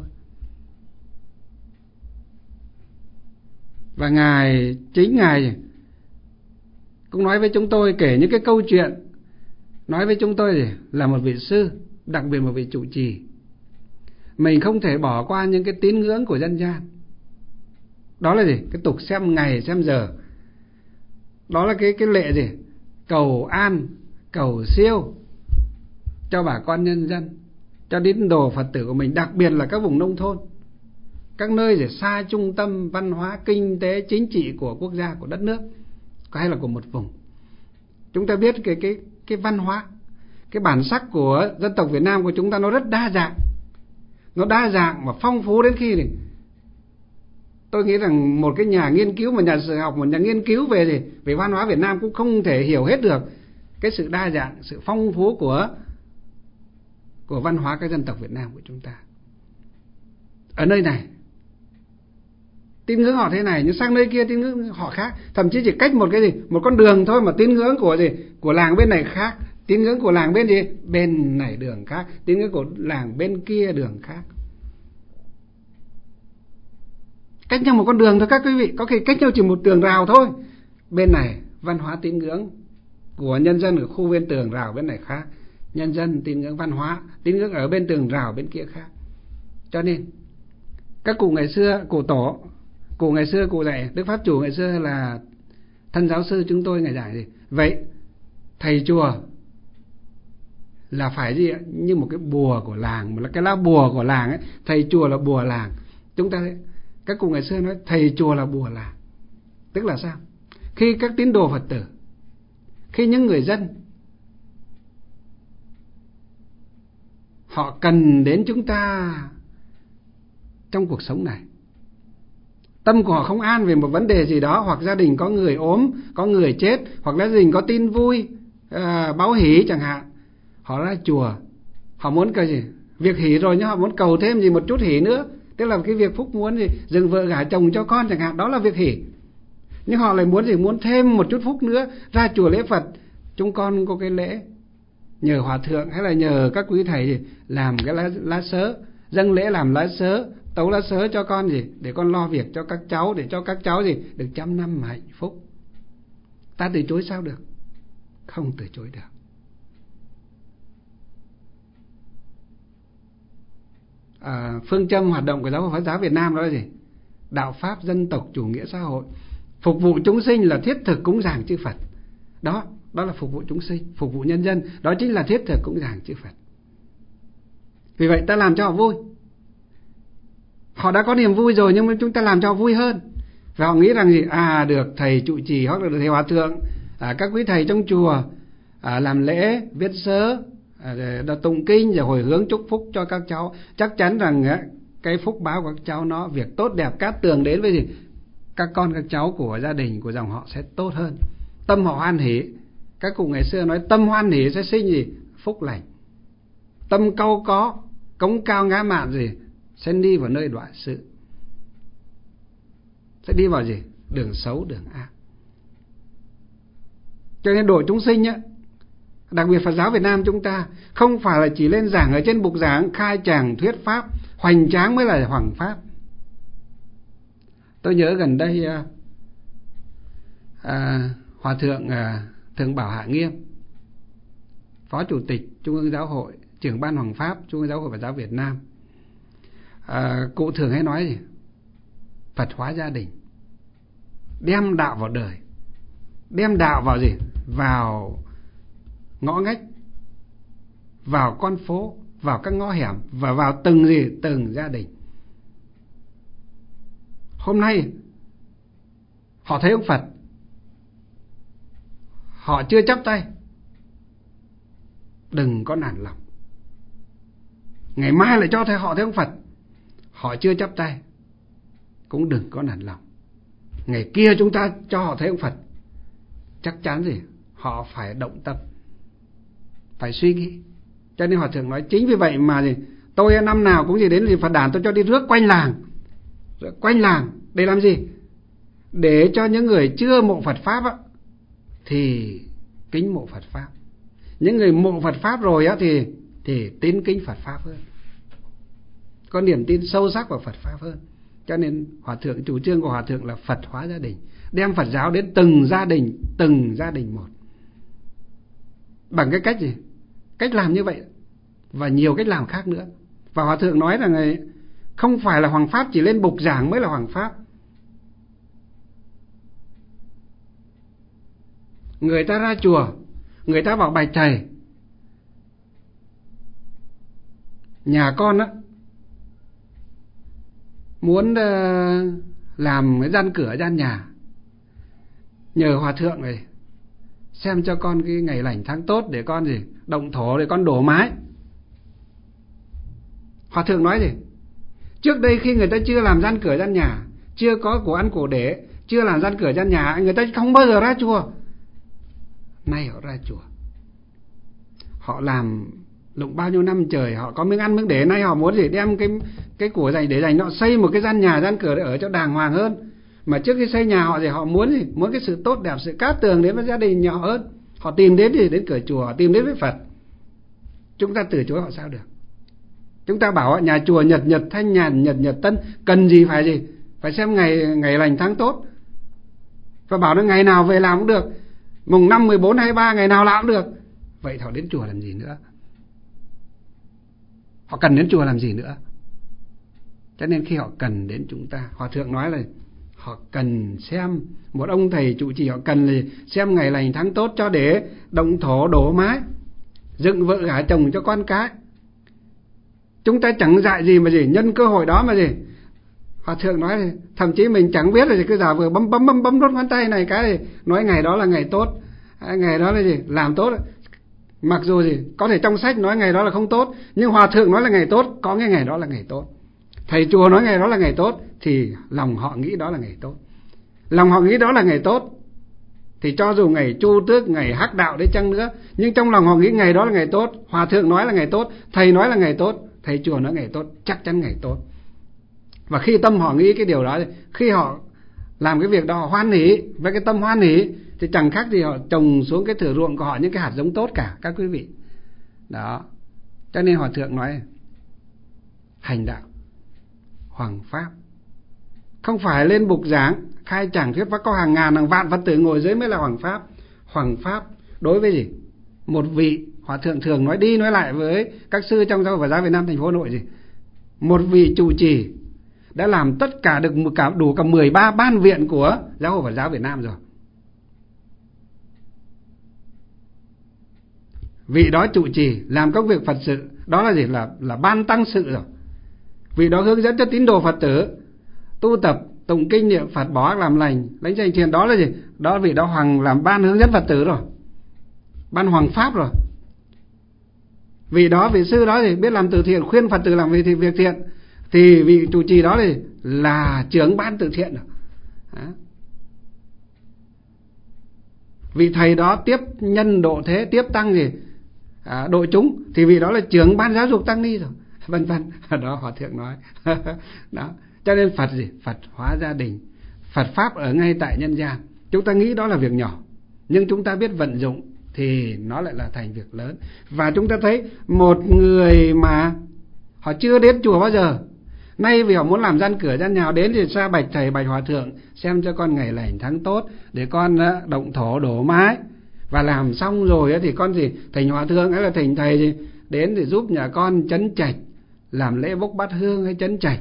Và chính Ngài cũng nói với chúng tôi, kể những cái câu chuyện, nói với chúng tôi là một vị sư, đặc biệt một vị trụ trì. Mình không thể bỏ qua những cái tín ngưỡng của dân gian. Đó là gì? Cái tục xem ngày xem giờ. Đó là cái lệ gì? Cầu an, cầu siêu cho bà con nhân dân, cho tín đồ Phật tử của mình, đặc biệt là các vùng nông thôn, các nơi xa trung tâm văn hóa, kinh tế, chính trị của quốc gia, của đất nước, hay là của một vùng. Chúng ta biết cái văn hóa, cái bản sắc của dân tộc Việt Nam của chúng ta nó rất đa dạng. Nó đa dạng và phong phú đến khi này, tôi nghĩ rằng một cái nhà nghiên cứu, một nhà sử học, một nhà nghiên cứu về văn hóa Việt Nam cũng không thể hiểu hết được cái sự đa dạng, sự phong phú của văn hóa các dân tộc Việt Nam của chúng ta. Ở nơi này tín ngưỡng họ thế này, nhưng sang nơi kia tín ngưỡng họ khác, thậm chí chỉ cách một con đường thôi mà tín ngưỡng của làng bên này khác, Tín ngưỡng của làng bên gì? Bên này đường khác. Tín ngưỡng của làng bên kia đường khác. Cách nhau một con đường thôi các quý vị. Có khi cách nhau chỉ một tường rào thôi. Bên này văn hóa tín ngưỡng của nhân dân ở khu bên tường rào bên này khác. Nhân dân tín ngưỡng văn hóa, tín ngưỡng ở bên tường rào bên kia khác. Cho nên các cụ ngày xưa, cụ ngày xưa cụ dạy, Đức Pháp Chủ ngày xưa là thân giáo sư chúng tôi ngày dạy gì? Vậy thầy chùa là phải gì ạ? Như một cái bùa của làng, một cái lá bùa của làng ấy. Thầy chùa là bùa làng. Chúng ta, các cụ ngày xưa nói thầy chùa là bùa làng. Tức là sao? Khi các tín đồ Phật tử, khi những người dân họ cần đến chúng ta trong cuộc sống này, tâm của họ không an về một vấn đề gì đó, hoặc gia đình có người ốm, có người chết, hoặc là gia đình có tin vui, báo hỷ chẳng hạn, họ ra chùa, họ muốn cái gì? Việc hỷ rồi nhưng họ muốn cầu thêm gì một chút hỷ nữa, tức là cái việc phúc muốn gì dừng vợ gả chồng cho con chẳng hạn, đó là việc hỷ. Nhưng họ lại muốn gì? Muốn thêm một chút phúc nữa, ra chùa lễ Phật, chúng con có cái lễ nhờ hòa thượng hay là nhờ các quý thầy gì làm cái lá sớ, dâng lễ làm lá sớ, tấu lá sớ cho con gì để con lo việc cho các cháu, để cho các cháu gì được trăm năm hạnh phúc. Ta từ chối sao được? Không từ chối được. Phương châm hoạt động của Giáo hội Phật giáo Việt Nam đó là gì? Đạo pháp dân tộc chủ nghĩa xã hội, phục vụ chúng sinh là thiết thực cúng dường chư Phật. Đó là phục vụ chúng sinh, phục vụ nhân dân, đó chính là thiết thực cúng dường chư Phật. Vì vậy ta làm cho họ vui. Họ đã có niềm vui rồi nhưng mà chúng ta làm cho họ vui hơn. Và họ nghĩ rằng gì? Được thầy trụ trì hoặc là được thầy hòa thượng, các quý thầy trong chùa làm lễ, viết sớ, tụng kinh rồi hồi hướng chúc phúc cho các cháu, chắc chắn rằng cái phúc báo của các cháu nó việc tốt đẹp cát tường đến với gì? Các con các cháu của gia đình, của dòng họ sẽ tốt hơn. Tâm họ hoan hỷ. Các cụ ngày xưa nói tâm hoan hỷ sẽ sinh gì? Phúc lành. Tâm cau có, cống cao ngã mạn gì? Sẽ đi vào nơi đọa sự. Sẽ đi vào gì? Đường xấu, đường ác. Cho nên độ chúng sinh nhá, đặc biệt Phật giáo Việt Nam chúng ta không phải là chỉ lên giảng ở trên bục giảng khai tràng thuyết pháp hoành tráng mới là hoằng pháp. Tôi nhớ gần đây Hòa thượng Thượng Bảo Hạ Nghiêm, Phó Chủ tịch Trung ương Giáo hội, trưởng ban hoằng pháp Trung ương Giáo hội Phật giáo Việt Nam, cụ thường hay nói gì? Phật hóa gia đình, đem đạo vào đời, đem đạo vào gì? Vào ngõ ngách, vào con phố, vào các ngõ hẻm và vào từng gì? Từng gia đình. Hôm nay họ thấy ông Phật, họ chưa chắp tay, đừng có nản lòng. Ngày mai lại cho họ thấy ông Phật, họ chưa chắp tay, cũng đừng có nản lòng. Ngày kia chúng ta cho họ thấy ông Phật, chắc chắn gì? Họ phải động tâm, phải suy nghĩ. Cho nên Hòa thượng nói chính vì vậy mà gì? Tôi năm nào cũng gì đến gì Phật đản tôi cho đi rước quanh làng. Quanh làng để làm gì? Để cho những người chưa mộ Phật pháp á, thì kính mộ Phật pháp. Những người mộ Phật pháp rồi á thì tín kính Phật pháp hơn, có niềm tin sâu sắc vào Phật pháp hơn. Cho nên Hòa thượng, chủ trương của Hòa thượng là Phật hóa gia đình, đem Phật giáo đến từng gia đình một. Bằng cái cách gì? Cách làm như vậy và nhiều cách làm khác nữa. Và Hòa thượng nói rằng không phải là hoằng pháp chỉ lên bục giảng mới là hoằng pháp. Người ta ra chùa, người ta bảo bạch thầy, nhà con á muốn làm cái gian cửa gian nhà, nhờ Hòa thượng này xem cho con cái ngày lành tháng tốt để con gì động thổ, để con đổ mái. Hòa thượng nói gì? Trước đây khi người ta chưa làm gian cửa gian nhà, chưa có của ăn của để, chưa làm gian cửa gian nhà, người ta không bao giờ ra chùa. Nay họ ra chùa, họ làm lụng bao nhiêu năm trời, họ có miếng ăn miếng để, nay họ muốn gì đem cái của dành để dành, họ xây một cái gian nhà gian cửa để ở cho đàng hoàng hơn. Mà trước khi xây nhà họ thì họ muốn gì? Muốn cái sự tốt đẹp, sự cát tường đến với gia đình nhỏ hơn. Họ tìm đến gì? Đến cửa chùa, họ tìm đến với Phật. Chúng ta từ chối họ sao được? Chúng ta bảo nhà chùa nhật thanh nhàn, nhật tân, cần gì phải gì? Phải xem ngày lành tháng tốt. Và bảo nó ngày nào về làm cũng được, mùng 5, 14, 23 ngày nào làm cũng được. Vậy họ đến chùa làm gì nữa? Họ cần đến chùa làm gì nữa? Cho nên khi họ cần đến chúng ta, Hòa thượng nói là họ cần xem, một ông thầy trụ trì họ cần là xem ngày lành tháng tốt cho để động thổ đổ mái, dựng vợ gả chồng cho con cái. Chúng ta chẳng dạy gì mà gì, nhân cơ hội đó mà gì. Hòa thượng nói là thậm chí mình chẳng biết là gì, cứ giả vừa bấm đốt ngón tay này cái thì nói ngày đó là ngày tốt, ngày đó là gì, làm tốt. Mặc dù gì có thể trong sách nói ngày đó là không tốt, nhưng Hòa thượng nói là ngày tốt, có nghe ngày đó là ngày tốt. Thầy chùa nói ngày đó là ngày tốt, thì lòng họ nghĩ đó là ngày tốt. Lòng họ nghĩ đó là ngày tốt, thì cho dù ngày Chu Tước, ngày Hắc Đạo đấy chăng nữa, nhưng trong lòng họ nghĩ ngày đó là ngày tốt. Hòa thượng nói là ngày tốt, thầy nói là ngày tốt, thầy chùa nói ngày tốt, chắc chắn ngày tốt. Và khi tâm họ nghĩ cái điều đó, khi họ làm cái việc đó họ hoan hỉ, với cái tâm hoan hỉ, thì chẳng khác gì họ trồng xuống cái thửa ruộng của họ những cái hạt giống tốt cả, các quý vị. Đó. Cho nên Hòa thượng nói hành đạo, hoằng pháp, không phải lên bục giảng khai giảng thuyết pháp có hàng ngàn hàng vạn Phật tử ngồi dưới mới là hoằng pháp. Hoằng pháp đối với gì? Một vị, Hòa thượng thường nói đi nói lại với các sư trong giáo hội Phật giáo Việt Nam thành phố Hà Nội gì? Một vị trụ trì đã làm tất cả được đủ cả 13 ban viện của giáo hội Phật giáo Việt Nam rồi. Vị đó trụ trì làm các việc Phật sự, đó là gì? Là ban tăng sự rồi. Vị đó hướng dẫn cho tín đồ Phật tử tu tập tụng kinh niệm Phật, bỏ ác làm lành, lãnh danh thiền, đó là gì? Đó vị đó hoàng làm ban hướng dẫn Phật tử rồi, ban hoằng pháp rồi. Vị đó, vị sư đó thì biết làm từ thiện, khuyên Phật tử làm việc thiện, thì vị trụ trì đó thì là trưởng ban từ thiện rồi. Đó. Vị thầy đó tiếp nhân độ thế, tiếp tăng gì, độ chúng, thì vị đó là trưởng ban giáo dục tăng ni rồi, vân vân. Đó Hòa thượng nói. Đó. Cho nên Phật gì? Phật hóa gia đình, Phật pháp ở ngay tại nhân gian. Chúng ta nghĩ đó là việc nhỏ, nhưng chúng ta biết vận dụng thì nó lại là thành việc lớn. Và chúng ta thấy một người mà họ chưa đến chùa bao giờ, nay vì họ muốn làm gian cửa gian nhào, đến thì ra bạch thầy, bạch Hòa thượng xem cho con ngày lành tháng tốt để con động thổ đổ mái. Và làm xong rồi thì con gì, thỉnh Hòa thượng hay là thỉnh thầy gì đến thì giúp nhà con trấn trạch, làm lễ bốc bát hương hay trấn trạch.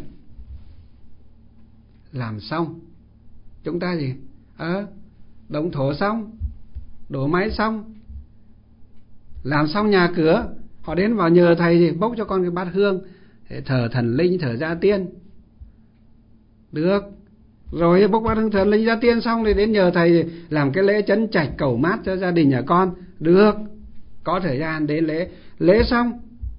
Làm xong chúng ta gì, động thổ xong, đổ mái xong, làm xong nhà cửa, họ đến vào nhờ thầy gì bốc cho con cái bát hương, thờ thần linh, thờ gia tiên, được rồi. Bốc bát hương thờ linh gia tiên xong thì đến nhờ thầy gì làm cái lễ trấn trạch cầu mát cho gia đình nhà con, được. Có thời gian đến lễ xong,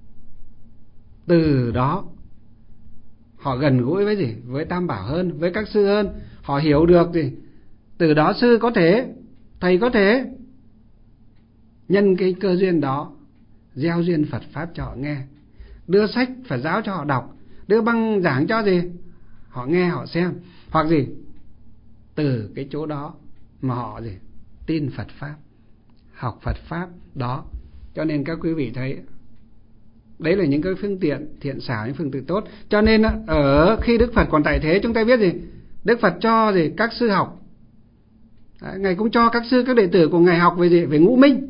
từ đó họ gần gũi với gì, với Tam Bảo hơn, với các sư hơn, họ hiểu được gì. Từ đó sư có thể, thầy có thể nhân cái cơ duyên đó gieo duyên Phật pháp cho họ nghe, đưa sách Phật giáo cho họ đọc, đưa băng giảng cho gì họ nghe, họ xem, hoặc gì từ cái chỗ đó mà họ gì tin Phật pháp, học Phật pháp đó. Cho nên các quý vị thấy đấy là những cái phương tiện thiện xảo, những phương tiện tốt. Cho nên ở khi Đức Phật còn tại thế, chúng ta biết gì, Đức Phật cho gì các sư học. Ngài cũng cho các sư, các đệ tử của Ngài học về gì, về ngũ minh,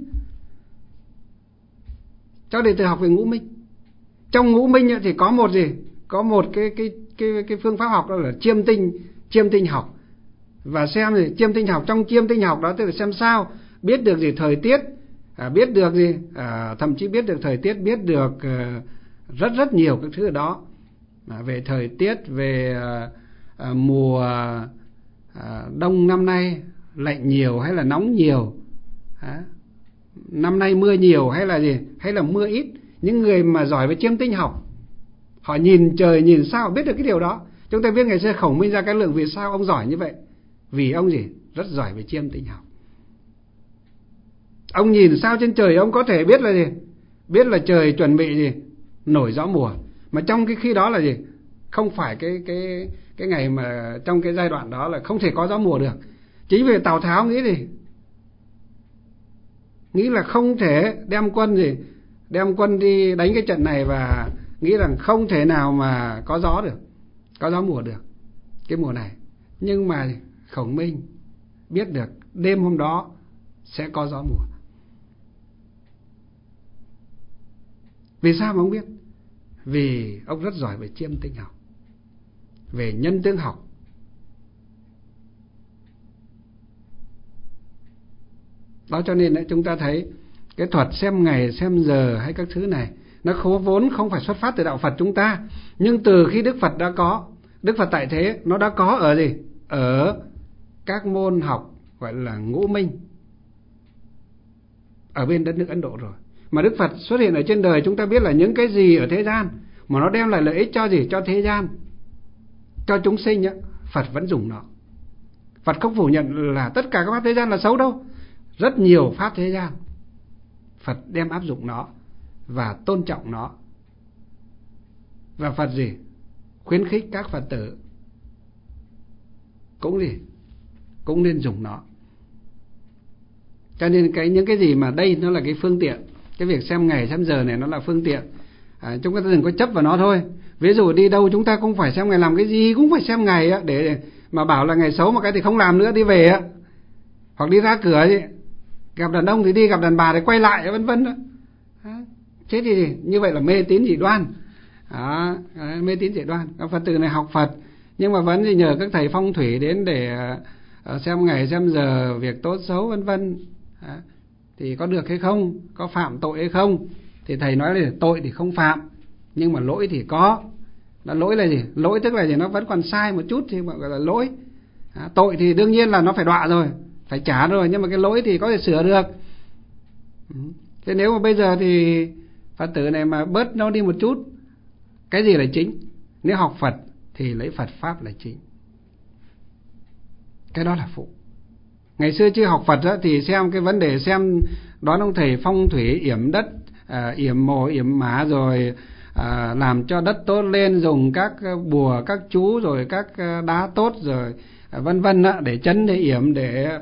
cho đệ tử học về ngũ minh. Trong ngũ minh thì có một gì, có một cái phương pháp học đó là chiêm tinh học. Và xem gì chiêm tinh học, trong chiêm tinh học đó tức là xem sao biết được gì thời tiết, biết được gì, thậm chí biết được thời tiết, biết được rất nhiều các thứ đó, về thời tiết, về mùa đông năm nay lạnh nhiều hay là nóng nhiều, năm nay mưa nhiều hay là gì, hay là mưa ít. Những người mà giỏi về chiêm tinh học, họ nhìn trời nhìn sao biết được cái điều đó. Chúng ta biết ngày xưa Khổng Minh Ra Cát Lượng vì sao ông giỏi như vậy, vì ông gì rất giỏi về chiêm tinh học. Ông nhìn sao trên trời ông có thể biết là gì, biết là trời chuẩn bị gì nổi gió mùa. Mà trong cái khi đó là gì, không phải cái ngày mà trong cái giai đoạn đó là không thể có gió mùa được. Chính vì Tào Tháo nghĩ gì, nghĩ là không thể đem quân đi đánh cái trận này, và nghĩ rằng không thể nào mà có gió mùa được cái mùa này. Nhưng mà Khổng Minh biết được đêm hôm đó sẽ có gió mùa. Vì sao mà ông biết? Vì ông rất giỏi về chiêm tinh học, về nhân tướng học. Đó cho nên chúng ta thấy cái thuật xem ngày xem giờ hay các thứ này, nó vốn không phải xuất phát từ đạo Phật chúng ta, nhưng từ khi Đức Phật đã có, Đức Phật tại thế, nó đã có ở gì? Ở các môn học gọi là ngũ minh ở bên đất nước Ấn Độ rồi. Mà Đức Phật xuất hiện ở trên đời, chúng ta biết là những cái gì ở thế gian mà nó đem lại lợi ích cho gì? Cho thế gian, cho chúng sinh á, Phật vẫn dùng nó. Phật không phủ nhận là tất cả các pháp thế gian là xấu đâu. Rất nhiều pháp thế gian Phật đem áp dụng nó và tôn trọng nó. Và Phật gì? Khuyến khích các Phật tử cũng nên dùng nó. Cho nên những cái gì mà đây nó là cái phương tiện, cái việc xem ngày xem giờ này nó là phương tiện. Chúng ta đừng có chấp vào nó thôi. Ví dụ đi đâu chúng ta cũng phải xem ngày, làm cái gì cũng phải xem ngày á, để mà bảo là ngày xấu một cái thì không làm nữa, đi về á. Hoặc đi ra cửa gì, gặp đàn ông thì đi, gặp đàn bà thì quay lại, vân vân đó. Thế thì như vậy là mê tín dị đoan. Mê tín dị đoan. Các Phật tử này học Phật nhưng mà vẫn nhờ các thầy phong thủy đến để xem ngày xem giờ, việc tốt xấu vân vân. Thì có được hay không, có phạm tội hay không? Thì thầy nói là tội thì không phạm, nhưng mà lỗi thì có. Lỗi là gì? Lỗi tức là gì? Nó vẫn còn sai một chút thì gọi là lỗi. Tội thì đương nhiên là nó phải đọa rồi, phải trả rồi, nhưng mà cái lỗi thì có thể sửa được. Thế nếu mà bây giờ thì Phật tử này mà bớt nó đi một chút, cái gì là chính? Nếu học Phật thì lấy Phật Pháp là chính, cái đó là phụ. Ngày xưa chưa học Phật á, thì xem cái vấn đề xem đón ông thầy phong thủy yểm đất, yểm mồ yểm mã, rồi làm cho đất tốt lên, dùng các bùa các chú rồi các đá tốt rồi vân vân á, để chấn để yểm, để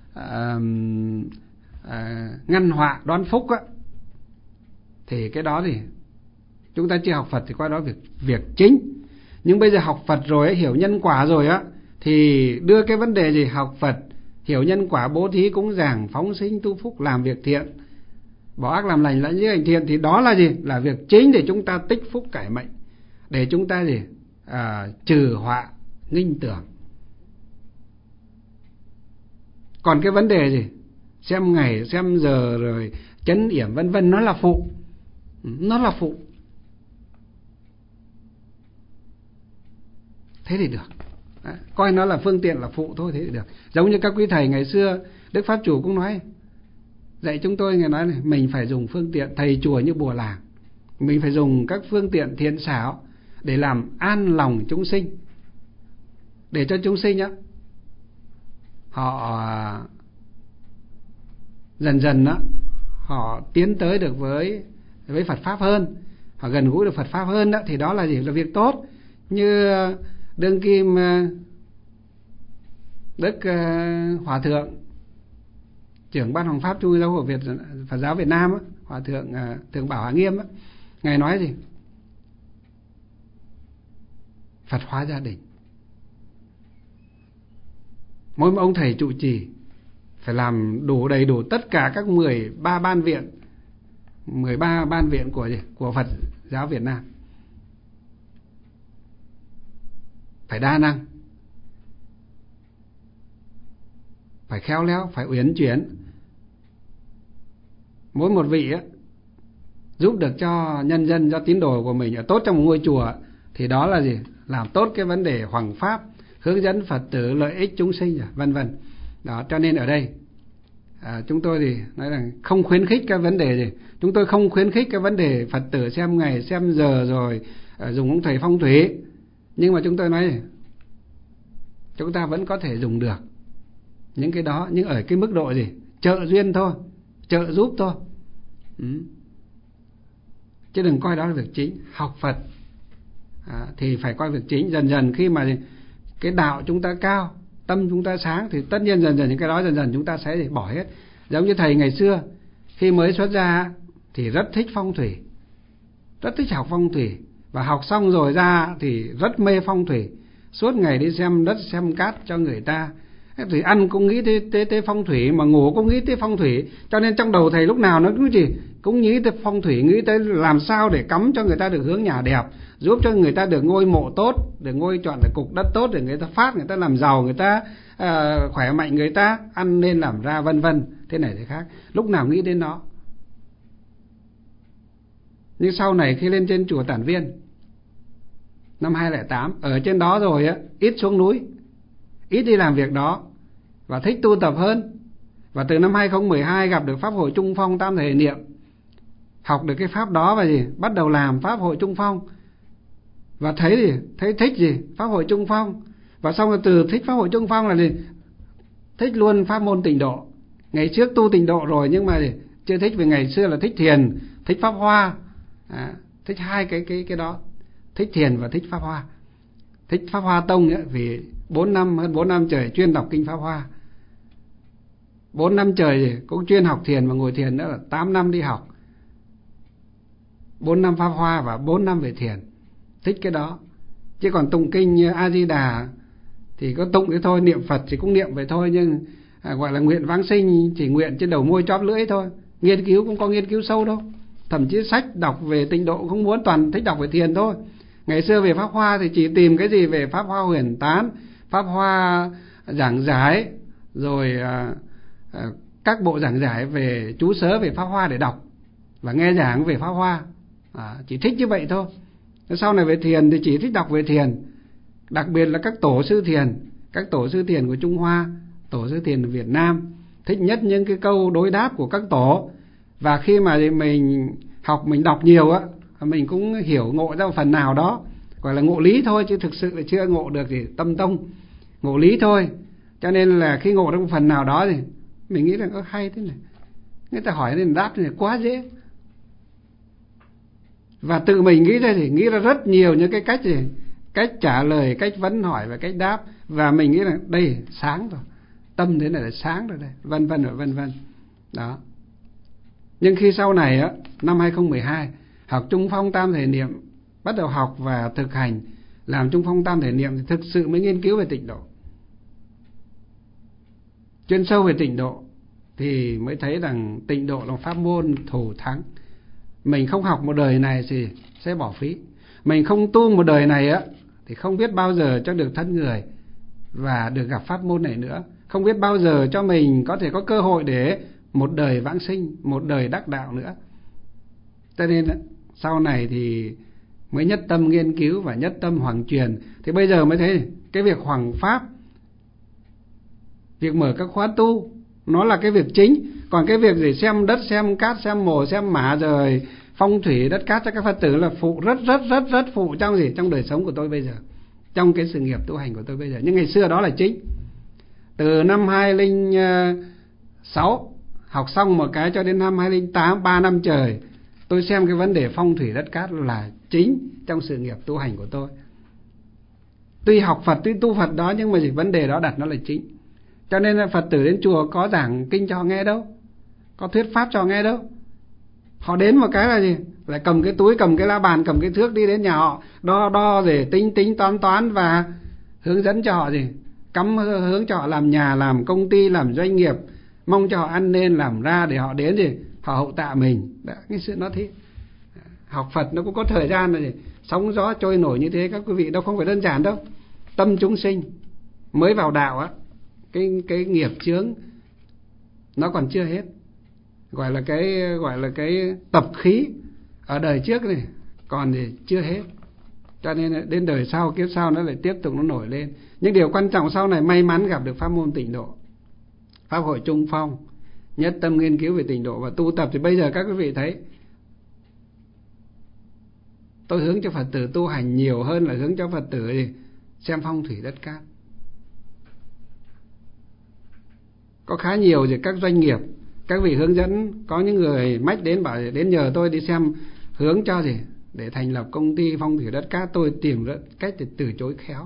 ngăn họa đoán phúc á. Thì cái đó thì chúng ta chưa học Phật thì coi đó việc chính. Nhưng bây giờ học Phật rồi ấy, hiểu nhân quả rồi á, thì đưa cái vấn đề gì? Học Phật, hiểu nhân quả, bố thí cúng dường, phóng sinh tu phúc, làm việc thiện, bỏ ác làm lành, lãnh giới hành thiện, thì đó là gì? Là việc chính để chúng ta tích phúc cải mệnh, để chúng ta gì? Trừ họa nghinh tưởng. Còn cái vấn đề gì? Xem ngày xem giờ rồi chấn yểm vân vân, nó là phụ. Nó là phụ. Thế thì được. Coi nó là phương tiện, là phụ thôi, thế thì được. Giống như các quý thầy ngày xưa, Đức Pháp Chủ cũng nói, dạy chúng tôi, Ngài nói này, mình phải dùng phương tiện, thầy chùa như bùa làng, mình phải dùng các phương tiện thiện xảo để làm an lòng chúng sinh, để cho chúng sinh á, họ dần dần á, họ tiến tới được với Phật Pháp hơn, họ gần gũi được Phật Pháp hơn đó, thì đó là gì? Là việc tốt. Như đương kim Đức Hòa Thượng trưởng ban Hoàng Pháp Trung ương Giáo hội Phật giáo Việt Nam á, Hòa Thượng Thượng Bảo Hà Nghiêm á, Ngài nói gì? Phật hóa gia đình. Mỗi một ông thầy trụ trì phải làm đủ đầy đủ tất cả các 13 ban viện, 13 ban viện của Phật giáo Việt Nam. Phải đa năng, phải khéo léo, phải uyển chuyển. Mỗi một vị á, giúp được cho nhân dân, cho tín đồ của mình ở tốt trong một ngôi chùa, thì đó là gì? Làm tốt cái vấn đề hoằng pháp, hướng dẫn Phật tử, lợi ích chúng sinh, vân vân. Đó, cho nên ở đây chúng tôi thì nói rằng không khuyến khích cái vấn đề gì. Chúng tôi không khuyến khích cái vấn đề Phật tử xem ngày xem giờ rồi dùng ông thầy phong thủy. Nhưng mà chúng tôi nói chúng ta vẫn có thể dùng được những cái đó, nhưng ở cái mức độ gì? Trợ duyên thôi, trợ giúp thôi. Chứ đừng coi đó là việc chính. Học Phật thì phải coi việc chính. Dần dần khi mà cái đạo chúng ta cao, tâm chúng ta sáng, thì tất nhiên dần dần những cái đó dần dần chúng ta sẽ bỏ hết. Giống như thầy ngày xưa, khi mới xuất gia thì rất thích phong thủy, rất thích học phong thủy, và học xong rồi ra thì rất mê phong thủy, suốt ngày đi xem đất xem cát cho người ta. Thì ăn cũng nghĩ tới phong thủy, mà ngủ cũng nghĩ tới phong thủy, cho nên trong đầu thầy lúc nào nó cũng nghĩ tới phong thủy, nghĩ tới làm sao để cắm cho người ta được hướng nhà đẹp, giúp cho người ta được ngôi mộ tốt, được ngôi chọn được cục đất tốt để người ta phát, người ta làm giàu, người ta khỏe mạnh, người ta ăn nên làm ra, vân vân, thế này thế khác, lúc nào nghĩ đến nó. Nhưng sau này khi lên trên chùa Tản Viên năm 2008, ở trên đó rồi á, ít xuống núi, ít đi làm việc đó và thích tu tập hơn. Và từ năm 2012 gặp được Pháp hội Trung Phong Tam Thể Niệm, học được cái pháp đó và bắt đầu làm Pháp hội Trung Phong, và thấy thích Pháp hội Trung Phong. Và xong rồi từ thích Pháp hội Trung Phong là thích luôn pháp môn Tịnh Độ. Ngày trước tu Tịnh Độ rồi nhưng mà chưa thích, vì ngày xưa là thích thiền, thích Pháp Hoa, thích hai cái đó, thích thiền và thích Pháp Hoa. Thích Pháp Hoa Tông ấy, vì hơn 4 năm trời chuyên đọc kinh Pháp Hoa, 4 năm trời cũng chuyên học thiền và ngồi thiền, nữa là 8 năm đi học, 4 năm Pháp Hoa và 4 năm về thiền. Thích cái đó. Chứ còn tụng kinh A Di Đà thì có tụng thế thôi, niệm Phật thì cũng niệm vậy thôi, nhưng gọi là nguyện vãng sinh chỉ nguyện trên đầu môi chóp lưỡi thôi. Nghiên cứu cũng có nghiên cứu sâu đâu. Thậm chí sách đọc về Tịnh Độ không muốn, toàn thích đọc về thiền thôi. Ngày xưa về Pháp Hoa thì chỉ tìm cái gì về Pháp Hoa Huyền Tán, Pháp Hoa giảng giải, rồi các bộ giảng giải về chú sớ về Pháp Hoa để đọc và nghe giảng về Pháp Hoa, chỉ thích như vậy thôi. Sau này về thiền thì chỉ thích đọc về thiền, đặc biệt là các tổ sư thiền, các tổ sư thiền của Trung Hoa, tổ sư thiền của Việt Nam. Thích nhất những cái câu đối đáp của các tổ. Và khi mà mình học, mình đọc nhiều á, mình cũng hiểu ngộ ra một phần nào đó, gọi là ngộ lý thôi, chứ thực sự là chưa ngộ được thì tâm tông, ngộ lý thôi. Cho nên là khi ngộ được một phần nào đó thì mình nghĩ là hay thế này, người ta hỏi nên đáp thì quá dễ. Và tự mình nghĩ ra thì nghĩ ra rất nhiều những cái cách trả lời, cách vấn hỏi và cách đáp. Và mình nghĩ là đây sáng rồi, tâm thế này là sáng rồi đây, vân vân và vân vân đó. Nhưng khi sau này á, năm 2012 học Trung Phong Tam Thể Niệm, bắt đầu học và thực hành làm Trung Phong Tam Thể Niệm thì thực sự mới nghiên cứu về Tịnh Độ, chuyên sâu về Tịnh Độ, thì mới thấy rằng Tịnh Độ là pháp môn thù thắng. Mình không học một đời này thì sẽ bỏ phí. Mình không tu một đời này á thì không biết bao giờ cho được thân người và được gặp pháp môn này nữa. Không biết bao giờ cho mình có thể có cơ hội để một đời vãng sinh, một đời đắc đạo nữa. Cho nên sau này thì mới nhất tâm nghiên cứu và nhất tâm hoằng truyền. Thì bây giờ mới thấy cái việc hoằng pháp, việc mở các khóa tu, nó là cái việc chính. Còn cái việc gì xem đất, xem cát, xem mồ, xem mả, rồi phong thủy đất cát cho các Phật tử là phụ, rất phụ trong đời sống của tôi bây giờ, trong cái sự nghiệp tu hành của tôi bây giờ. Nhưng ngày xưa đó là chính. Từ năm 2006 học xong một cái cho đến năm 2008, 3 năm trời tôi xem cái vấn đề phong thủy đất cát là chính trong sự nghiệp tu hành của tôi. Tuy học Phật, tuy tu Phật đó, nhưng mà vấn đề đó đặt nó là chính. Cho nên là Phật tử đến chùa có giảng kinh cho họ nghe đâu, có thuyết pháp cho họ nghe đâu. Họ đến một cái là gì? Lại cầm cái túi, cầm cái la bàn, cầm cái thước đi đến nhà họ, đo rồi tính toán và hướng dẫn cho họ cắm hướng cho họ làm nhà, làm công ty, làm doanh nghiệp, mong cho họ ăn nên làm ra để họ đến họ hậu tạ mình. Đó, cái sự nó thế. Học Phật nó cũng có thời gian rồi, sóng gió trôi nổi như thế các quý vị, đâu không phải đơn giản đâu. Tâm chúng sinh mới vào đạo á, cái nghiệp chướng nó còn chưa hết, gọi là cái tập khí ở đời trước này còn thì chưa hết. Cho nên đến đời sau, kiếp sau nó lại tiếp tục nó nổi lên. Nhưng điều quan trọng sau này may mắn gặp được pháp môn Tịnh Độ, Pháp hội Trung Phong, nhất tâm nghiên cứu về Tịnh Độ và tu tập. Thì bây giờ các quý vị thấy tôi hướng cho Phật tử tu hành nhiều hơn là hướng cho Phật tử xem phong thủy đất cát. Có khá nhiều các doanh nghiệp, các vị hướng dẫn, có những người mách đến bảo đến nhờ tôi đi xem hướng cho để thành lập công ty phong thủy đất cát. Tôi tìm ra cách để từ chối khéo.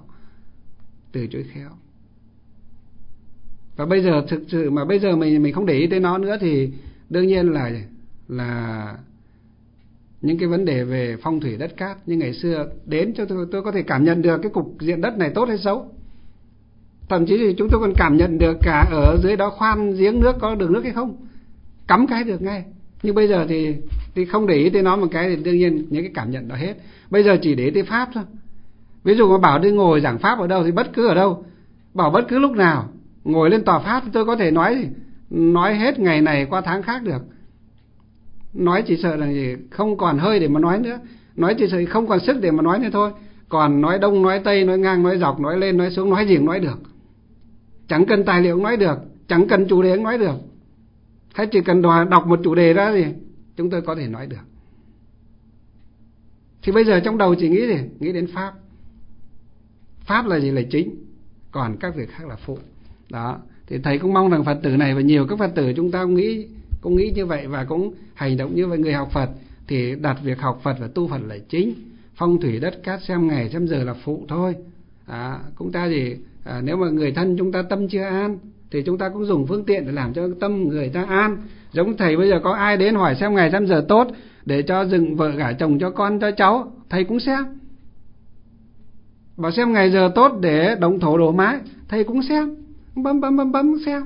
Và bây giờ thực sự mà bây giờ mình không để ý tới nó nữa thì Đương nhiên là những cái vấn đề về phong thủy đất cát như ngày xưa đến cho tôi có thể cảm nhận được cái cục diện đất này tốt hay xấu. Thậm chí thì chúng tôi còn cảm nhận được cả ở dưới đó khoan giếng nước có đường nước hay không, cắm cái được ngay. Nhưng bây giờ thì không để ý tới nó một cái thì đương nhiên những cái cảm nhận đó hết. Bây giờ chỉ để ý tới pháp thôi. Ví dụ mà bảo đi ngồi giảng pháp ở đâu thì bất cứ ở đâu, bảo bất cứ lúc nào ngồi lên tòa pháp thì tôi có thể nói hết ngày này qua tháng khác được. Nói chỉ sợ là gì không còn hơi để mà nói nữa, nói chỉ sợ không còn sức để mà nói nữa thôi. Còn nói đông nói tây, nói ngang nói dọc, nói lên nói xuống, nói gì cũng nói được. Chẳng cần tài liệu cũng nói được, chẳng cần chủ đề cũng nói được. Hay chỉ cần đọc một chủ đề ra thì chúng tôi có thể nói được. Thì bây giờ trong đầu chỉ nghĩ gì? Nghĩ đến pháp. Pháp là gì? Là chính, còn các việc khác là phụ. Đó, thì thầy cũng mong rằng Phật tử này và nhiều các Phật tử chúng ta cũng nghĩ như vậy và cũng hành động như vậy. Người học Phật thì đặt việc học Phật và tu Phật là chính, phong thủy đất cát xem ngày xem giờ là phụ thôi. Chúng ta nếu mà người thân chúng ta tâm chưa an thì chúng ta cũng dùng phương tiện để làm cho tâm người ta an. Giống thầy bây giờ có ai đến hỏi xem ngày xem giờ tốt để cho dựng vợ gả chồng cho con cho cháu, thầy cũng xem. Bảo xem ngày giờ tốt để động thổ đổ mái, thầy cũng xem, bấm xem.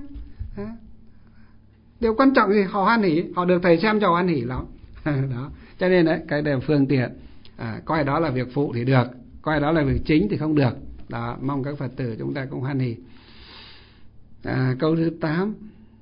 Điều quan trọng thì họ hoan hỉ, họ được thầy xem cho họ hoan hỉ lắm. Đó, cho nên đấy, cái đều phương tiện. Coi đó là việc phụ thì được, coi đó là việc chính thì không được. Đó, mong các Phật tử chúng ta cũng hoan hỉ. Câu thứ 8.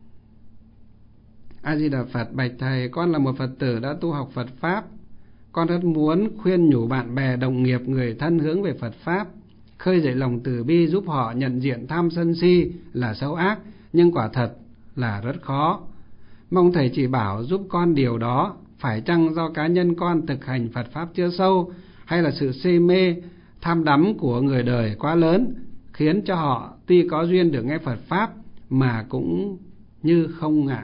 A Di Đà Phật. Bạch thầy, con là một Phật tử đã tu học Phật pháp. Con rất muốn khuyên nhủ bạn bè đồng nghiệp người thân hướng về Phật pháp, khơi dậy lòng từ bi giúp họ nhận diện tham sân si là xấu ác, nhưng quả thật là rất khó. Mong thầy chỉ bảo giúp con điều đó. Phải chăng do cá nhân con thực hành Phật pháp chưa sâu, hay là sự si mê tham đắm của người đời quá lớn, khiến cho họ tuy có duyên được nghe Phật pháp mà cũng như không ạ?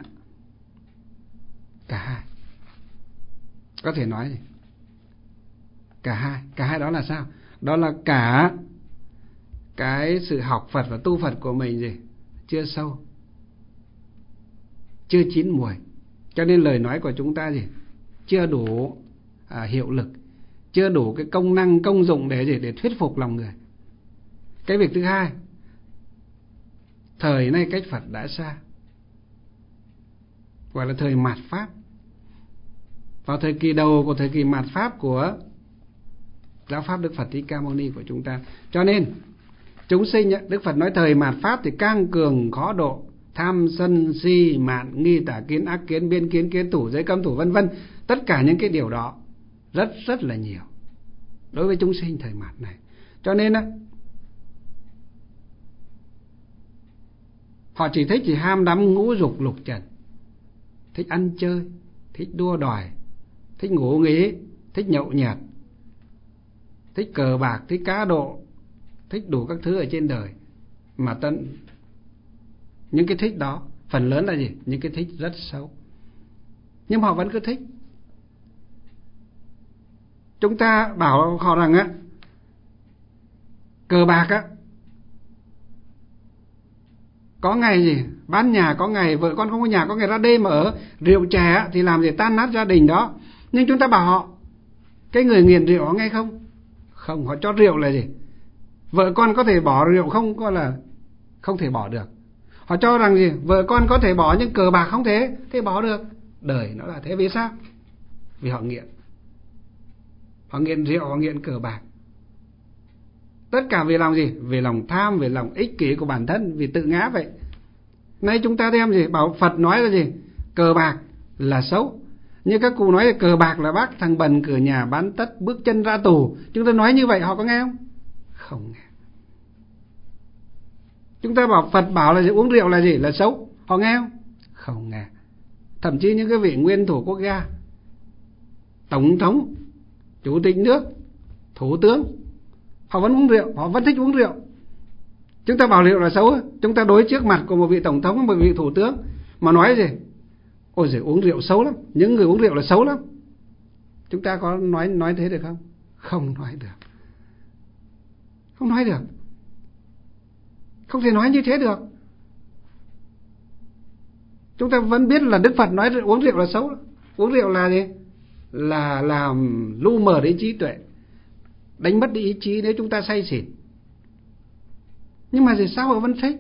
Cả hai. Có thể nói gì? Cả hai đó là sao? Đó là cả cái sự học Phật và tu Phật của mình chưa sâu, chưa chín mùi, cho nên lời nói của chúng ta chưa đủ hiệu lực, chưa đủ cái công năng công dụng để thuyết phục lòng người. Cái việc thứ hai, thời nay cách Phật đã xa, gọi là thời mạt Pháp. Vào thời kỳ đầu của thời kỳ mạt Pháp của giáo pháp Đức Phật Thích Ca Mâu Ni của chúng ta, cho nên chúng sinh, Đức Phật nói thời mạt Pháp thì cang cường khó độ, tham sân si mạn nghi tà kiến ác kiến biên kiến kiến thủ giới cấm thủ vân vân. Tất cả những cái điều đó rất là nhiều đối với chúng sinh thời mạt này. Cho nên họ chỉ thích ham đắm ngũ dục lục trần, thích ăn chơi, thích đua đòi, thích ngủ nghỉ, thích nhậu nhẹt, thích cờ bạc, thích cá độ, thích đủ các thứ ở trên đời. Mà những cái thích đó phần lớn là gì? Những cái thích rất xấu, nhưng họ vẫn cứ thích. Chúng ta bảo họ rằng cờ bạc có ngày bán nhà, có ngày vợ con không có nhà, có ngày ra đêm mà ở. Rượu chè thì làm gì tan nát gia đình đó. Nhưng chúng ta bảo họ, cái người nghiện rượu nghe không? Không, họ cho rượu là gì? Vợ con có thể bỏ rượu không? Có là không thể bỏ được. Họ cho rằng gì? Vợ con có thể bỏ nhưng cờ bạc không thể bỏ được. Đời nó là thế. Vì sao? Vì họ nghiện. Họ nghiện rượu, họ nghiện cờ bạc. Tất cả vì lòng gì? Vì lòng tham, vì lòng ích kỷ của bản thân, vì tự ngã vậy. Nay chúng ta đem gì? Bảo Phật nói là gì? Cờ bạc là xấu. Như các cụ nói là cờ bạc là bác thằng bần cửa nhà bán tất bước chân ra tù. Chúng ta nói như vậy họ có nghe không? Không nghe. Chúng ta bảo Phật bảo là gì? Uống rượu là gì? Là xấu. Họ nghe không? Không nghe. Thậm chí những cái vị nguyên thủ quốc gia, tổng thống, chủ tịch nước, thủ tướng, họ vẫn uống rượu, họ vẫn thích uống rượu. Chúng ta bảo rượu là xấu, chúng ta đối trước mặt của một vị tổng thống, một vị thủ tướng mà nói gì? Ôi giời, uống rượu xấu lắm, những người uống rượu là xấu lắm. Chúng ta có nói thế được không? Không nói được. Không nói được. Không thể nói như thế được. Chúng ta vẫn biết là Đức Phật nói uống rượu là xấu. Uống rượu là gì? Là làm lu mờ đi trí tuệ, đánh mất đi ý chí nếu chúng ta say xỉn. Nhưng mà thì sao họ vẫn thích?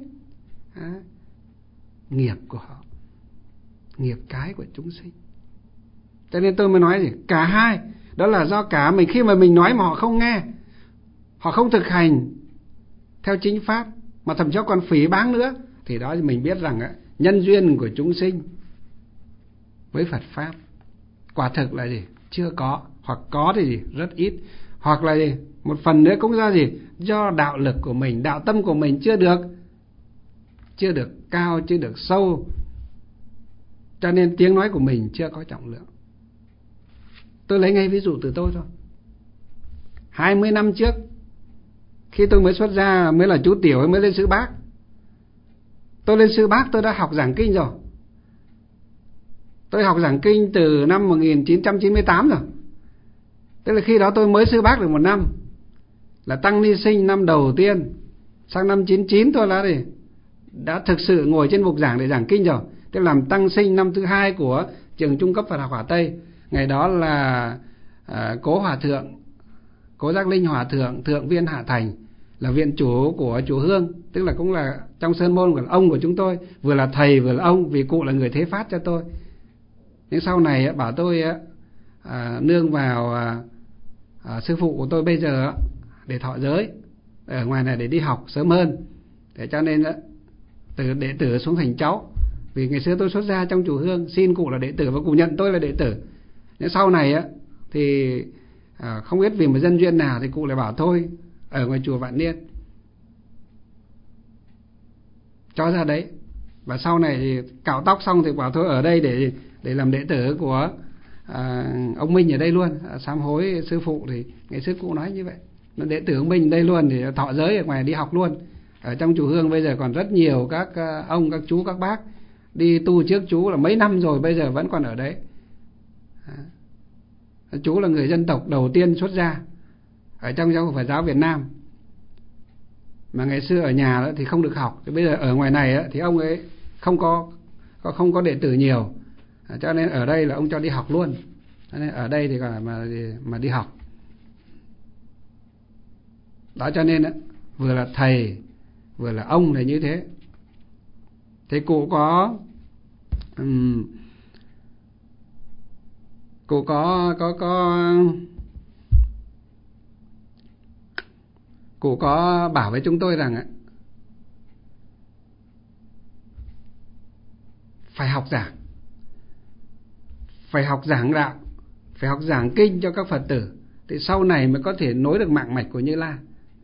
Nghiệp của họ, nghiệp cái của chúng sinh. Cho nên tôi mới nói gì? Cả hai. Đó là do cả mình, khi mà mình nói mà họ không nghe, họ không thực hành theo chính pháp, mà thậm chí còn phỉ báng nữa, thì đó mình biết rằng nhân duyên của chúng sinh với Phật Pháp quả thực là gì? Chưa có, hoặc có thì gì? Rất ít. Hoặc là gì? Một phần nữa cũng do gì? Do đạo lực của mình, đạo tâm của mình chưa được cao, chưa được sâu, cho nên tiếng nói của mình chưa có trọng lượng. Tôi lấy ngay ví dụ từ tôi thôi. 20 năm trước, khi tôi mới xuất gia, mới là chú tiểu, mới lên Sư Bác, tôi lên Sư Bác tôi đã học giảng kinh rồi. Tôi học giảng kinh từ năm 1998 rồi. Tức là khi đó tôi mới Sư Bác được 1 năm, là tăng ni sinh năm đầu tiên. Sang năm 99 tôi đã thực sự ngồi trên bục giảng để giảng kinh rồi. Tức là làm tăng sinh năm thứ 2 của trường trung cấp Phật học Hòa Tây. Ngày đó là Cố Hòa Thượng, Cố Giác Linh Hòa Thượng, Thượng Viên Hạ Thành là viện chủ của chùa Hương. Tức là cũng là trong sơn môn của ông của chúng tôi, vừa là thầy vừa là ông, vì cụ là người thế phát cho tôi. Nhưng sau này bảo tôi nương vào sư phụ của tôi bây giờ để thọ giới ở ngoài này để đi học sớm hơn, để cho nên từ đệ tử xuống thành cháu. Vì ngày xưa tôi xuất gia trong chùa Hương, xin cụ là đệ tử và cụ nhận tôi là đệ tử. Nhưng sau này thì không biết vì một nhân duyên nào thì cụ lại bảo thôi ở ngoài chùa Vạn Niên cho ra đấy. Và sau này thì cạo tóc xong thì bảo thôi ở đây để làm đệ tử của ông Minh ở đây luôn. Sám hối sư phụ thì ngày xưa cụ nói như vậy, đệ tử ông Minh đây luôn, thì thọ giới ở ngoài đi học luôn. Ở trong chùa Hương bây giờ còn rất nhiều các ông, các chú, các bác đi tu trước chú là mấy năm rồi, bây giờ vẫn còn ở đấy. Chú là người dân tộc đầu tiên xuất gia ở trong giáo hội Phật giáo Việt Nam, mà ngày xưa ở nhà đó thì không được học. Thì bây giờ ở ngoài này thì ông ấy không có đệ tử nhiều, cho nên ở đây là ông cho đi học luôn. Cho nên ở đây thì còn mà đi học đó, cho nên vừa là thầy vừa là ông là như thế. Thế cụ có cụ có bảo với chúng tôi rằng phải học giảng đạo, phải học giảng kinh cho các Phật tử, thì sau này mới có thể nối được mạng mạch của Như Lai.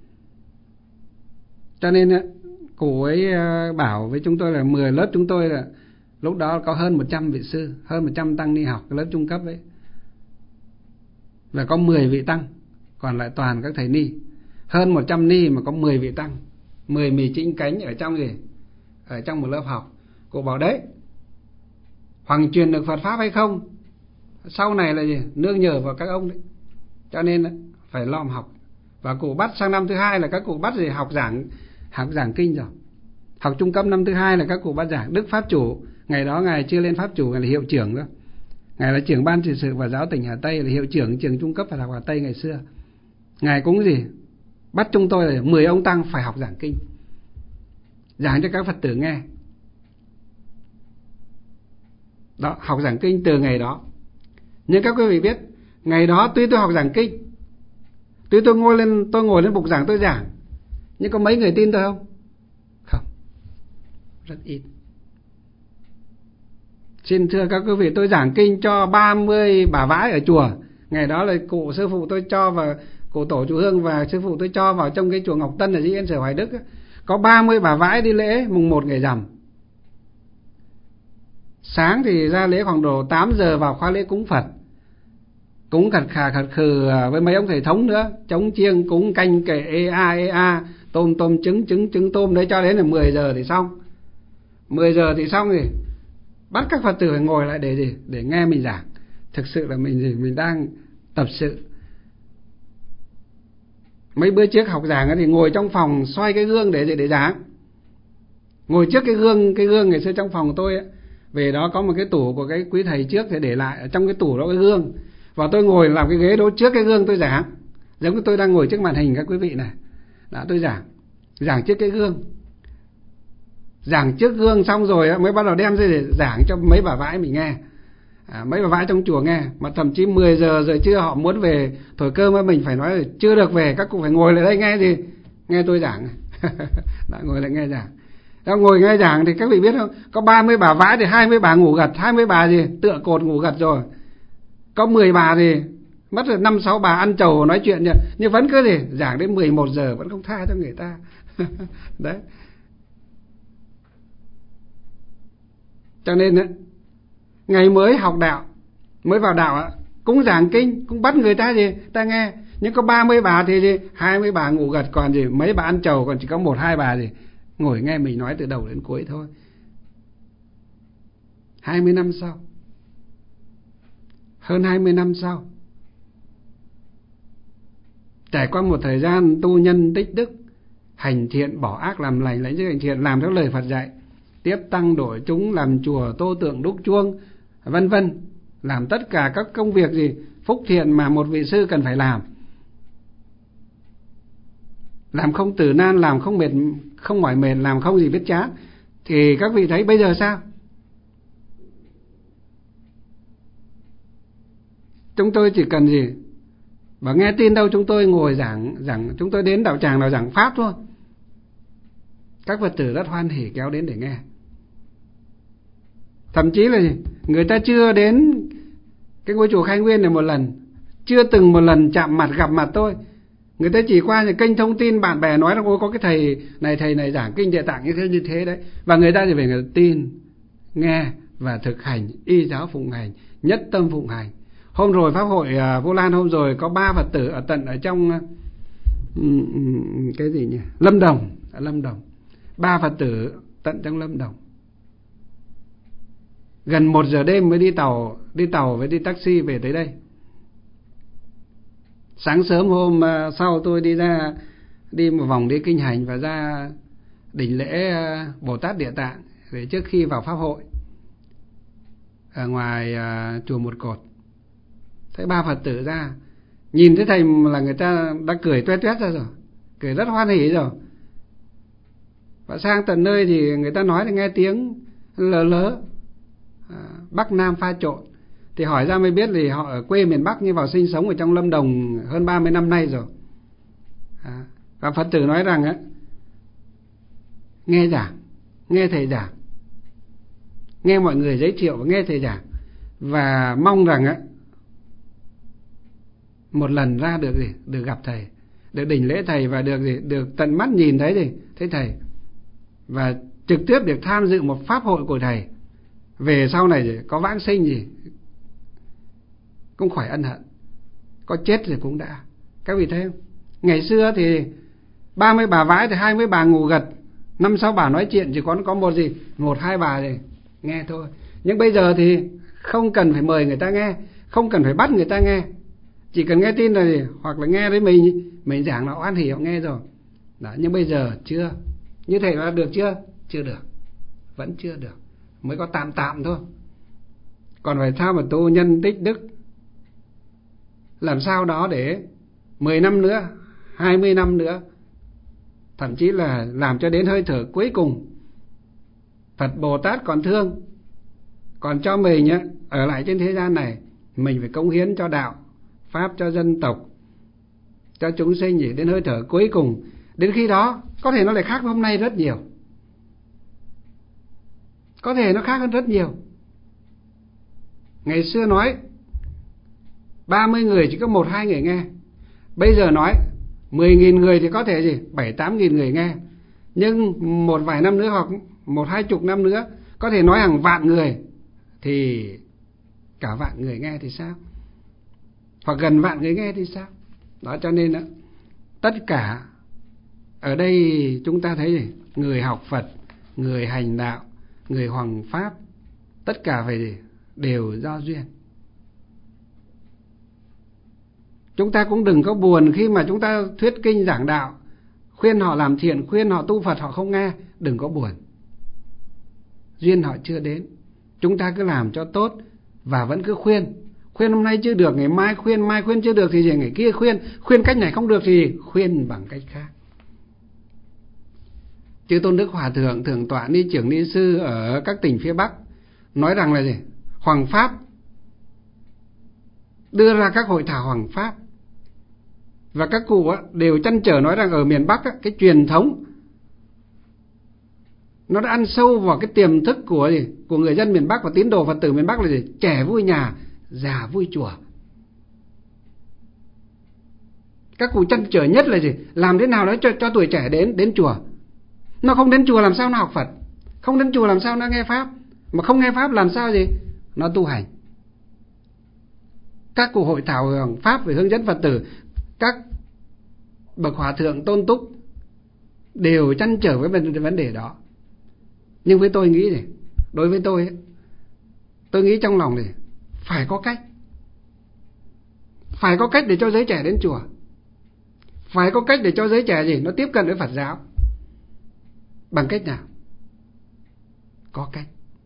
Cho nên cụ ấy bảo với chúng tôi là 10 lớp chúng tôi là lúc đó có hơn 100 vị sư, hơn 100 tăng ni học cái lớp trung cấp ấy, và có 10 vị tăng, còn lại toàn các thầy ni. Hơn 100 ni mà có 10 vị tăng, 10 mì chĩnh cánh ở trong gì? Ở trong một lớp học. Cụ bảo đấy, hoàng truyền được Phật Pháp hay không, sau này là gì? Nương nhờ vào các ông đấy. Cho nên phải lo mà học. Và cụ bắt sang năm thứ 2 là các cụ bắt gì? Học giảng kinh rồi. Học trung cấp năm thứ 2 là các cụ bắt giảng. Đức Pháp Chủ, ngày đó ngài chưa lên Pháp Chủ, ngài là hiệu trưởng đó. Ngài là trưởng ban trị sự và giáo tỉnh Hà Tây, là hiệu trưởng trường trung cấp Phật học Hà Tây ngày xưa. Ngài cũng gì? Bắt chúng tôi là 10 ông tăng phải học giảng kinh, giảng cho các Phật tử nghe. Đó, học giảng kinh từ ngày đó. Nhưng các quý vị biết, ngày đó tuy tôi học giảng kinh, tuy tôi ngồi lên bục giảng tôi giảng, nhưng có mấy người tin tôi không? Không, rất ít. Xin thưa các quý vị, tôi giảng kinh cho 30 bà vãi ở chùa. Ngày đó là cụ sư phụ tôi cho vào, cụ tổ chùa Hương và sư phụ tôi cho vào trong cái chùa Ngọc Tân ở Di Yên Sở Hoài Đức. Có 30 bà vãi đi lễ mùng 1 ngày rằm. Sáng thì ra lễ khoảng độ 8 giờ vào khóa lễ cúng Phật, cúng khật khừ với mấy ông thầy thống nữa, chống chiêng, cúng canh kệ ê a, tôm trứng tôm đấy, cho đến là 10 giờ thì xong. 10 giờ thì xong thì bắt các Phật tử phải ngồi lại để gì? Để nghe mình giảng. Thực sự là mình đang tập sự. Mấy bữa trước học giảng thì ngồi trong phòng xoay cái gương để giảng. Ngồi trước cái gương ngày xưa trong phòng tôi ấy, Về đó có một cái tủ của cái quý thầy trước thì để lại, ở trong cái tủ đó cái gương, và tôi ngồi làm cái ghế đó trước cái gương tôi giảng, giống như tôi đang ngồi trước màn hình các quý vị này. Đã tôi giảng trước cái gương, giảng trước gương xong rồi mới bắt đầu đem ra để giảng cho mấy bà vãi mình nghe, mấy bà vãi trong chùa nghe. Mà thậm chí 10 giờ rồi trưa họ muốn về thổi cơm với mình phải nói là chưa được về, các cụ phải ngồi lại đây nghe gì, nghe tôi giảng. Đã ngồi lại nghe giảng. Đó, ngồi nghe giảng thì các vị biết không, có 30 bà vãi thì 20 bà ngủ gật, 20 bà gì tựa cột ngủ gật rồi, có 10 bà thì mất rồi 5-6 bà ăn trầu nói chuyện nhỉ, nhưng vẫn cứ gì giảng đến 11 giờ vẫn không tha cho người ta. Đấy. Cho nên ấy, ngày mới học đạo, mới vào đạo cũng giảng kinh, cũng bắt người ta gì ta nghe, nhưng có 30 bà thì gì 20 bà ngủ gật, còn gì mấy bà ăn trầu, còn chỉ có 1-2 bà gì ngồi nghe mình nói từ đầu đến cuối thôi. 20 năm sau, hơn 20 năm sau, trải qua một thời gian tu nhân tích đức, hành thiện bỏ ác làm lành, lãnh chức hành thiện, làm theo lời Phật dạy, tiếp tăng đổi chúng, làm chùa tô tượng đúc chuông, vân vân, làm tất cả các công việc gì phúc thiện mà một vị sư cần phải làm không tử nan, làm không mệt, không mỏi mệt, làm không gì biết chán. Thì các vị thấy bây giờ sao? Chúng tôi chỉ cần gì và nghe tin đâu, chúng tôi ngồi giảng, chúng tôi đến đạo tràng nào giảng pháp thôi, các Phật tử rất hoan hỉ kéo đến để nghe. Thậm chí là người ta chưa đến cái ngôi chùa Khai Nguyên này một lần, chưa từng một lần chạm mặt gặp mặt tôi, người ta chỉ qua kênh thông tin bạn bè nói là có cái thầy này giảng kinh Địa Tạng như thế đấy, và người ta chỉ phải người ta tin, nghe và thực hành, y giáo phụng hành, nhất tâm phụng hành. Hôm rồi pháp hội Vu Lan, hôm rồi có 3 Phật tử ở tận ở trong cái gì nhỉ, Lâm Đồng, 3 Phật tử tận trong Lâm Đồng, gần 1 giờ đêm mới đi tàu với đi taxi về tới đây. Sáng sớm hôm sau tôi đi một vòng đi kinh hành và ra đỉnh lễ Bồ Tát Địa Tạng để trước khi vào pháp hội ở ngoài chùa Một Cột. Thấy 3 Phật tử ra, nhìn thấy thầy là người ta đã cười tuét ra rồi, cười rất hoan hỉ rồi. Và sang tận nơi thì người ta nói là nghe tiếng lớ Bắc Nam pha trộn. Thì hỏi ra mới biết thì họ ở quê miền Bắc nhưng vào sinh sống ở trong Lâm Đồng hơn 30 năm nay rồi. Và Phật tử nói rằng ấy, nghe giảng, nghe thầy giảng, nghe mọi người giới thiệu và nghe thầy giảng, và mong rằng ấy, một lần ra được gặp thầy, được đỉnh lễ thầy, và được tận mắt nhìn thấy thầy, và trực tiếp được tham dự một pháp hội của thầy. Về sau này có vãng sinh gì cũng khỏi ân hận, có chết rồi cũng đã. Các vị thấy không? Ngày xưa thì 30 bà vãi thì 20 bà ngủ gật, 5-6 bà nói chuyện, chỉ có 1-2 bà thì nghe thôi. Nhưng bây giờ thì không cần phải mời người ta nghe, không cần phải bắt người ta nghe, chỉ cần nghe tin rồi, hoặc là nghe với mình giảng là oan hỉ họ nghe rồi. Đó, nhưng bây giờ chưa. Như thầy nói được chưa? Chưa được, vẫn chưa được, mới có tạm thôi. Còn phải sao mà tu nhân tích đức, làm sao đó để 10 năm nữa, 20 năm nữa, thậm chí là làm cho đến hơi thở cuối cùng, Phật Bồ Tát còn thương, còn cho mình ở lại trên thế gian này, mình phải cống hiến cho đạo pháp, cho dân tộc, cho chúng sinh gì đến hơi thở cuối cùng. Đến khi đó có thể nó lại khác hôm nay rất nhiều, có thể nó khác hơn rất nhiều. Ngày xưa nói 30 người chỉ có 1-2 người nghe, bây giờ nói 10.000 người thì có thể 7-8.000 người nghe. Nhưng một vài năm nữa hoặc 1-20 năm nữa có thể nói hàng vạn người, thì cả vạn người nghe thì sao, hoặc gần vạn người nghe thì sao. Đó, cho nên tất cả ở đây chúng ta thấy người học Phật, người hành đạo, người hoằng pháp, tất cả phải đều do duyên. Chúng ta cũng đừng có buồn khi mà chúng ta thuyết kinh giảng đạo, khuyên họ làm thiện, khuyên họ tu Phật, họ không nghe. Đừng có buồn, duyên họ chưa đến. Chúng ta cứ làm cho tốt và vẫn cứ khuyên. Khuyên hôm nay chưa được, ngày mai khuyên chưa được thì gì ngày kia khuyên. Khuyên cách này không được thì khuyên bằng cách khác. Chư Tôn Đức Hòa Thượng, Thượng tọa Ni Trưởng Ni Sư ở các tỉnh phía Bắc nói rằng là gì? Hoằng Pháp đưa ra các hội thảo Hoằng Pháp. Và các cụ đều trăn trở nói rằng ở miền Bắc cái truyền thống nó đã ăn sâu vào cái tiềm thức của người dân miền Bắc và tín đồ Phật tử miền Bắc là gì? Trẻ vui nhà, già vui chùa. Các cụ trăn trở nhất là gì? Làm thế nào đó cho tuổi trẻ đến chùa. Nó không đến chùa làm sao nó học Phật, không đến chùa làm sao nó nghe Pháp, mà không nghe Pháp làm sao gì? Nó tu hành. Các cụ hội thảo Pháp về hướng dẫn Phật tử, các bậc hòa thượng tôn túc đều trăn trở với vấn đề đó. Nhưng với tôi nghĩ này, đối với tôi nghĩ trong lòng này phải có cách. Phải có cách để cho giới trẻ đến chùa. Phải có cách để cho giới trẻ gì? Nó tiếp cận với Phật giáo. Bằng cách nào? Có cách.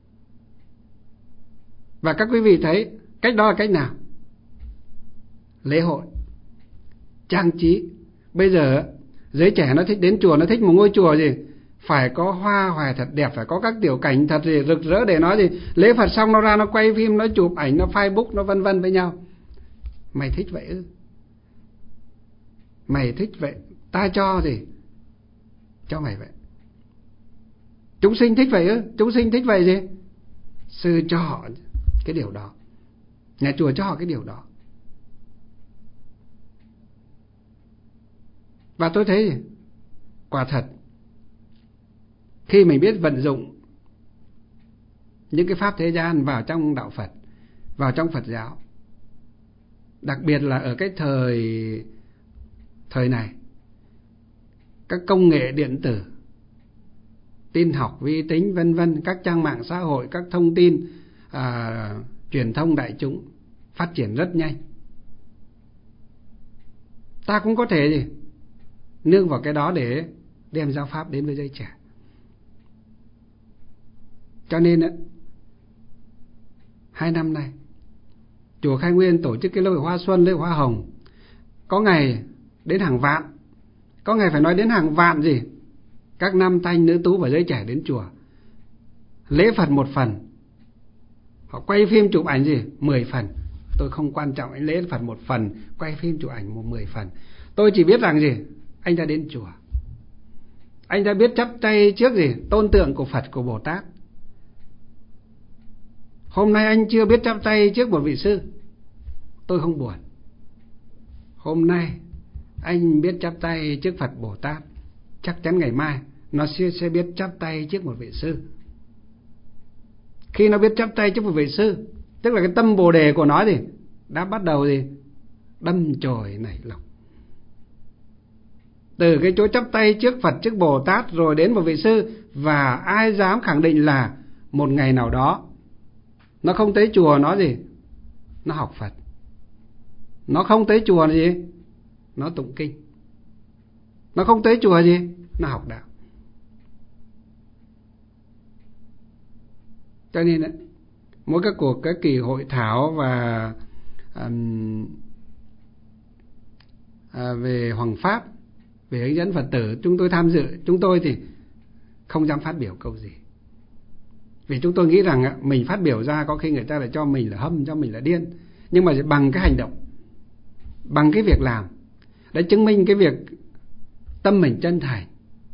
Và các quý vị thấy cách đó là cách nào? Lễ hội, trang trí. Bây giờ giới trẻ nó thích đến chùa, nó thích một ngôi chùa gì? Phải có hoa hoài thật đẹp, phải có các tiểu cảnh thật gì rực rỡ để nói gì? Lễ Phật xong nó ra nó quay phim, nó chụp ảnh, nó Facebook, nó vân vân với nhau. Mày thích vậy ư? Mày thích vậy, ta cho gì? Cho mày vậy. Chúng sinh thích vậy ư? Chúng sinh thích vậy gì? Sư cho họ cái điều đó, nhà chùa cho họ cái điều đó. Và tôi thấy quả thật, khi mình biết vận dụng những cái pháp thế gian vào trong đạo Phật, vào trong Phật giáo, đặc biệt là ở cái thời này, các công nghệ điện tử, tin học, vi tính vân vân, các trang mạng xã hội, các thông tin truyền thông đại chúng phát triển rất nhanh. Ta cũng có thể gì nương vào cái đó để đem giáo pháp đến với giới trẻ. Cho nên 2 năm nay chùa Khai Nguyên tổ chức cái lễ hội hoa xuân, lễ hội hoa hồng, có ngày đến hàng vạn, có ngày phải nói đến hàng vạn gì các nam thanh nữ tú và giới trẻ đến chùa. Lễ Phật 1 phần, họ quay phim chụp ảnh gì 10 phần. Tôi không quan trọng anh lễ Phật 1 phần, quay phim chụp ảnh 10 phần. Tôi chỉ biết rằng gì, anh đã đến chùa, anh đã biết chắp tay trước gì tôn tượng của Phật, của Bồ Tát. Hôm nay anh chưa biết chắp tay trước một vị sư, tôi không buồn. Hôm nay anh biết chắp tay trước Phật Bồ Tát, chắc chắn ngày mai nó sẽ biết chắp tay trước một vị sư. Khi nó biết chắp tay trước một vị sư, tức là cái tâm Bồ Đề của nó gì đã bắt đầu gì đâm chồi nảy lộc. Từ cái chỗ chắp tay trước Phật, trước Bồ Tát rồi đến một vị sư. Và ai dám khẳng định là một ngày nào đó nó không tới chùa nó gì, nó học Phật. Nó không tới chùa gì, nó tụng kinh. Nó không tới chùa gì, nó học đạo. Cho nên mỗi các cuộc cái kỳ hội thảo và về hoằng pháp, về hướng dẫn Phật tử chúng tôi tham dự, chúng tôi thì không dám phát biểu câu gì. Vì chúng tôi nghĩ rằng mình phát biểu ra có khi người ta lại cho mình là hâm, cho mình là điên. Nhưng mà bằng cái hành động, bằng cái việc làm, để chứng minh cái việc tâm mình chân thành,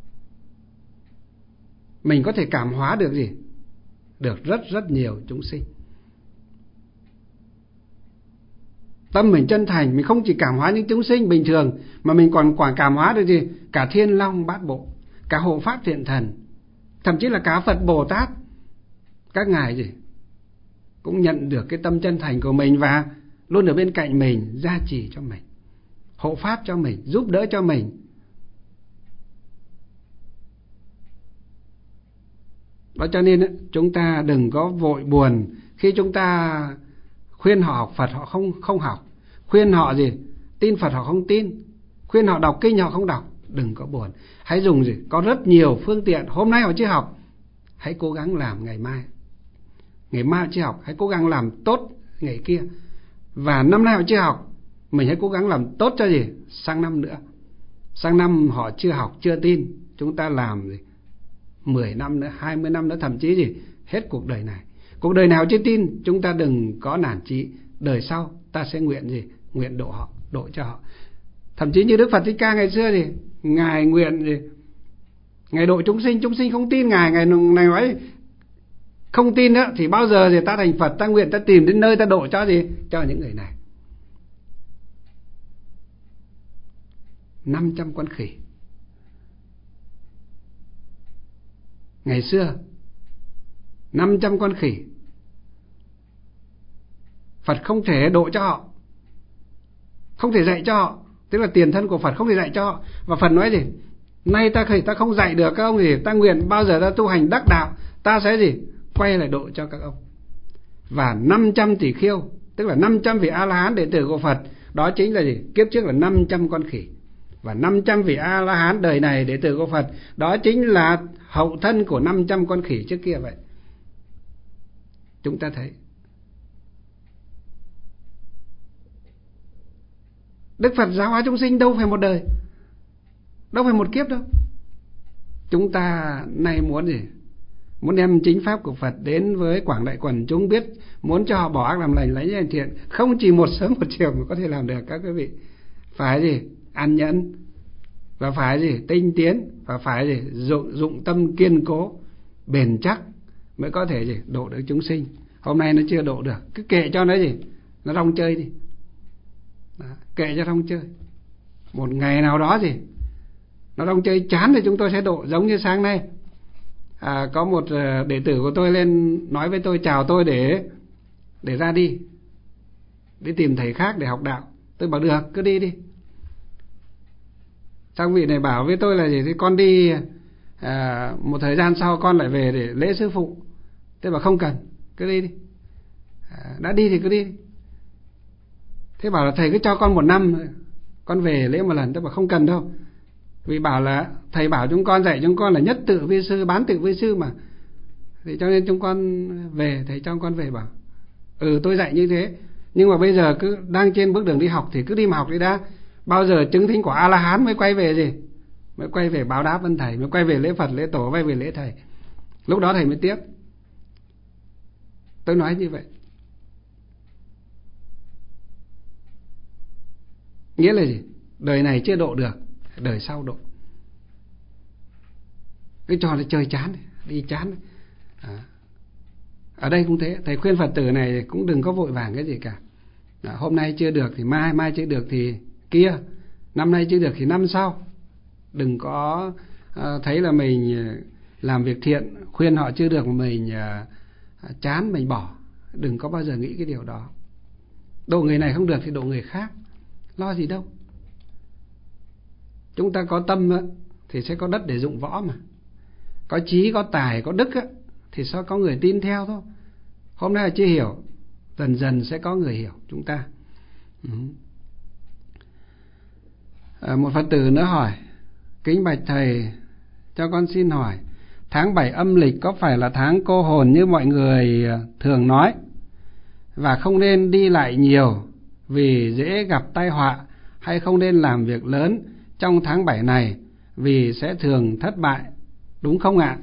mình có thể cảm hóa được gì? Được rất rất nhiều chúng sinh. Tâm mình chân thành, mình không chỉ cảm hóa những chúng sinh bình thường, mà mình còn cảm hóa được gì? Cả thiên long bát bộ, cả hộ pháp thiện thần, thậm chí là cả Phật Bồ Tát. Các ngài gì cũng nhận được cái tâm chân thành của mình và luôn ở bên cạnh mình, gia trì cho mình, hộ pháp cho mình, giúp đỡ cho mình. Đó, cho nên chúng ta đừng có vội buồn khi chúng ta khuyên họ học Phật họ không học, khuyên họ gì tin Phật họ không tin, khuyên họ đọc kinh họ không đọc. Đừng có buồn, hãy dùng gì, có rất nhiều phương tiện. Hôm nay họ chưa học, hãy cố gắng làm ngày mai. ngày mai họ chưa học, hãy cố gắng làm tốt ngày kia. Và năm nay họ chưa học, mình hãy cố gắng làm tốt cho gì? Sang năm nữa. Sang năm họ chưa học, chưa tin, chúng ta làm gì? 10 năm nữa, 20 năm nữa, thậm chí gì? Hết cuộc đời này. Cuộc đời nào chưa tin, chúng ta đừng có nản chí. Đời sau ta sẽ nguyện gì? Nguyện độ họ, độ cho họ. Thậm chí như Đức Phật Thích Ca ngày xưa thì Ngài nguyện gì? Ngài độ chúng sinh không tin Ngài. Ngài nói không tin nữa thì bao giờ thì ta thành Phật, ta nguyện ta tìm đến nơi ta độ cho gì? Cho những người này. 500 con khỉ. Ngày xưa 500 con khỉ, Phật không thể độ cho họ, không thể dạy cho họ. Tức là tiền thân của Phật không thể dạy cho họ. Và Phật nói gì? Nay ta không dạy được các ông gì, ta nguyện bao giờ ta tu hành đắc đạo, ta sẽ gì? Quay lại độ cho các ông. Và 500 tỷ khưu, tức là 500 vị A-la-hán đệ tử của Phật, đó chính là gì? Kiếp trước là 500 con khỉ. Và 500 vị A-la-hán đời này đệ tử của Phật, đó chính là hậu thân của 500 con khỉ trước kia vậy. Chúng ta thấy Đức Phật giáo hóa chúng sinh đâu phải một đời, đâu phải một kiếp đâu. Chúng ta nay muốn gì? Muốn đem chính pháp của Phật đến với quảng đại quần chúng biết, muốn cho họ bỏ ác làm lành, lấy nhân thiện, không chỉ một sớm một chiều mà có thể làm được các quý vị. Phải gì? Ăn nhẫn, và phải gì? Tinh tiến, và phải gì? Dụng tâm kiên cố, bền chắc mới có thể gì? Độ được chúng sinh. Hôm nay nó chưa độ được, cứ kệ cho nó gì? Nó rong chơi đi. Đó, kệ cho rong chơi. Một ngày nào đó gì? Nó rong chơi chán thì chúng tôi sẽ độ. Giống như sáng nay có một đệ tử của tôi lên nói với tôi chào tôi để ra đi tìm thầy khác để học đạo. Tôi bảo được, cứ đi đi. Xong vị này bảo với tôi là gì? Thì con đi một thời gian sau con lại về để lễ sư phụ. Tôi bảo không cần, cứ đi đi. Đã đi thì cứ đi. Thế bảo là thầy cứ cho con 1 năm con về lễ một lần. Tôi bảo không cần đâu, vì bảo là thầy bảo chúng con, dạy chúng con là nhất tự vi sư, bán tự vi sư mà, thì cho nên chúng con về, thầy cho con về. Bảo tôi dạy như thế, nhưng mà bây giờ cứ đang trên bước đường đi học thì cứ đi mà học đi đã. Bao giờ chứng thánh của A-la-hán mới quay về gì? Mới quay về báo đáp ơn thầy, mới quay về lễ Phật, lễ tổ, quay về lễ thầy. Lúc đó thầy mới tiếp. Tôi nói như vậy. Nghĩa là gì? Đời này chưa độ được, đời sau độ. Cái trò là chơi chán, đi chán. Ở đây cũng thế, thầy khuyên Phật tử này cũng đừng có vội vàng cái gì cả. Hôm nay chưa được thì mai chưa được thì kia, năm nay chưa được thì năm sau. Đừng có thấy là mình làm việc thiện, khuyên họ chưa được mà mình chán, mình bỏ. Đừng có bao giờ nghĩ cái điều đó. Độ người này không được thì độ người khác, lo gì đâu. Chúng ta có tâm thì sẽ có đất để dụng võ mà. Có trí, có tài, có đức thì sao có người tin theo thôi. Hôm nay là chưa hiểu, dần dần sẽ có người hiểu chúng ta. Một Phật tử nữa hỏi: kính bạch thầy, cho con xin hỏi, tháng 7 âm lịch có phải là tháng cô hồn như mọi người thường nói, và không nên đi lại nhiều vì dễ gặp tai họa, hay không nên làm việc lớn trong tháng 7 này vì sẽ thường thất bại, đúng không ạ?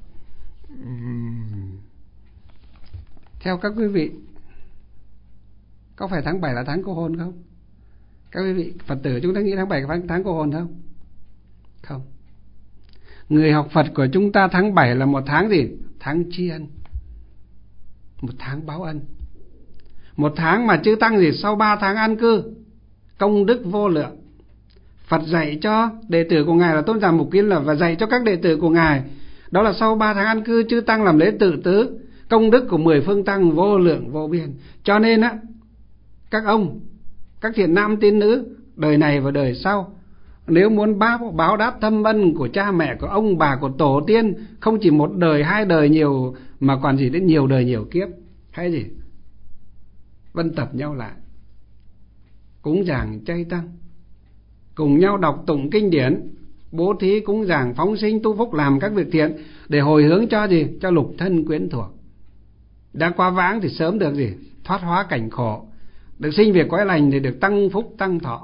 Theo các quý vị, có phải tháng 7 là tháng cô hồn không? Các quý vị Phật tử chúng ta nghĩ tháng 7 là tháng cô hồn không? Không. Người học Phật của chúng ta tháng 7 là một tháng gì? Tháng tri ân, một tháng báo ân, một tháng mà chư tăng gì? Sau 3 tháng an cư, công đức vô lượng. Phật dạy cho đệ tử của Ngài là Tôn Giả Mục Kiên Lập, và dạy cho các đệ tử của Ngài, đó là sau 3 tháng an cư chư tăng làm lễ tự tứ, công đức của 10 phương tăng vô lượng vô biên. Cho nên các ông, các thiện nam tín nữ đời này và đời sau, nếu muốn báo đáp thâm ân của cha mẹ, của ông bà, của tổ tiên, không chỉ 1 đời 2 đời nhiều, mà còn gì đến nhiều đời nhiều kiếp, hay gì? Vân tập nhau lại, cúng dường chay tăng, cùng nhau đọc tụng kinh điển, bố thí cúng dường, phóng sinh tu phúc, làm các việc thiện để hồi hướng cho gì? Cho lục thân quyến thuộc. đã quá vãng thì sớm được gì? Thoát hóa cảnh khổ, được sinh về cõi lành thì được tăng phúc tăng thọ.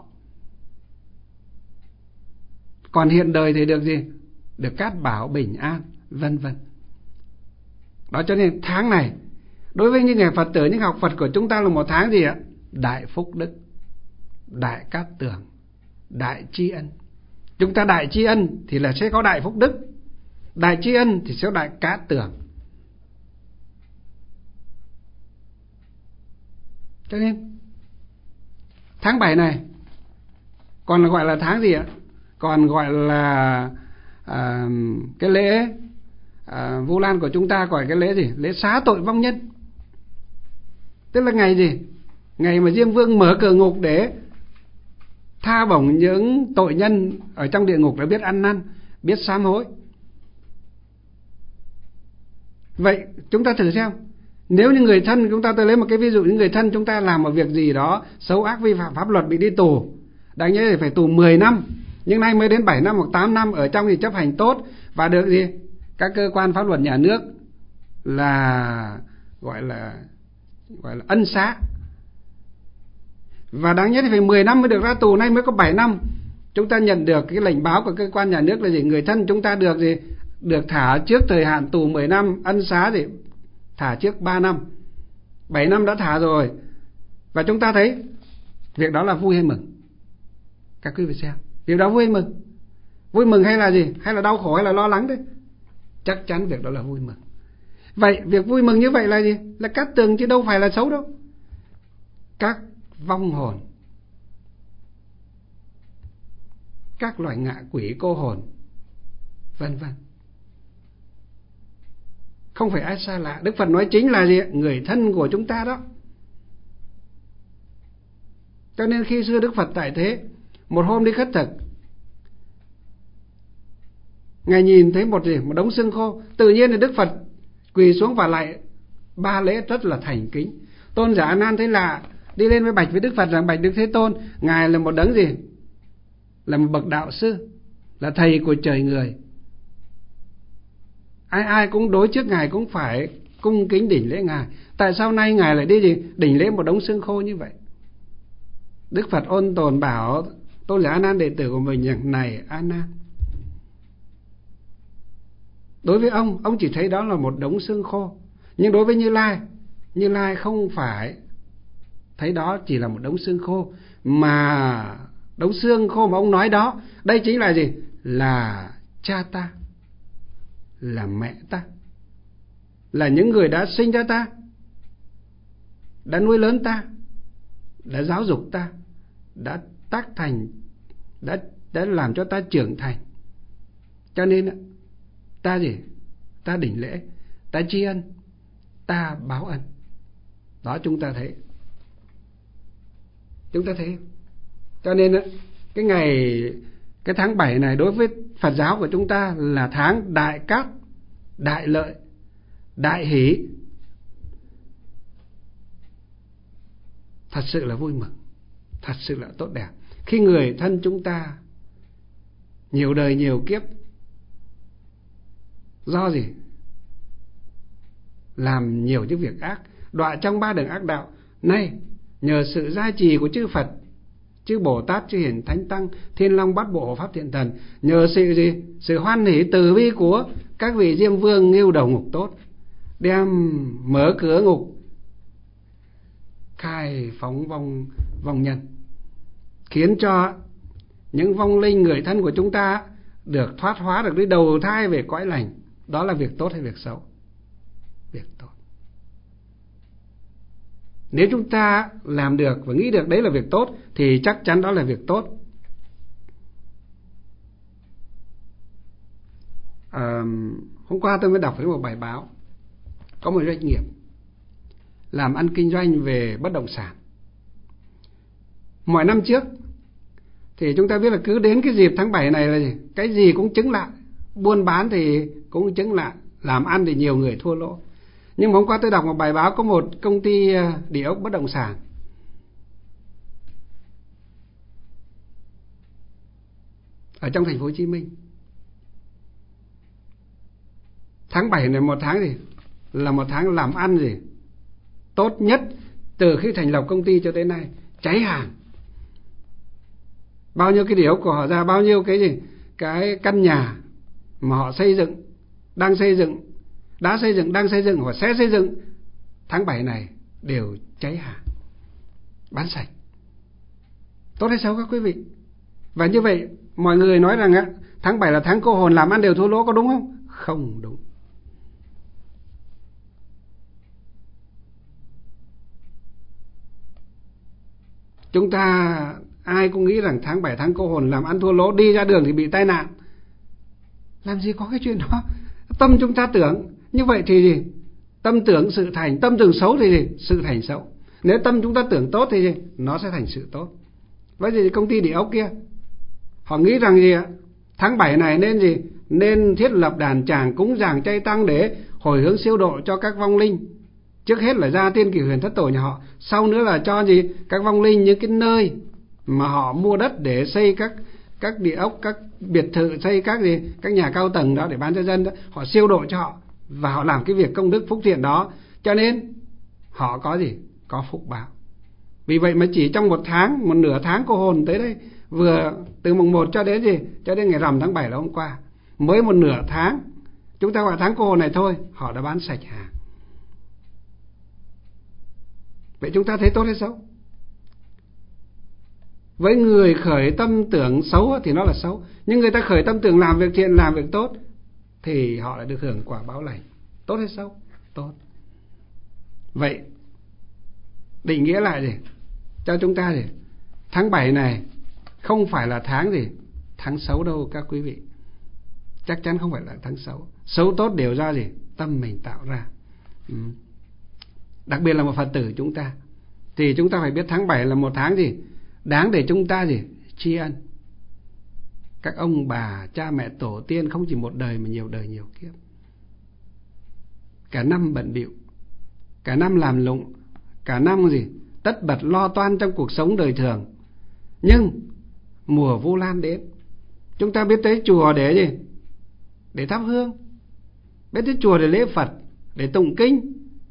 Còn hiện đời thì được gì? Được cát bảo bình an, vân vân. Đó, cho nên tháng này đối với những người Phật tử, những học Phật của chúng ta là một tháng gì ạ? Đại phúc đức, đại cát tường, đại tri ân. Chúng ta đại tri ân thì là sẽ có đại phúc đức, đại tri ân thì sẽ có đại cát tường. Cho nên tháng 7 này còn gọi là tháng gì ạ? Còn gọi là cái lễ Vu Lan của chúng ta gọi cái lễ gì? Lễ xá tội vong nhân. Tức là ngày gì? Ngày mà Diêm Vương mở cửa ngục để tha bổng những tội nhân ở trong địa ngục đã biết ăn năn, biết sám hối. Vậy chúng ta thử xem, nếu như người thân chúng ta, tôi lấy một cái ví dụ, những người thân chúng ta làm một việc gì đó xấu ác vi phạm pháp luật bị đi tù, đáng nhẽ thì phải tù 10 năm, nhưng nay mới đến 7 năm hoặc 8 năm, ở trong thì chấp hành tốt và được gì? Các cơ quan pháp luật nhà nước là gọi là ân xá. Và đáng nhất thì phải 10 năm mới được ra tù, nay mới có 7 năm. Chúng ta nhận được cái lệnh báo của cơ quan nhà nước là gì? Người thân chúng ta được gì? Được thả trước thời hạn tù 10 năm, ân xá thì thả trước 3 năm. 7 năm đã thả rồi. Và chúng ta thấy việc đó là vui hay mừng? Các quý vị xem, việc đó vui hay mừng? Vui mừng hay là gì? Hay là đau khổ hay là lo lắng đấy? Chắc chắn việc đó là vui mừng. Vậy việc vui mừng như vậy là gì? Là cát tường chứ đâu phải là xấu đâu. Các vong hồn, các loài ngạ quỷ cô hồn, vân vân, không phải ai xa lạ. Đức Phật nói chính là gì? Người thân của chúng ta đó. Cho nên khi xưa Đức Phật tại thế, một hôm đi khất thực, Ngài nhìn thấy một đống xương khô. Tự nhiên thì Đức Phật quỳ xuống và lại 3 lễ rất là thành kính. Tôn giả A Nan thấy lạ, đi lên với bạch với Đức Phật rằng: bạch Đức Thế Tôn, Ngài là một đấng gì? Là một bậc đạo sư, là thầy của trời người. Ai ai cũng đối trước Ngài cũng phải cung kính đảnh lễ Ngài. Tại sao nay Ngài lại đi gì? Đảnh lễ một đống xương khô như vậy? Đức Phật ôn tồn bảo Tôn giả A Nan đệ tử của mình rằng: này A Nan, đối với ông chỉ thấy đó là một đống xương khô. Nhưng đối với Như Lai không phải thấy đó chỉ là một đống xương khô, mà đống xương khô mà ông nói đó, đây chính là gì? Là cha ta, là mẹ ta, là những người đã sinh ra ta, đã nuôi lớn ta, đã giáo dục ta, đã tác thành, đã làm cho ta trưởng thành. Cho nên ta gì? Ta đảnh lễ, ta tri ân, ta báo ân. Đó, chúng ta thấy. Cho nên cái tháng 7 này đối với Phật giáo của chúng ta là tháng đại cát, đại lợi, đại hỷ. Thật sự là vui mừng, thật sự là tốt đẹp. Khi người thân chúng ta nhiều đời nhiều kiếp do gì? Làm nhiều những việc ác, đọa trong 3 đường ác đạo. Nay nhờ sự gia trì của chư Phật, chư Bồ Tát, chư Hiển Thánh Tăng, Thiên Long Bát Bộ Hộ Pháp Thiện Thần, nhờ sự gì? Sự hoan hỷ từ bi của các vị Diêm Vương Ngưu Đầu Ngục Tốt, đem mở cửa ngục, khai phóng vong nhân, khiến cho những vong linh người thân của chúng ta được thoát hóa, được đi đầu thai về cõi lành. Đó là việc tốt hay việc xấu? Việc tốt. Nếu chúng ta làm được và nghĩ được đấy là việc tốt thì chắc chắn đó là việc tốt. Hôm qua tôi mới đọc thấy một bài báo, có một doanh nghiệp làm ăn kinh doanh về bất động sản. Mọi năm trước thì chúng ta biết là cứ đến cái dịp tháng 7 này là gì? Cái gì cũng chứng lại, buôn bán thì cũng chứng lại, làm ăn thì nhiều người thua lỗ. Nhưng mà hôm qua tôi đọc một bài báo, có một công ty địa ốc bất động sản ở trong thành phố Hồ Chí Minh. Tháng 7 này một tháng gì? Là một tháng làm ăn gì? tốt nhất từ khi thành lập công ty cho tới nay. Cháy hàng. Bao nhiêu cái địa ốc của họ ra, bao nhiêu cái gì, cái căn nhà mà họ xây dựng, đang xây dựng, đã xây dựng, đang xây dựng hoặc sẽ xây dựng, tháng 7 này đều cháy hàng, bán sạch. Tốt hay xấu các quý vị? Và như vậy mọi người nói rằng tháng 7 là tháng cô hồn, làm ăn đều thua lỗ, có đúng không? Không đúng. Chúng ta ai cũng nghĩ rằng tháng 7 tháng cô hồn, làm ăn thua lỗ, đi ra đường thì bị tai nạn. Làm gì có cái chuyện đó. Tâm chúng ta tưởng như vậy thì gì? Tâm tưởng sự thành. Tâm tưởng xấu thì gì? Sự thành xấu. Nếu tâm chúng ta tưởng tốt thì gì? Nó sẽ thành sự tốt. Vậy thì công ty địa ốc kia, họ nghĩ rằng gì ạ? Tháng 7 này nên gì? Nên thiết lập đàn tràng cúng dường chay tăng để hồi hướng siêu độ cho các vong linh. Trước hết là gia tiên cửu huyền thất tổ nhà họ, sau nữa là cho gì? Các vong linh những cái nơi mà họ mua đất để xây các địa ốc, các biệt thự, xây các gì, các nhà cao tầng đó để bán cho dân đó, họ siêu độ cho họ và họ làm cái việc công đức phúc thiện đó, cho nên họ có gì? Có phúc báo. Vì vậy mà chỉ trong một tháng, một nửa tháng cô hồn tới đây, vừa từ mùng 1 cho đến gì? Cho đến ngày rằm tháng 7 là hôm qua, mới một nửa tháng, chúng ta gọi tháng cô hồn này thôi, họ đã bán sạch hàng. Vậy chúng ta thấy tốt hay xấu? Với người khởi tâm tưởng xấu thì nó là xấu, nhưng người ta khởi tâm tưởng làm việc thiện, làm việc tốt thì họ lại được hưởng quả báo lành. Tốt hay xấu? Tốt. Vậy định nghĩa lại gì cho chúng ta gì? Tháng 7 này không phải là tháng gì? Tháng xấu đâu các quý vị. Chắc chắn không phải là tháng xấu. Xấu tốt đều do gì? Tâm mình tạo ra. Đặc biệt là một Phật tử chúng ta, thì chúng ta phải biết tháng 7 là một tháng gì? Đáng để chúng ta gì? Tri ân các ông bà, cha mẹ, tổ tiên, không chỉ một đời mà nhiều đời nhiều kiếp. Cả năm bận bịu, cả năm làm lụng, cả năm gì? Tất bật lo toan trong cuộc sống đời thường. Nhưng mùa Vu Lan đến, chúng ta biết tới chùa để gì? Để thắp hương, biết tới chùa để lễ Phật, để tụng kinh,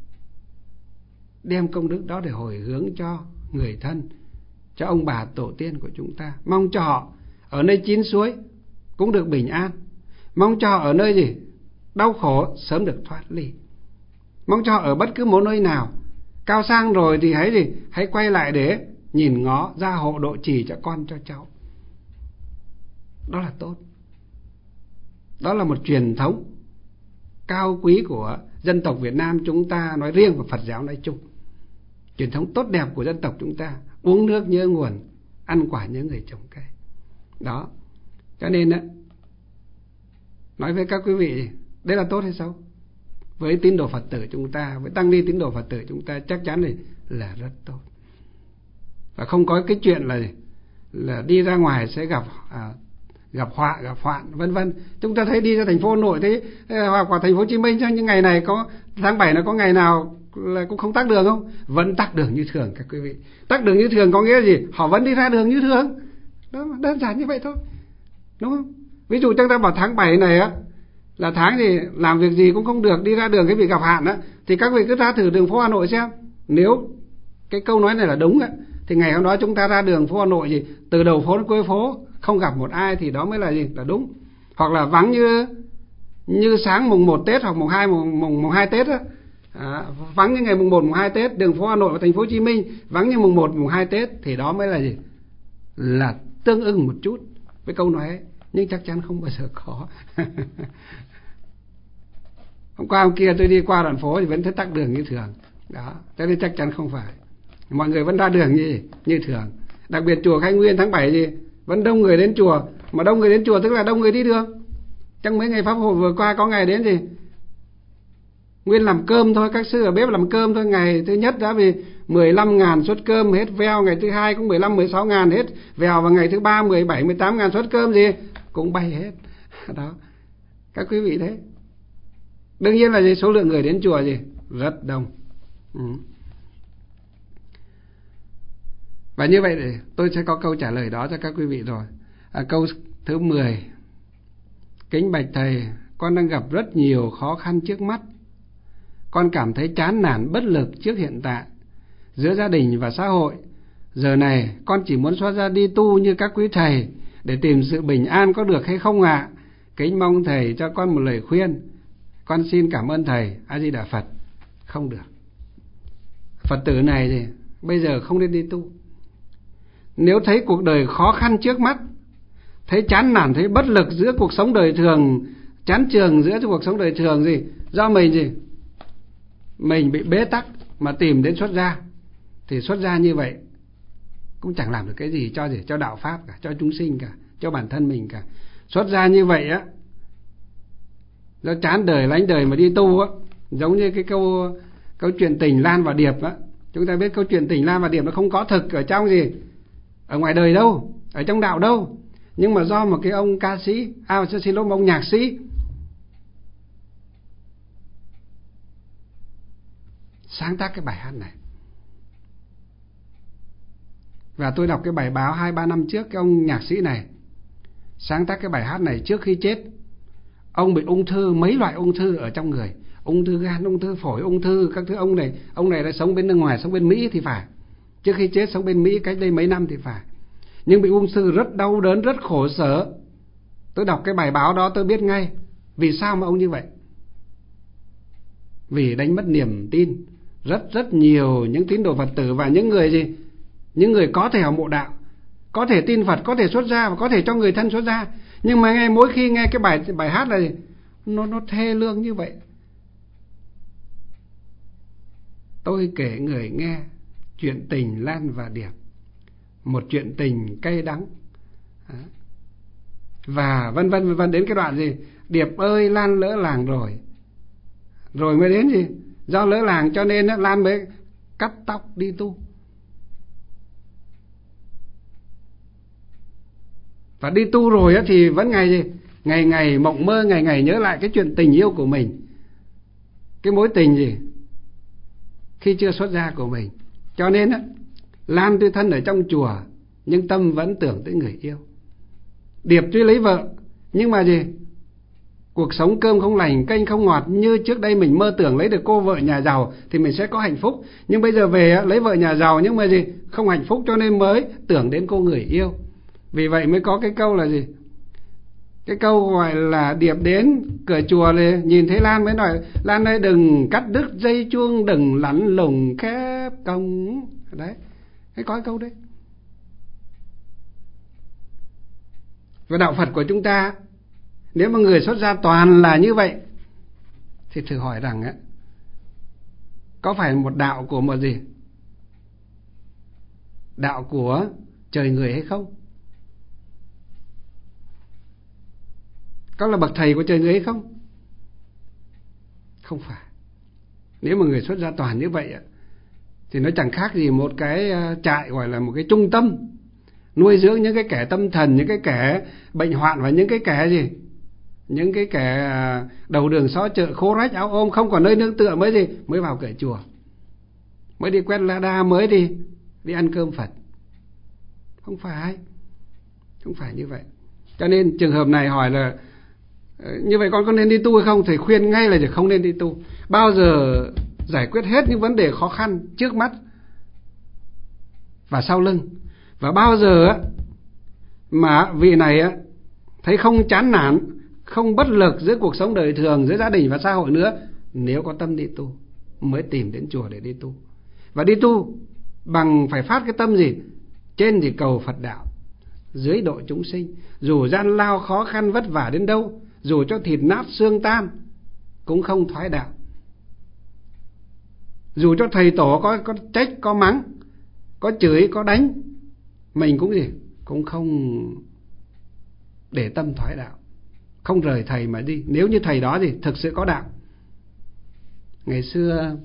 đem công đức đó để hồi hướng cho người thân, cho ông bà tổ tiên của chúng ta. Mong cho họ ở nơi chín suối cũng được bình an, mong cho họ ở nơi gì? Đau khổ sớm được thoát ly, mong cho họ ở bất cứ một nơi nào cao sang rồi thì hãy gì? Hãy quay lại để nhìn ngó, gia hộ độ trì cho con cho cháu. Đó là tốt. Đó là một truyền thống cao quý của dân tộc Việt Nam chúng ta nói riêng và Phật giáo nói chung. Truyền thống tốt đẹp của dân tộc chúng ta, uống nước nhớ nguồn, ăn quả nhớ người trồng cây. Đó. Cho nên đó, nói với các quý vị, đây là tốt hay xấu? Với tín đồ Phật tử chúng ta, với tăng ni tín đồ Phật tử chúng ta, chắc chắn là rất tốt. Và không có cái chuyện là đi ra ngoài sẽ gặp họa, gặp hoạn, vân vân. Chúng ta thấy đi ra thành phố Hà Nội, thấy hoặc thành phố Hồ Chí Minh trong những ngày này, có tháng 7 nó có ngày nào là cũng không tắc đường không? Vẫn tắc đường như thường các quý vị. Tắc đường như thường có nghĩa là gì? Họ vẫn đi ra đường như thường. Đó, đơn giản như vậy thôi, đúng không? Ví dụ chúng ta bảo tháng 7 này á là tháng gì làm việc gì cũng không được, đi ra đường cái việc gặp hạn á, thì các vị cứ ra thử đường phố Hà Nội xem. Nếu cái câu nói này là đúng á, thì ngày hôm đó chúng ta ra đường phố Hà Nội gì, từ đầu phố đến cuối phố không gặp một ai, thì đó mới là gì? Là đúng. Hoặc là vắng như sáng mùng 1 Tết hoặc mùng 2 mùng 2 Tết á, vắng như ngày mùng 1 mùng 2 Tết, đường phố Hà Nội và thành phố Hồ Chí Minh vắng như mùng 1 mùng 2 Tết, thì đó mới là gì? Là tương ưng một chút với câu nói ấy. Nhưng chắc chắn không bao giờ có. Hôm qua hôm kia tôi đi qua đoạn phố thì vẫn thấy tắc đường như thường. Đó, cho nên chắc chắn không phải. Mọi người vẫn ra đường như thường. Đặc biệt chùa Khai Nguyên tháng 7 gì vẫn đông người đến chùa, mà đông người đến chùa tức là đông người đi đường. Trong mấy ngày pháp hội vừa qua có ngày đến gì nguyên làm cơm thôi, các sư ở bếp làm cơm thôi. Ngày thứ nhất đã vì 15.000 suất cơm hết veo, ngày thứ hai cũng 15-16.000 hết vèo, và ngày thứ ba 17-18.000 suất cơm gì cũng bay hết. Đó, các quý vị thấy. Đương nhiên là gì? Số lượng người đến chùa gì rất đông. Và như vậy thì tôi sẽ có câu trả lời đó cho các quý vị rồi. Câu thứ 10: kính bạch thầy, con đang gặp rất nhiều khó khăn trước mắt. con cảm thấy chán nản bất lực trước hiện tại giữa gia đình và xã hội. Giờ này con chỉ muốn xuất gia đi tu như các quý thầy để tìm sự bình an, có được hay không ạ? Kính mong thầy cho con một lời khuyên. Con xin cảm ơn thầy. A Di Đà Phật. Không được. Phật tử này thì bây giờ không nên đi tu. Nếu thấy cuộc đời khó khăn trước mắt, thấy chán nản, thấy bất lực giữa cuộc sống đời thường, chán chường giữa cuộc sống đời thường gì, do mình bị bế tắc mà tìm đến xuất gia, thì xuất gia như vậy cũng chẳng làm được cái gì cho đạo pháp cả, cho chúng sinh cả, cho bản thân mình cả. Xuất gia như vậy á, do chán đời lánh đời mà đi tu á, giống như cái câu chuyện Tình Lan và Điệp á. Chúng ta biết câu chuyện Tình Lan và Điệp nó không có thực ở trong ở ngoài đời đâu, ở trong đạo đâu, nhưng mà do một cái ông ca sĩ, xin lỗi, một ông nhạc sĩ sáng tác cái bài hát này. Và tôi đọc cái bài báo 2-3 năm trước, cái ông nhạc sĩ này sáng tác cái bài hát này trước khi chết. Ông bị ung thư, mấy loại ung thư ở trong người, ung thư gan, ung thư phổi, ung thư các thứ. Ông này đã sống bên nước ngoài, sống bên Mỹ thì phải, trước khi chết sống bên Mỹ cách đây mấy năm thì phải, nhưng bị ung thư rất đau đớn, rất khổ sở. Tôi đọc cái bài báo đó tôi biết ngay vì sao mà ông như vậy. Vì đánh mất niềm tin rất nhiều những tín đồ Phật tử và những người có thể học mộ đạo, có thể tin Phật, có thể xuất gia và có thể cho người thân xuất gia, nhưng mà mỗi khi nghe cái bài hát này nó thê lương như vậy. Tôi kể người nghe chuyện Tình Lan và Điệp, một chuyện tình cay đắng, và vân vân đến cái đoạn Điệp ơi Lan lỡ làng rồi mới đến do lỡ làng cho nên Lan mới cắt tóc đi tu. Và đi tu rồi thì vẫn ngày mộng mơ, ngày nhớ lại cái chuyện tình yêu của mình, cái mối tình khi chưa xuất gia của mình. Cho nên Lan tuy thân ở trong chùa nhưng tâm vẫn tưởng tới người yêu. Điệp tuy lấy vợ nhưng mà cuộc sống cơm không lành, canh không ngọt, như trước đây mình mơ tưởng lấy được cô vợ nhà giàu thì mình sẽ có hạnh phúc, nhưng bây giờ về lấy vợ nhà giàu nhưng mà không hạnh phúc, cho nên mới tưởng đến cô người yêu. Vì vậy mới có cái câu là cái câu gọi là Điệp đến cửa chùa này, nhìn thấy Lan mới nói: Lan ơi đừng cắt đứt dây chuông, đừng lắn lùng khép cổng. Đấy, cái có cái câu đấy. Và đạo Phật của chúng ta, nếu mà người xuất gia toàn là như vậy thì thử hỏi rằng có phải một đạo của đạo của trời người hay không? Có là bậc thầy của trời người hay không? Không phải. Nếu mà người xuất gia toàn như vậy thì nó chẳng khác gì một cái trại, gọi là một cái trung tâm nuôi dưỡng những cái kẻ tâm thần, những cái kẻ bệnh hoạn và những cái kẻ những cái kẻ đầu đường xó chợ, khô rách áo ôm, không còn nơi nương tựa mới vào cửa chùa, mới đi quét la đa, mới đi ăn cơm Phật. Không phải như vậy. Cho nên trường hợp này hỏi là như vậy con có nên đi tu hay không? Thầy khuyên ngay là không nên đi tu. Bao giờ giải quyết hết những vấn đề khó khăn trước mắt và sau lưng, và bao giờ mà vị này thấy không chán nản, không bất lực giữa cuộc sống đời thường, giữa gia đình và xã hội nữa, nếu có tâm đi tu mới tìm đến chùa để đi tu. Và đi tu bằng phải phát cái tâm trên thì cầu Phật đạo, dưới độ chúng sinh. Dù gian lao khó khăn vất vả đến đâu, dù cho thịt nát xương tan cũng không thoái đạo. Dù cho thầy tổ có trách, có mắng, có chửi, có đánh, mình cũng không để tâm thoái đạo, không rời thầy mà đi, nếu như thầy đó thực sự có đạo. Ngày xưa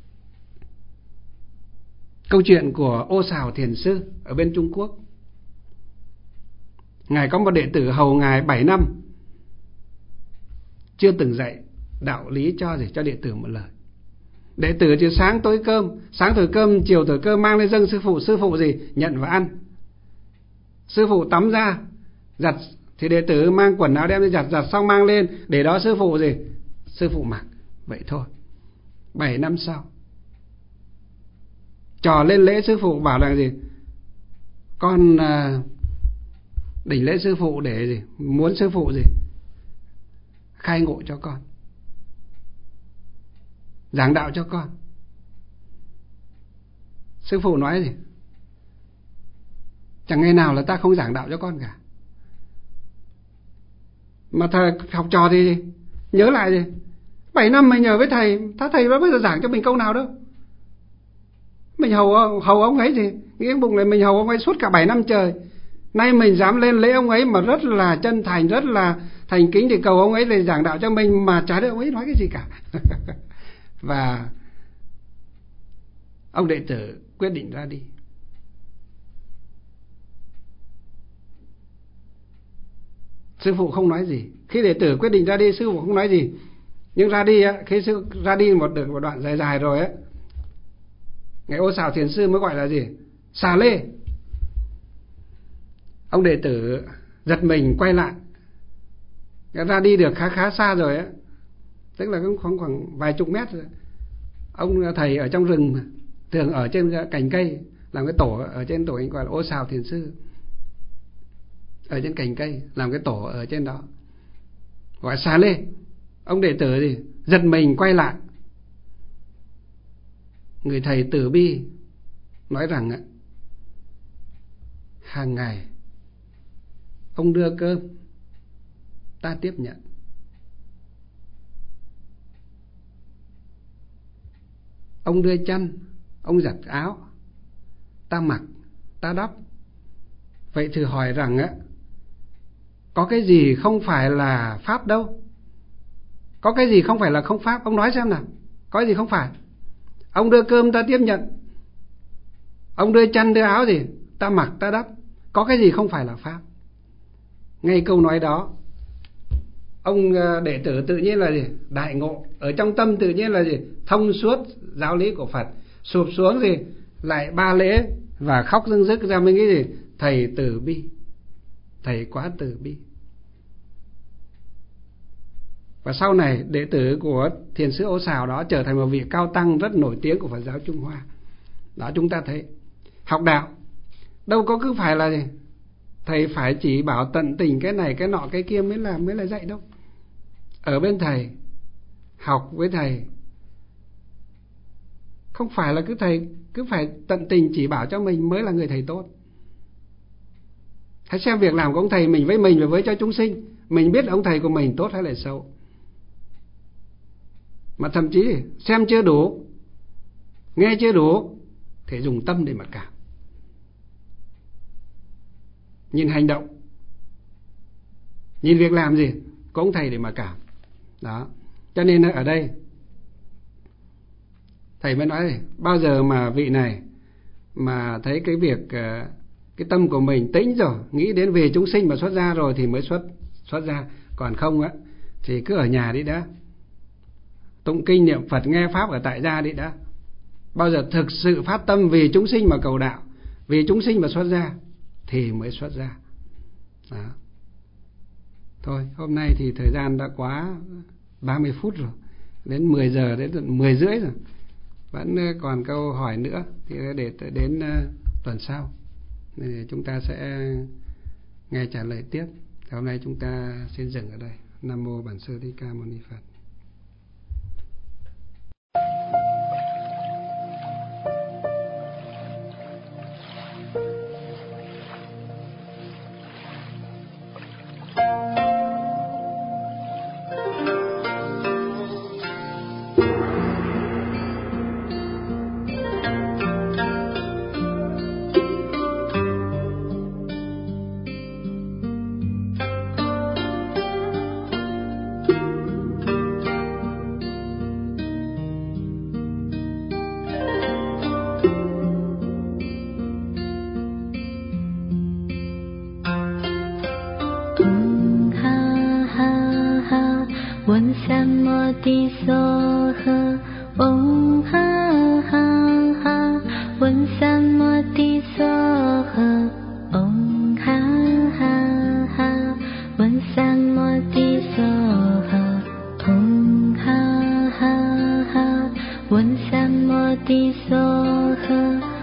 câu chuyện của Ô Sào Thiền Sư ở bên Trung Quốc. Ngài có một đệ tử hầu ngài 7 năm, chưa từng dạy đạo lý cho đệ tử một lời. Đệ tử chỉ sáng thổi cơm, chiều thổi cơm mang lên dâng sư phụ. Sư phụ nhận và ăn. Sư phụ tắm ra giặt thì đệ tử mang quần áo đem đi giặt xong mang lên để đó sư phụ sư phụ mặc. Vậy thôi. 7 năm sau trò lên lễ sư phụ bảo là gì? Con đỉnh lễ sư phụ để gì? Muốn sư phụ gì? Khai ngộ cho con, giảng đạo cho con. Sư phụ nói gì? Chẳng ngày nào là ta không giảng đạo cho con cả. Mà thầy học trò thì nhớ lại gì? 7 năm mình nhờ với thầy, thầy đã bao giờ giảng cho mình câu nào đâu. Mình hầu ông ấy gì? Nghĩ bụng này mình hầu ông ấy suốt cả 7 năm trời. Nay mình dám lên lễ ông ấy mà rất là chân thành, rất là thành kính để cầu ông ấy để giảng đạo cho mình, mà chả được ông ấy nói cái gì cả. Và ông đệ tử quyết định ra đi. Sư phụ không nói gì. Khi đệ tử quyết định ra đi, sư phụ không nói gì. Nhưng ra đi, khi ra đi một đoạn dài dài rồi ấy, Ngài Ô Sào Thiền Sư mới gọi là gì? Xà lê. Ông đệ tử giật mình quay lại. Ra đi được khá xa rồi ấy, tức là cũng khoảng vài chục mét rồi. Ông thầy ở trong rừng, thường ở trên cành cây, làm cái tổ ở trên tổ, anh gọi là Ô Sào Thiền Sư. Ở trên cành cây làm cái tổ ở trên đó, gọi xà lê. Ông đệ tử gì giật mình quay lại. Người thầy từ bi nói rằng hàng ngày ông đưa cơm, ta tiếp nhận. Ông đưa chăn, ông giặt áo, ta mặc, ta đắp. Vậy thử hỏi rằng có cái gì không phải là pháp đâu? Có cái gì không phải là không pháp? Ông nói xem nào, có cái gì không phải? Ông đưa cơm ta tiếp nhận, ông đưa chăn đưa áo gì ta mặc ta đắp. Có cái gì không phải là pháp? Ngay câu nói đó, ông đệ tử tự nhiên là gì? Đại ngộ. Ở trong tâm tự nhiên là gì? Thông suốt giáo lý của Phật. Sụp xuống gì? Lại ba lễ và khóc rưng rức ra. Mình nghĩ gì? Thầy từ bi, thầy quá từ bi. Và sau này đệ tử của Thiền sư Ô Sào đó trở thành một vị cao tăng rất nổi tiếng của Phật giáo Trung Hoa. Đó, chúng ta thấy học đạo đâu có cứ phải là gì? Thầy phải chỉ bảo tận tình cái này cái nọ cái kia mới là dạy đâu. Ở bên thầy, học với thầy, không phải là thầy cứ phải tận tình chỉ bảo cho mình mới là người thầy tốt. Hãy xem việc làm của ông thầy mình với mình và với cho chúng sinh, mình biết ông thầy của mình tốt hay là xấu. Mà thậm chí xem chưa đủ, nghe chưa đủ thì dùng tâm để mà cảm. Nhìn hành động, nhìn việc làm gì của ông thầy để mà cảm. Đó. Cho nên ở đây thầy mới nói bao giờ mà vị này mà thấy cái việc cái tâm của mình tĩnh rồi, nghĩ đến về chúng sinh mà xuất gia rồi thì mới xuất gia. Còn không á thì cứ ở nhà đi đã, tụng kinh niệm Phật nghe pháp ở tại gia đi đã. Bao giờ thực sự phát tâm vì chúng sinh mà cầu đạo, vì chúng sinh mà xuất gia thì mới xuất gia. Đó. Thôi hôm nay thì thời gian đã quá 30 phút rồi, đến 10 giờ, đến 10 rưỡi rồi, vẫn còn câu hỏi nữa thì để đến tuần sau thì chúng ta sẽ nghe trả lời tiếp. Hôm nay chúng ta xin dừng ở đây. Nam mô Bản Sư Thích Ca Mâu Ni Phật. Buồn sang mô ti so khơ